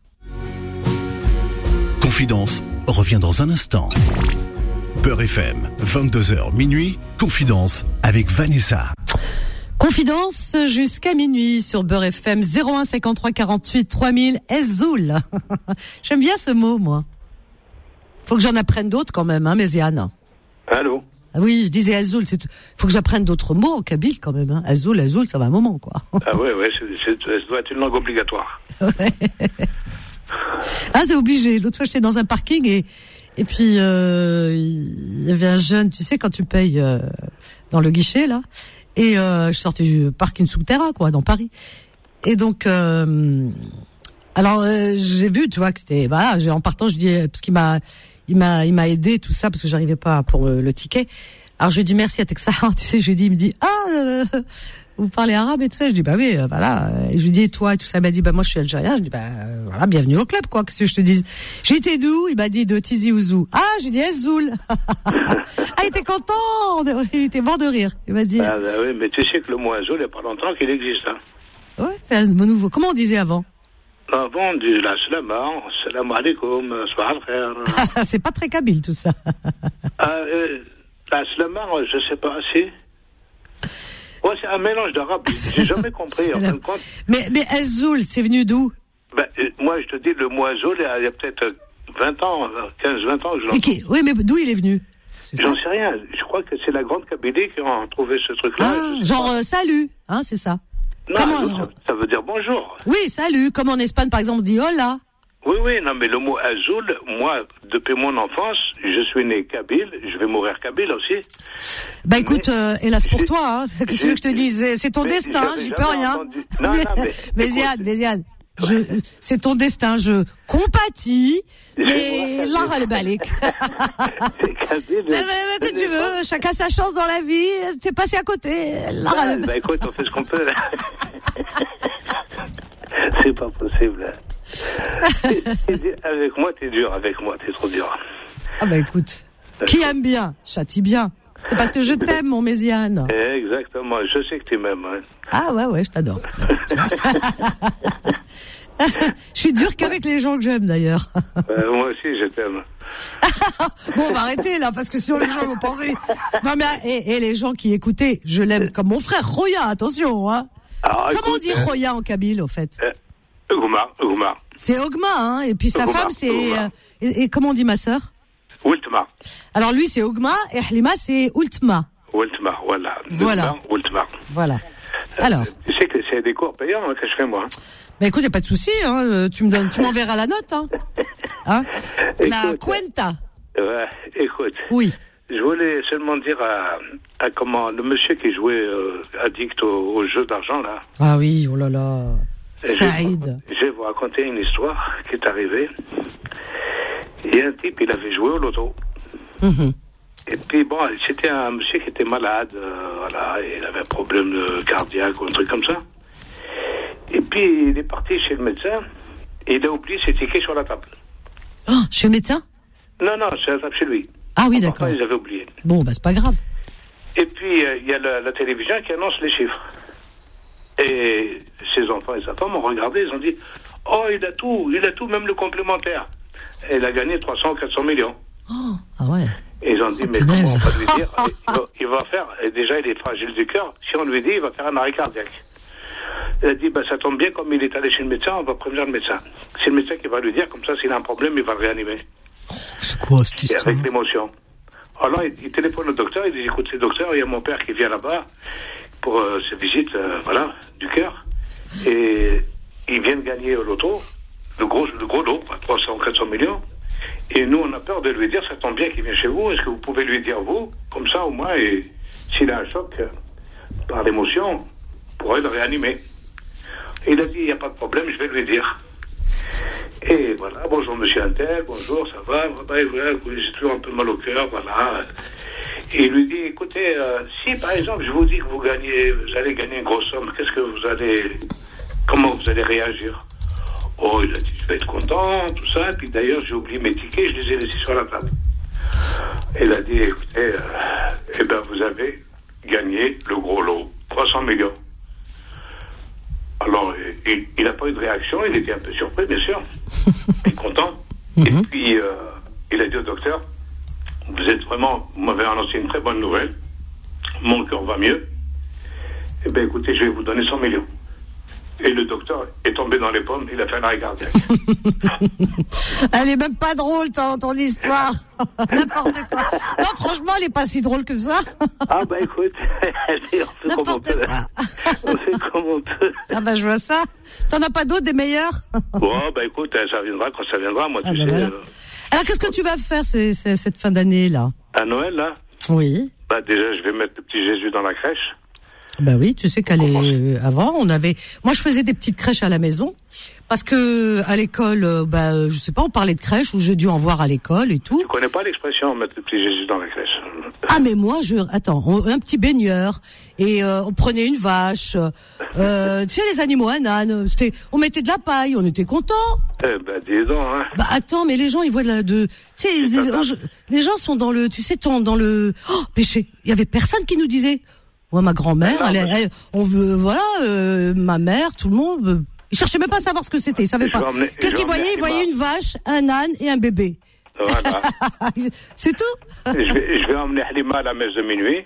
Confidence revient dans un instant. Beurre F M, vingt-deux heures minuit, Confidence avec Vanessa. Confidence jusqu'à minuit sur Beurre F M zéro un cinquante-trois quarante-huit trois mille Ezoul. J'aime bien ce mot, moi. Faut que j'en apprenne d'autres quand même, hein, Méziane. Allô. Ah oui, je disais Ezoul, c'est tout. Faut que j'apprenne d'autres mots en kabyle quand même, hein. Ezoul, Ezoul, ça va un moment, quoi. Ah ouais, ouais, c'est, c'est, ça doit être une langue obligatoire. Ah, c'est obligé. L'autre fois, j'étais dans un parking et et puis euh, il y avait un jeune, tu sais, quand tu payes euh, dans le guichet là, et euh, je sortais du parking souterrain, quoi, dans Paris. Et donc, euh, alors euh, j'ai vu, tu vois, que c'était, voilà, j'ai, en partant, je dis parce qu'il m'a, il m'a, il m'a aidé tout ça parce que j'arrivais pas pour le, le ticket. Alors je lui dis merci à Texas, tu sais, je lui dis, il me dit ah. Euh, vous parlez arabe et tout ça, je dis bah oui, euh, voilà. Et je lui dis et toi et tout ça, il m'a dit bah moi je suis algérien, je dis bah euh, voilà, bienvenue au club quoi, qu'est-ce que je te dis. J'étais d'où? Il m'a dit de Tizi Ouzou. Ah, j'ai dit Ezoul. Ah, il était content, il était mort de rire. Il m'a dit Ah bah oui, mais tu sais que le mot Azul, il n'y a pas longtemps qu'il existe. Hein. ouais, c'est un mot nouveau. Comment on disait avant? Avant, on dit la salama, salam alaikum, soir al-khair. C'est pas très kabyle tout ça. Ah, euh, la salama, je sais pas, si. Ouais, c'est un mélange d'arabe. J'ai jamais compris, en fin de compte. Mais, mais Ezoul, c'est venu d'où? Ben, euh, moi, je te dis, le mot Azul, il y a, il y a peut-être vingt ans, quinze, vingt ans que je l'entends. Okay. Oui, mais d'où il est venu? C'est J'en ça? sais rien. Je crois que c'est la grande Kabylie qui a trouvé ce truc-là. Ah, genre euh, salut, hein, c'est ça. Non, Comment... non, ça, ça veut dire bonjour. Oui, salut. Comme en Espagne, par exemple, on dit hola. Oui, oui, non, mais le mot Azul, moi, depuis mon enfance, je suis né kabyle, je vais mourir kabyle aussi. Bah écoute, euh, hélas pour toi, hein. Qu'est-ce que tu veux que je te dise? C'est ton mais destin, j'avais j'y peux jamais rien. entendu- Non, mais, non, mais Méziane, Méziane, je, c'est ton destin, je compatis, mais l'art à le balik. C'est kabyle. Mais, mais, mais que tu veux, chacun sa chance dans la vie, t'es passé à côté. L'art à Ouais, le bah écoute, on fait ce qu'on peut. Là. C'est pas possible. T'es- t'es- avec moi, t'es dur. Avec moi, t'es trop dur. Ah bah écoute, qui aime bien, châtie bien. C'est parce que je t'aime, mon Méziane. Exactement. Je sais que tu m'aimes. Hein. Ah ouais, ouais, je t'adore. Je suis dure qu'avec les gens que j'aime, d'ailleurs. Euh, moi aussi, je t'aime. Bon, on va arrêter, là, parce que sinon les gens vont penser... Non, mais, et, et les gens qui écoutaient, je l'aime comme mon frère, Roya, attention, hein. Alors, Comment on écoute, dit euh, Roya en kabyle, au fait? euh, Ougma, Ougma. C'est Ogma, hein, et puis sa Ogma, femme, c'est... Ogma. euh, et, et comment on dit ma sœur? Ultma. Alors lui, c'est Ogma, et Halima, c'est Ultma. Ultma, voilà. Voilà. Ultma, Ultma. Voilà. Alors, Tu sais que c'est des cours payants hein, que je fais, moi. bah écoute, y a pas de souci, hein, euh, tu me donnes, tu m'enverras la note, hein. Hein? La Écoute, cuenta. Ouais, écoute. Oui. Je voulais seulement dire à, à comment le monsieur qui jouait euh, addict au, au jeu d'argent là. Ah oui, oh là là. Je vais Saïd. vous- Je vais vous raconter une histoire qui est arrivée. Il y a un type, il avait joué au loto. Mhm. Et puis bon, c'était un monsieur qui était malade, euh, voilà, et il avait un problème de cardiaque ou un truc comme ça. Et puis il est parti chez le médecin et il a oublié ses tickets sur la table. Oh, chez le médecin? Non, non, sur la table chez lui. Ah oui, Enfin, d'accord. ils avaient oublié. Bon, bah c'est pas grave. Et puis, euh, il y a la, la télévision qui annonce les chiffres. Et ses enfants et sa femme ont regardé, ils ont dit « Oh, il a tout, il a tout, même le complémentaire. » Et il a gagné trois cents, quatre cents millions. Oh, ah ouais. Et ils ont dit « Mais comment on va lui dire il va, il va faire, et déjà il est fragile du cœur, si on lui dit, il va faire un arrêt cardiaque. » Il a dit bah, « Ça tombe bien, comme il est allé chez le médecin, on va prévenir le médecin. C'est le médecin qui va lui dire, comme ça, s'il a un problème, il va le réanimer. » C'est quoi cette Et histoire? avec l'émotion. Alors, il, il téléphone au docteur, il dit, écoutez, docteur, il y a mon père qui vient là-bas pour euh, ses visites, euh, voilà, du cœur. Et il vient de gagner au loto, le gros, le gros lot, trois cents, quatre cents millions. Et nous, on a peur de lui dire, ça tombe bien qu'il vient chez vous, est-ce que vous pouvez lui dire, vous, comme ça, au moins, et s'il a un choc euh, par l'émotion, on pourrait le réanimer. Et il a dit, il n'y a pas de problème, je vais lui dire. Et voilà, bonjour monsieur Intel, bonjour, ça va, bah, voilà, j'ai toujours un peu mal au cœur, voilà. Et il lui dit, écoutez, euh, si par exemple je vous dis que vous gagnez, vous allez gagner une grosse somme, qu'est-ce que vous allez, comment vous allez réagir? Oh, il a dit, je vais être content, tout ça, et puis d'ailleurs j'ai oublié mes tickets, je les ai laissés sur la table. Et il a dit, écoutez, euh, eh ben vous avez gagné le gros lot, trois cents millions. Alors, il n'a pas eu de réaction, il était un peu surpris, bien sûr, et content. Mm-hmm. Et puis, euh, il a dit au docteur, vous êtes vraiment, vous m'avez annoncé une très bonne nouvelle, mon cœur va mieux, eh bien écoutez, je vais vous donner cent millions. Et le docteur est tombé dans les pommes, il a fait un arrêt cardiaque. Elle est même pas drôle, ton, ton histoire. N'importe quoi. Non, franchement, elle est pas si drôle que ça. Ah bah écoute, on fait comme on peut. On fait comme on peut. Ah bah je vois ça. T'en as pas d'autres, des meilleurs? Bon, bah écoute, ça viendra quand ça viendra, moi, ah, tu bah sais. Voilà. Euh... Alors, qu'est-ce que tu vas faire c'est, c'est, cette fin d'année-là? À Noël, là? Oui. Bah déjà, je vais mettre le petit Jésus dans la crèche. Bah oui, tu sais qu'elle est avant, on avait, moi je faisais des petites crèches à la maison parce que à l'école, bah je sais pas, on parlait de crèche ou j'ai dû en voir à l'école et tout. Tu connais pas l'expression mettre le petit Jésus dans la crèche? Ah mais moi je, attends, on, un petit baigneur et euh, on prenait une vache, euh, tu sais les animaux, un âne, c'était, on mettait de la paille, on était contents. Eh ben dis donc. Hein. Bah attends, mais les gens ils voient de la, de, tu sais, les, les gens sont dans le, tu sais, dans le, oh péché. Il y avait personne qui nous disait. Moi, ma grand-mère, elle, elle, elle, on veut, voilà, euh, ma mère, tout le monde. Euh, ils cherchaient même pas à savoir ce que c'était, ils savaient pas. Emmener, qu'est-ce qu'ils voyaient? Ils voyaient une vache, un âne et un bébé. Voilà. C'est tout. je, vais, je vais emmener Halima à la messe de minuit.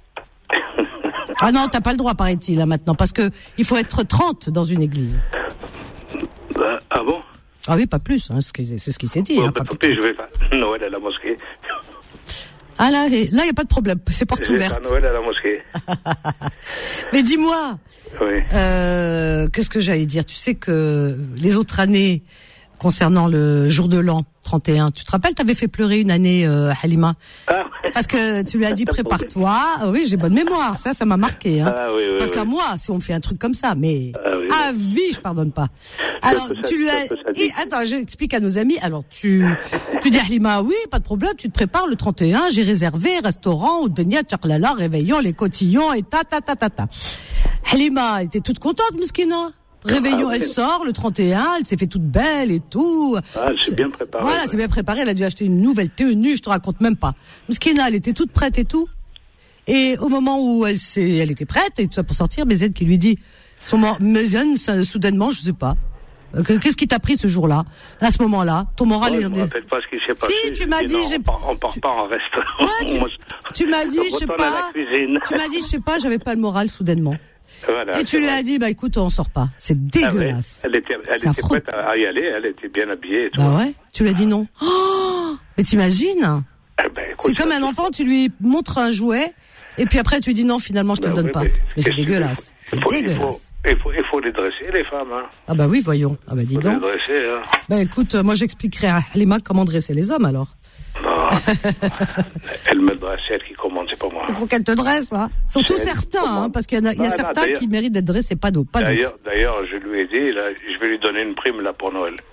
Ah non, t'as pas le droit, paraît-il, là, maintenant, parce que il faut être trente dans une église. Bah, ah bon? Ah oui, pas plus, hein, c'est ce qui s'est dit. Bon, hein, bah, pas plus. Je vais pas Noël à la mosquée. Ah là, là, il n'y a pas de problème, c'est porte je vais ouverte. Pas Noël à la mosquée. Mais dis-moi, oui. euh, qu'est-ce que j'allais dire? Tu sais que les autres années, concernant le jour de l'an, trente et un, tu te rappelles, t'avais fait pleurer une année, euh, Halima? Ah, ouais. Parce que tu lui as dit, prépare-toi. Oui, j'ai bonne mémoire, ça, ça m'a marqué. Hein. Ah, oui, oui, Parce oui. qu'à moi, si on me fait un truc comme ça, mais ah, oui, à oui. vie, je pardonne pas. Alors, ça, tu lui as... Et, attends, j'explique à nos amis. Alors, tu, tu dis à Halima, oui, pas de problème, tu te prépares le trente et un, j'ai réservé, restaurant, Oudenia, Tchaklala, réveillon, les cotillons, et ta, ta, ta, ta, ta. Halima était toute contente, Mouskina. Réveillon, ah, oui. Elle sort le trente et un, elle s'est fait toute belle et tout. Ah, elle s'est bien préparée. Voilà, ouais. c'est bien préparée, elle a dû acheter une nouvelle tenue, je te raconte même pas. Mouskina, elle était toute prête et tout. Et au moment où elle s'est, elle était prête et tout ça pour sortir, Méziane qui lui dit, son Méziane, soudainement, je sais pas. Qu'est-ce qui t'a pris ce jour-là, à ce moment-là? Ton moral ouais, est... Je me rappelle pas ce qui s'est passé. Si, tu m'as dit, non, j'ai... On part, on part tu... pas en restaurant. Ouais, tu... Moi, tu m'as dit, je sais pas. Tu m'as dit, je sais pas, j'avais pas le moral soudainement. Voilà, et tu lui vrai. as dit, bah écoute, on sort pas. C'est dégueulasse. Ah ouais. Elle était, elle était prête à y aller, elle était bien habillée. Et tout. Bah ouais, tu lui as dit non. Oh, mais t'imagines? Eh ben, écoute, c'est comme un enfant, tu lui montres un jouet, et puis après tu lui dis non, finalement je te ben le donne oui, pas. Mais, mais c'est dégueulasse. C'est il faut, dégueulasse. Il faut, il faut les dresser, les femmes. Hein. Ah bah oui, voyons. Ah bah dis faut donc. Les dresser, hein. Bah écoute, moi j'expliquerai à Halima comment dresser les hommes alors. Non. Elle me dresse, elle qui commande, c'est pas moi. Il faut qu'elle te dresse, hein. Surtout certains, hein, parce qu'il y en a, il y a ah, certains non, qui méritent d'être dressés, pas d'autres. Pas d'ailleurs, d'ailleurs, je lui ai dit, là, je vais lui donner une prime là pour Noël.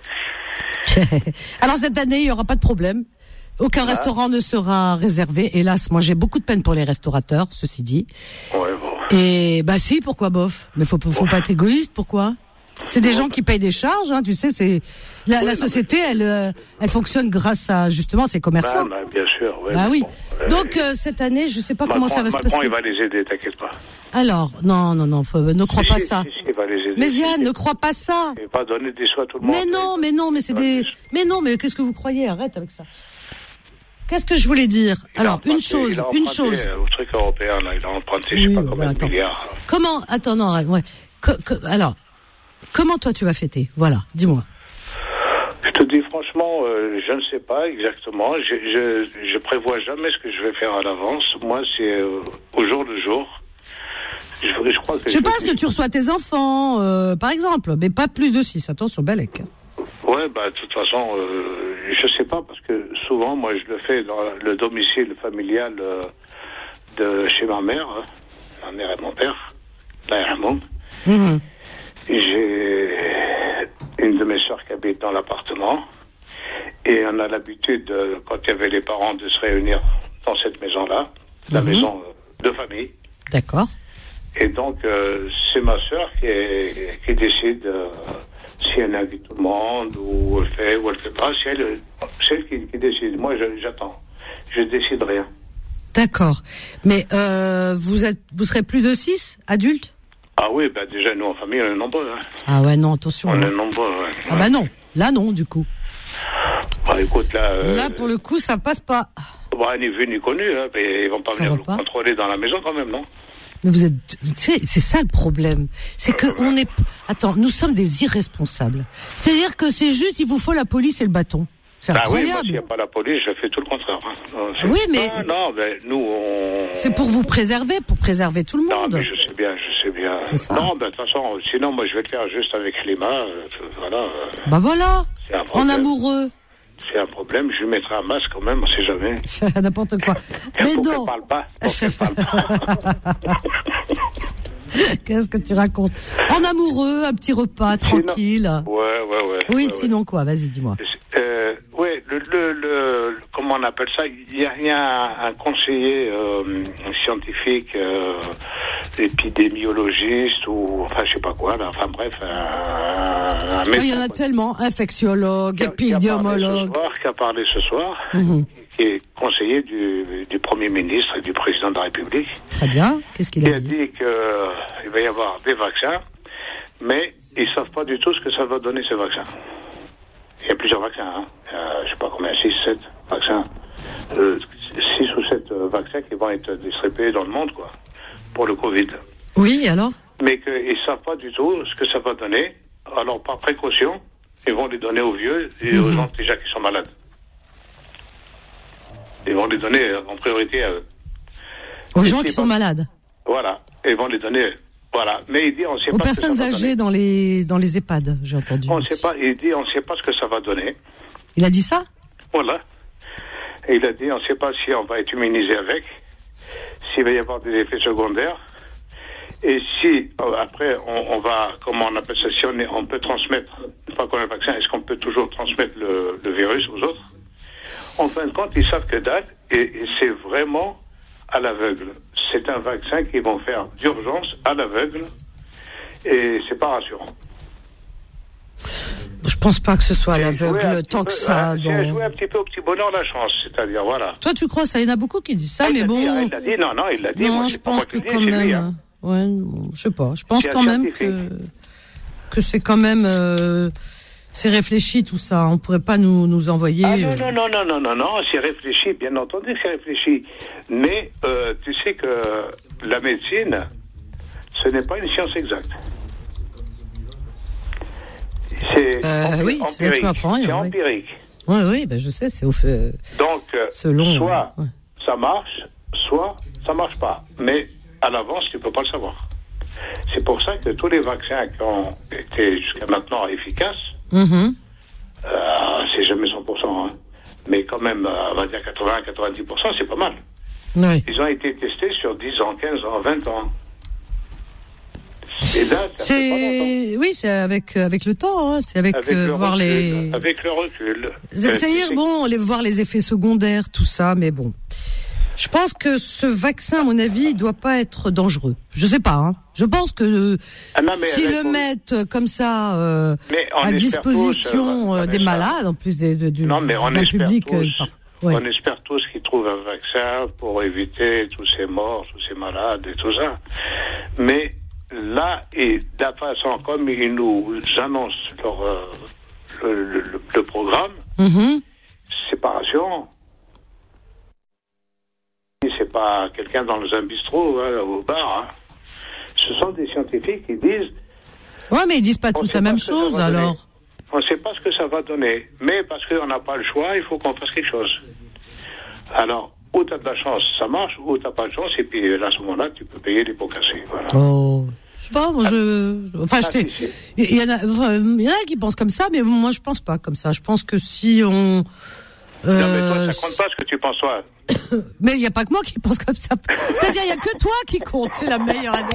Alors cette année, il y aura pas de problème. Aucun ah. restaurant ne sera réservé. Hélas, moi j'ai beaucoup de peine pour les restaurateurs, ceci dit. Ouais, bon. Et bah si, pourquoi bof? Mais faut, faut pas être égoïste, pourquoi? C'est des gens qui payent des charges, hein, tu sais, c'est la, oui, la société, elle, euh, elle fonctionne grâce à justement ces commerçants. Bah, bah, bien sûr. Ouais, bah oui. Bon, Donc euh, cette année, je sais pas Macron, comment ça va Macron, se passer. Il va les aider, t'inquiète pas. Alors non, non, non, faut, ne crois si, pas si, ça. Si, si, il va les aider. Mais Yann, ne crois pas ça. Il va pas donner des soins à tout le monde. Mais non, mais non, mais c'est des, mais non, mais qu'est-ce que vous croyez? Arrête avec ça. Qu'est-ce que je voulais dire? il Alors, emprunté, une chose, une chose. Au truc européen, là, il a emprunté, oui, je sais pas combien de milliards. Comment? Attends, non, arrête, ouais. Que, que, alors, comment toi tu vas fêter? Voilà, dis-moi. Je te dis franchement. franchement, euh, je ne sais pas exactement. Je, je, je prévois jamais ce que je vais faire à l'avance. Moi, c'est euh, au jour le jour. Je, je crois que. Je sais pas, est-ce que tu reçois tes enfants, euh, par exemple, mais pas plus de six. Attention, Balek. Ouais, bah, de toute façon, euh, je sais pas, parce que souvent, moi, je le fais dans le domicile familial euh, de chez ma mère, hein, ma mère et mon père, là, mmh. J'ai une de mes soeurs qui habite dans l'appartement, et on a l'habitude, de, quand il y avait les parents, de se réunir dans cette maison-là, la mmh. maison de famille. D'accord. Et donc, euh, c'est ma soeur qui, est, qui décide... Euh, si elle invite tout le monde, ou elle fait, ou elle fait pas, c'est elle, c'est elle qui, qui décide. Moi, je, j'attends. Je décide rien. D'accord. Mais euh, vous êtes, vous serez plus de six adultes? Ah oui, bah déjà, nous, en famille, on est nombreux. Hein. Ah ouais, non, attention. On hein. est nombreux, ouais. Ah bah non. Là, non, du coup. Bah écoute, là... Euh, là, pour le coup, ça passe pas. Bah, ni vu, ni connu, hein, mais ils vont pas ça venir nous pas. contrôler dans la maison, quand même, non? Mais vous êtes, c'est, c'est ça le problème. C'est que on est, attends, nous sommes des irresponsables. C'est-à-dire que c'est juste, il vous faut la police et le bâton. C'est bah incroyable. Oui, moi, s'il n'y a pas la police, je fais tout le contraire. Hein. Oui, mais. Ah, non, mais nous, on. C'est pour vous préserver, pour préserver tout le monde. Non, mais je sais bien, je sais bien. C'est ça. Non, ben, de toute façon, sinon, moi, je vais le faire juste avec Lima, euh, voilà. Euh, bah voilà. En amoureux. C'est un problème, je lui mettrai un masque quand même, on sait jamais. N'importe quoi. Mais pour non. qu'elle parle pas. Pour qu'elle parle pas. Qu'est-ce que tu racontes? En amoureux, un petit repas, sinon, tranquille. Ouais, ouais, ouais. Oui, ouais, sinon ouais. quoi? Vas-y, dis-moi. Euh, ouais, le, le, le, comment on appelle ça? Il y a, il y a un, un conseiller euh, scientifique, euh, épidémiologiste ou enfin je sais pas quoi. Là, enfin bref, un, un médecin. Il y en a tellement, infectiologue, épidémiologue. Qui a parlé ce soir. Mm-hmm. Qui est conseiller du, du Premier ministre et du Président de la République. Très bien. Qu'est-ce qu'il a dit? Il a dit qu'il va y avoir des vaccins, mais ils ne savent pas du tout ce que ça va donner, ces vaccins. Il y a plusieurs vaccins, hein. Euh, je ne sais pas combien, six, sept vaccins. Euh, six ou sept euh, vaccins qui vont être distribués dans le monde, quoi, pour le Covid. Oui, alors? Mais qu'ils ne savent pas du tout ce que ça va donner. Alors, par précaution, ils vont les donner aux vieux et mm-hmm. aux gens déjà qui sont malades. Ils vont les donner en priorité à eux. Aux gens qui sont malades. Voilà. Ils vont les donner. Voilà. Mais il dit, on ne sait Aux pas. Aux personnes âgées dans les dans les EHPAD, j'ai entendu. On ne sait pas. Il dit, on ne sait pas ce que ça va donner. Il a dit ça? Voilà. Et il a dit, on ne sait pas si on va être immunisé avec, s'il va y avoir des effets secondaires, et si après on, on va, comment on appelle ça, si on, est, on peut transmettre, pas comme un vaccin, est-ce qu'on peut toujours transmettre le, le virus aux autres? En fin de compte, ils savent que dalle, et, et c'est vraiment à l'aveugle. C'est un vaccin qu'ils vont faire d'urgence à l'aveugle, et c'est pas rassurant. Je pense pas que ce soit à l'aveugle tant que ça. J'ai bon. joué un petit peu au petit bonheur la chance, c'est-à-dire voilà. Toi, tu crois ça? Il y en a beaucoup qui disent ça, ah, mais bon. Dit, ah, il l'a dit, non, non, il l'a dit. Non, moi, je pense que quand dit, même. lui, hein. Ouais, je sais pas. Je pense quand même que que c'est quand même. Euh... C'est réfléchi tout ça, on pourrait pas nous, nous envoyer... Ah non, non, non, non, non, non, non, c'est réfléchi, bien entendu que c'est réfléchi. Mais euh, tu sais que la médecine, ce n'est pas une science exacte. C'est euh, empirique. Oui, c'est, tu m'apprends, c'est ouais. empirique. Oui, oui, ben je sais, c'est au fait... Donc, selon, soit ouais. ça marche, soit ça marche pas. Mais à l'avance, tu peux pas le savoir. C'est pour ça que tous les vaccins qui ont été jusqu'à maintenant efficaces, Mmh. Euh, c'est jamais cent pour cent, hein. Mais quand même, euh, on va dire quatre-vingts à quatre-vingt-dix pour cent, c'est pas mal. Oui. Ils ont été testés sur dix ans, quinze ans, vingt ans. Et là, ça c'est... fait pas longtemps. Oui, c'est avec, avec le temps, hein. C'est avec, avec euh, voir recul, les... Avec le recul. C'est-à-dire, bon, les, voir les effets secondaires, tout ça, mais bon. Je pense que ce vaccin, à mon avis, il doit pas être dangereux. Je sais pas, hein. Je pense que ah non, s'ils le mettent comme ça euh, à disposition tous, euh, des malades, en plus des, de, du, non, mais on d'un public, tous, euh, ouais. on espère tous qu'ils trouvent un vaccin pour éviter tous ces morts, tous ces malades et tout ça. Mais là, et de la façon comme ils nous annoncent leur, euh, le, le, le programme, mm-hmm. c'est pas rassurant. C'est pas quelqu'un dans un bistrot, hein, au bar. Hein. Ce sont des scientifiques qui disent... Ouais, mais ils disent pas tous la même chose, alors. On ne sait pas ce que ça va donner. Mais parce qu'on n'a pas le choix, il faut qu'on fasse quelque chose. Alors, ou tu as de la chance, ça marche, ou tu n'as pas de chance, et puis à ce moment-là, tu peux payer les pots cassés. Voilà. Oh, je sais pas, moi je. Enfin, je t'ai. Il y en a, enfin, il y en a qui pensent comme ça, mais moi je pense pas comme ça. Je pense que si on. Euh, non, mais toi, ça compte pas ce que tu penses, toi. Mais il n'y a pas que moi qui pense comme ça. C'est-à-dire, il n'y a que toi qui compte. C'est la meilleure année.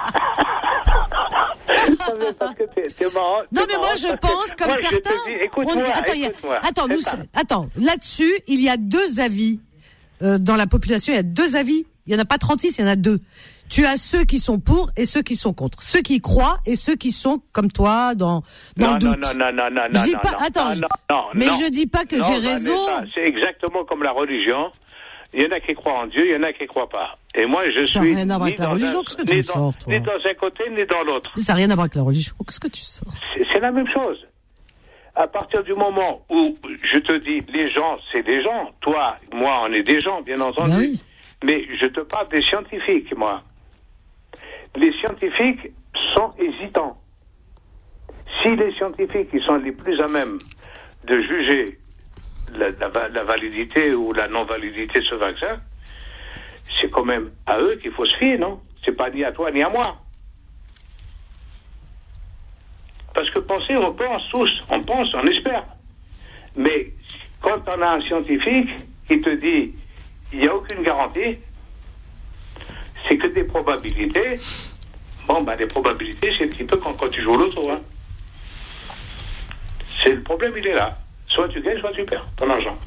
Non, mais parce que t'es, t'es marrant. Non, t'es mais marrant, moi, je pense, que, comme moi, certains. Je te dis, écoute-moi, on, attends, y a, écoute-moi. attends, nous, ça. attends, là-dessus, il y a deux avis. Euh, dans la population, il y a deux avis. Il n'y en a pas trente-six, il y en a deux. Tu as ceux qui sont pour et ceux qui sont contre. Ceux qui croient et ceux qui sont comme toi dans, dans non, le doute. Non, non, non, non, je dis non, pas, non, attends, non, non, mais non, je dis pas que non, j'ai raison. Vanessa, c'est exactement comme la religion. Il y en a qui croient en Dieu, il y en a qui ne croient pas. Et moi, je ça suis n'a rien à voir avec la religion. Un, Qu'est-ce que tu ni, me dans, sors, toi ni dans un côté, ni dans l'autre. Ça n'a rien à voir avec la religion. Qu'est-ce que tu sors? C'est, c'est la même chose. À partir du moment où je te dis, les gens, c'est des gens. Toi, moi, on est des gens, bien entendu. Ben oui. Mais je te parle des scientifiques, moi. Les scientifiques sont hésitants. Si les scientifiques, ils sont les plus à même de juger la, la, la validité ou la non-validité de ce vaccin, c'est quand même à eux qu'il faut se fier, non? C'est pas ni à toi ni à moi. Parce que penser, on pense tous, on pense, on espère. Mais quand on a un scientifique qui te dit il n'y a aucune garantie, c'est que des probabilités. Bon, ben, les probabilités, c'est un petit peu comme quand tu joues au loto. Hein. C'est le problème, il est là. Soit tu gagnes, soit tu perds ton argent.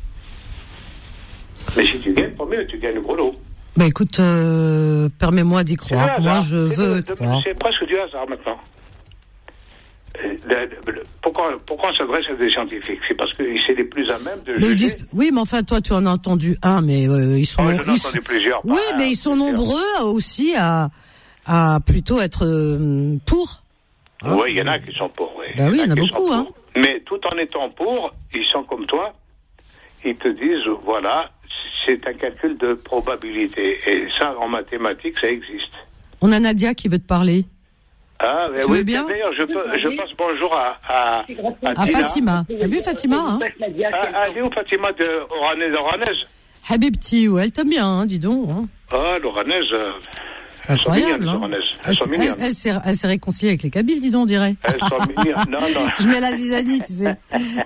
Mais si tu gagnes, tant mieux, tu gagnes le gros lot. Bah écoute, euh, permets-moi d'y croire. Moi, je c'est veux le, croire. C'est presque du hasard maintenant. Le, le, le, pourquoi, pourquoi on s'adresse à des scientifiques? C'est parce que c'est les plus à même de mais juger. disent, oui, mais enfin, toi, tu en as entendu un, mais euh, ils sont. Oh, j'en ai ils, entendu plusieurs. Oui, bah, mais ils sont plusieurs. nombreux aussi à, à plutôt être euh, pour. Hein? Oui, il y en a qui sont pour. Oui. Bah oui, il y en a beaucoup, hein. Mais tout en étant pour, ils sont comme toi. Ils te disent, voilà, c'est un calcul de probabilité. Et ça, en mathématiques, ça existe. On a Nadia qui veut te parler. Ah, mais tu oui, veux bien d'ailleurs, je, je passe bonjour à, à, à, à Fatima. T'as vu Fatima, hein? Ah, elle est où Fatima de Oranaise, Oranaise? Habibti, ouais, elle t'aime bien, hein, dis donc. Hein. Ah, l'Oranaise. Euh, c'est incroyable, hein. Elles, elle, sont mignonnes. Elle, elle, s'est, elle s'est réconciliée avec les Kabyles, dis donc, on dirait. Elles sont mignonnes. Non, non. Je mets la zizanie, tu sais.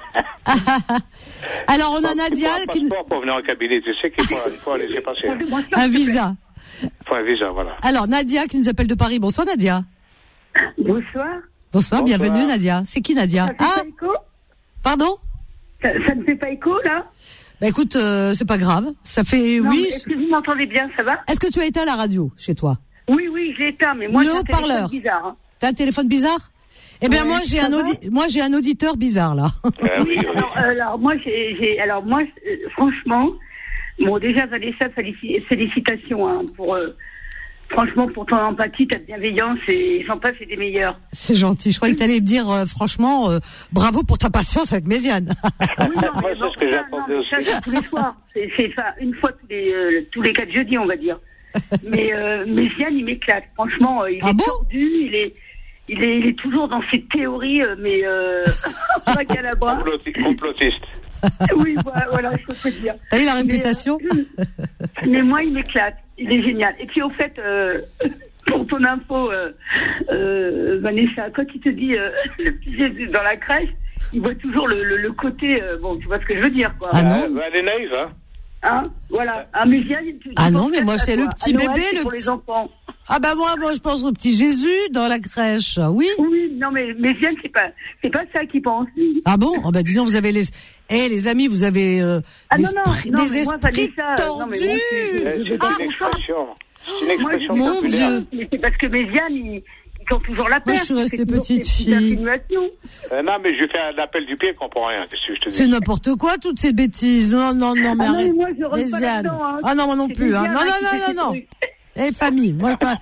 Alors, on a Nadia qui... Il faut un passeport pour venir en Kabylie, tu sais qu'il faut, il faut laisser passer. Un visa. Il faut un visa, voilà. Alors, Nadia qui nous appelle de Paris. Bonsoir, Nadia. Bonsoir. Bonsoir, Bonsoir. Bienvenue, Nadia. C'est qui, Nadia? Ça fait Ah pas écho Pardon ça, ça ne fait pas écho, là? Bah écoute, euh, c'est pas grave. Ça fait, non, oui. Est-ce que vous m'entendez bien, ça va? Est-ce que tu as été à la radio, chez toi? Oui, oui, je l'ai éteint, mais moi, le j'ai un haut-parleur. téléphone bizarre. Hein. T'as un téléphone bizarre? Eh bien, ouais, moi, j'ai un audi- moi, j'ai un auditeur bizarre, là. Ah, oui, oui. Alors, euh, alors, moi, j'ai, j'ai, alors, moi, euh, franchement, bon, déjà, Vanessa, félici- félicitations, hein, pour, euh, franchement, pour ton empathie, ta bienveillance, et j'en passe, c'est des meilleurs. C'est gentil. Je croyais que t'allais me dire, euh, franchement, euh, bravo pour ta patience avec Méziane. Oui, non, Moi, mais c'est bon, ce que ça, j'attendais non, aussi. ça, c'est tous les soirs. C'est, c'est ça, une fois tous les, euh, tous les quatre jeudis, on va dire. Mais, euh, Méziane, il m'éclate. Franchement, euh, il Ah est bon tordu, il est, il est, il est toujours dans ses théories, euh, mais, euh, pas qu'à la bras. Comploti- Complotiste. Oui, voilà, voilà, je peux te dire. T'as eu la Mais, réputation? euh, mais moi, il m'éclate. Il est génial. Et puis, au fait, euh, pour ton info, euh, euh, Vanessa, quand il te dit euh, le petit Jésus dans la crèche, il voit toujours le, le, le côté. Euh, bon, tu vois ce que je veux dire, quoi. Ah non. Euh, elle est naïve, hein. Hein, voilà. Un Méziane. tu- tu Ah non, penses mais à moi, ça, c'est toi. le petit À Noël, bébé, c'est le pour petit- les enfants. Ah bah moi, moi, je pense au petit Jésus dans la crèche. Oui. Oui, non, mais Méziane, c'est pas, c'est pas ça qu'il pense. lui. Ah bon? Oh bah dis donc, vous avez les, eh les amis, vous avez euh, Ah non, l'esprit- non, non, des mais moi, esprits Vanessa, non, mais moi, tordus. c'est- C'est je- je- une Ah, expression. C'est une Moi, expression Mon populaire. Dieu. Mais c'est parce que Méziane, ils, ils ont toujours la Moi, paire. je suis restée C'est toujours petite ces petites fille. insinuations. Euh, non, mais je fais un appel du pied, elle comprend rien. Qu'est-ce que je te dis? C'est n'importe quoi, toutes ces bêtises. Non, non, non, mais Ah non, arrête. mais moi, je rentre pas Méziane. là-dedans, hein. Ah non, moi non C'est plus. Hein. Méziane, Non, hein, non, qui non, fait non, ces non. trucs. Eh, famille. Moi, pas.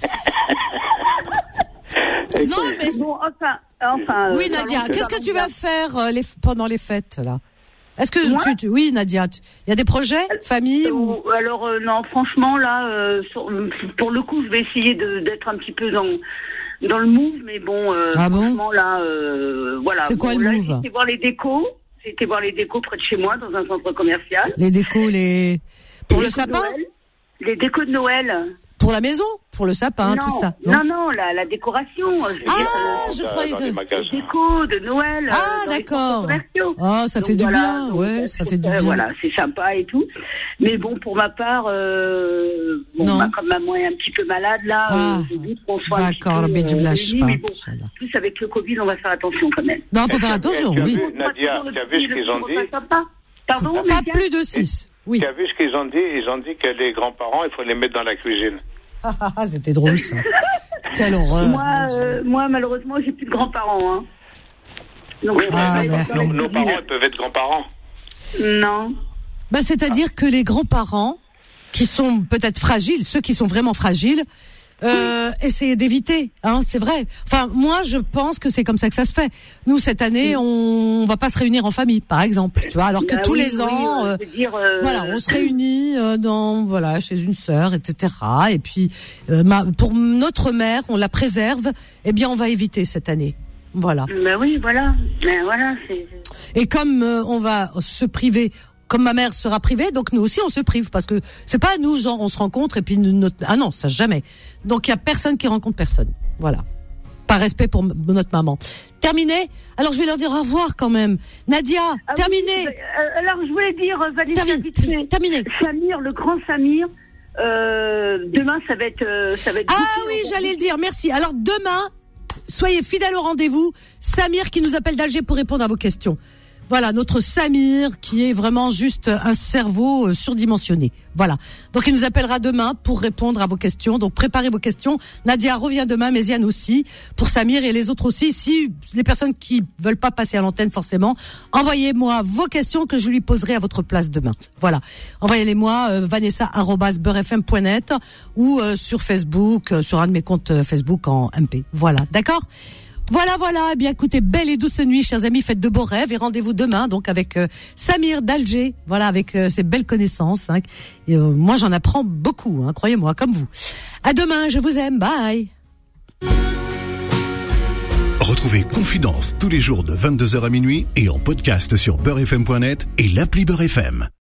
Non, mais. Bon, enfin, enfin. Oui, euh, Nadia, parlons- qu'est-ce que tu vas faire euh, les, pendant les fêtes, là? Est-ce que Moi tu, tu- oui, Nadia, tu- il y a des projets, famille ou... Ou- Alors, euh, non, franchement, là, euh, sur- pour le coup, je vais essayer de, d'être un petit peu dans, dans le move, mais bon, euh, ah franchement, bon là, euh, voilà. C'est quoi bon, le là, move? J'ai été voir les décos. J'ai été voir les décos près de chez moi, dans un centre commercial. Les décos, les... Pour les le sapin? Les décos de Noël. Pour la maison? Pour le sapin, non, tout ça? Non, non, non la, la décoration. Je ah, dire, euh, je croyais que... Les décos de Noël. Ah, euh, d'accord. Oh, ça donc fait du voilà, bien, donc, ouais, ça fait du bien. Voilà, c'est sympa et tout. Mais bon, pour ma part, euh, bon, non. Ma, comme maman est un petit peu malade, là, ah, euh, j'ai dit qu'on soit un petit peu... D'accord, mais du blâche pas. Mais bon, plus avec le Covid, on va faire attention quand même. Non, faut faire attention, oui. Nadia, tu as vu ce qu'ils ont dit? Pardon, pas plus de six. Oui. Tu as vu ce qu'ils ont dit? Ils ont dit que les grands-parents, il faut les mettre dans la cuisine. Ah, c'était drôle, ça. Quelle horreur. Moi, euh, moi, malheureusement, j'ai plus de grands-parents. Hein. Donc, oui, ah, mais nos, nos parents ils peuvent être grands-parents. Non. Bah, c'est-à-dire ah. que les grands-parents, qui sont peut-être fragiles, ceux qui sont vraiment fragiles, Euh, essayer d'éviter, hein, c'est vrai. Enfin, moi, je pense que c'est comme ça que ça se fait. Nous, cette année, on, on va pas se réunir en famille, par exemple, tu vois, alors que bah tous oui, les oui, ans, euh, dire, euh... voilà, on se réunit euh, dans, voilà, chez une sœur, et cetera. Et puis, euh, ma, pour notre mère, on la préserve. Eh bien, on va éviter cette année. Voilà. Ben oui, voilà. Ben voilà. C'est... Et comme euh, on va se priver. Comme ma mère sera privée, donc nous aussi on se prive parce que c'est pas nous genre on se rencontre et puis notre ah non ça jamais. Donc il y a personne qui rencontre personne. Voilà. Par respect pour m- notre maman. Terminé. Alors je vais leur dire au revoir quand même. Nadia, ah terminé. Oui, euh, alors je voulais dire Valérie, Termin- terminé. Samir, le grand Samir. Euh, demain ça va être euh, ça va être. Ah oui, j'allais le dire. Merci. Alors demain, soyez fidèles au rendez-vous. Samir qui nous appelle d'Alger pour répondre à vos questions. Voilà, notre Samir, qui est vraiment juste un cerveau euh, surdimensionné. Voilà. Donc, il nous appellera demain pour répondre à vos questions. Donc, préparez vos questions. Nadia revient demain, mais Yann aussi, pour Samir et les autres aussi. Si les personnes qui veulent pas passer à l'antenne, forcément, envoyez-moi vos questions que je lui poserai à votre place demain. Voilà. Envoyez-les-moi, euh, vanessa arobase beurre f m point net ou euh, sur Facebook, euh, sur un de mes comptes euh, Facebook en M P. Voilà. D'accord? Voilà, voilà. Eh bien, écoutez, belle et douce nuit, chers amis. Faites de beaux rêves et rendez-vous demain, donc, avec euh, Samir d'Alger. Voilà, avec euh, ses belles connaissances. Hein. Et, euh, moi, j'en apprends beaucoup, hein, croyez-moi, comme vous. À demain, je vous aime. Bye. Retrouvez Confidence tous les jours de vingt-deux heures à minuit et en podcast sur beurre f m point net et l'appli Beurre F M.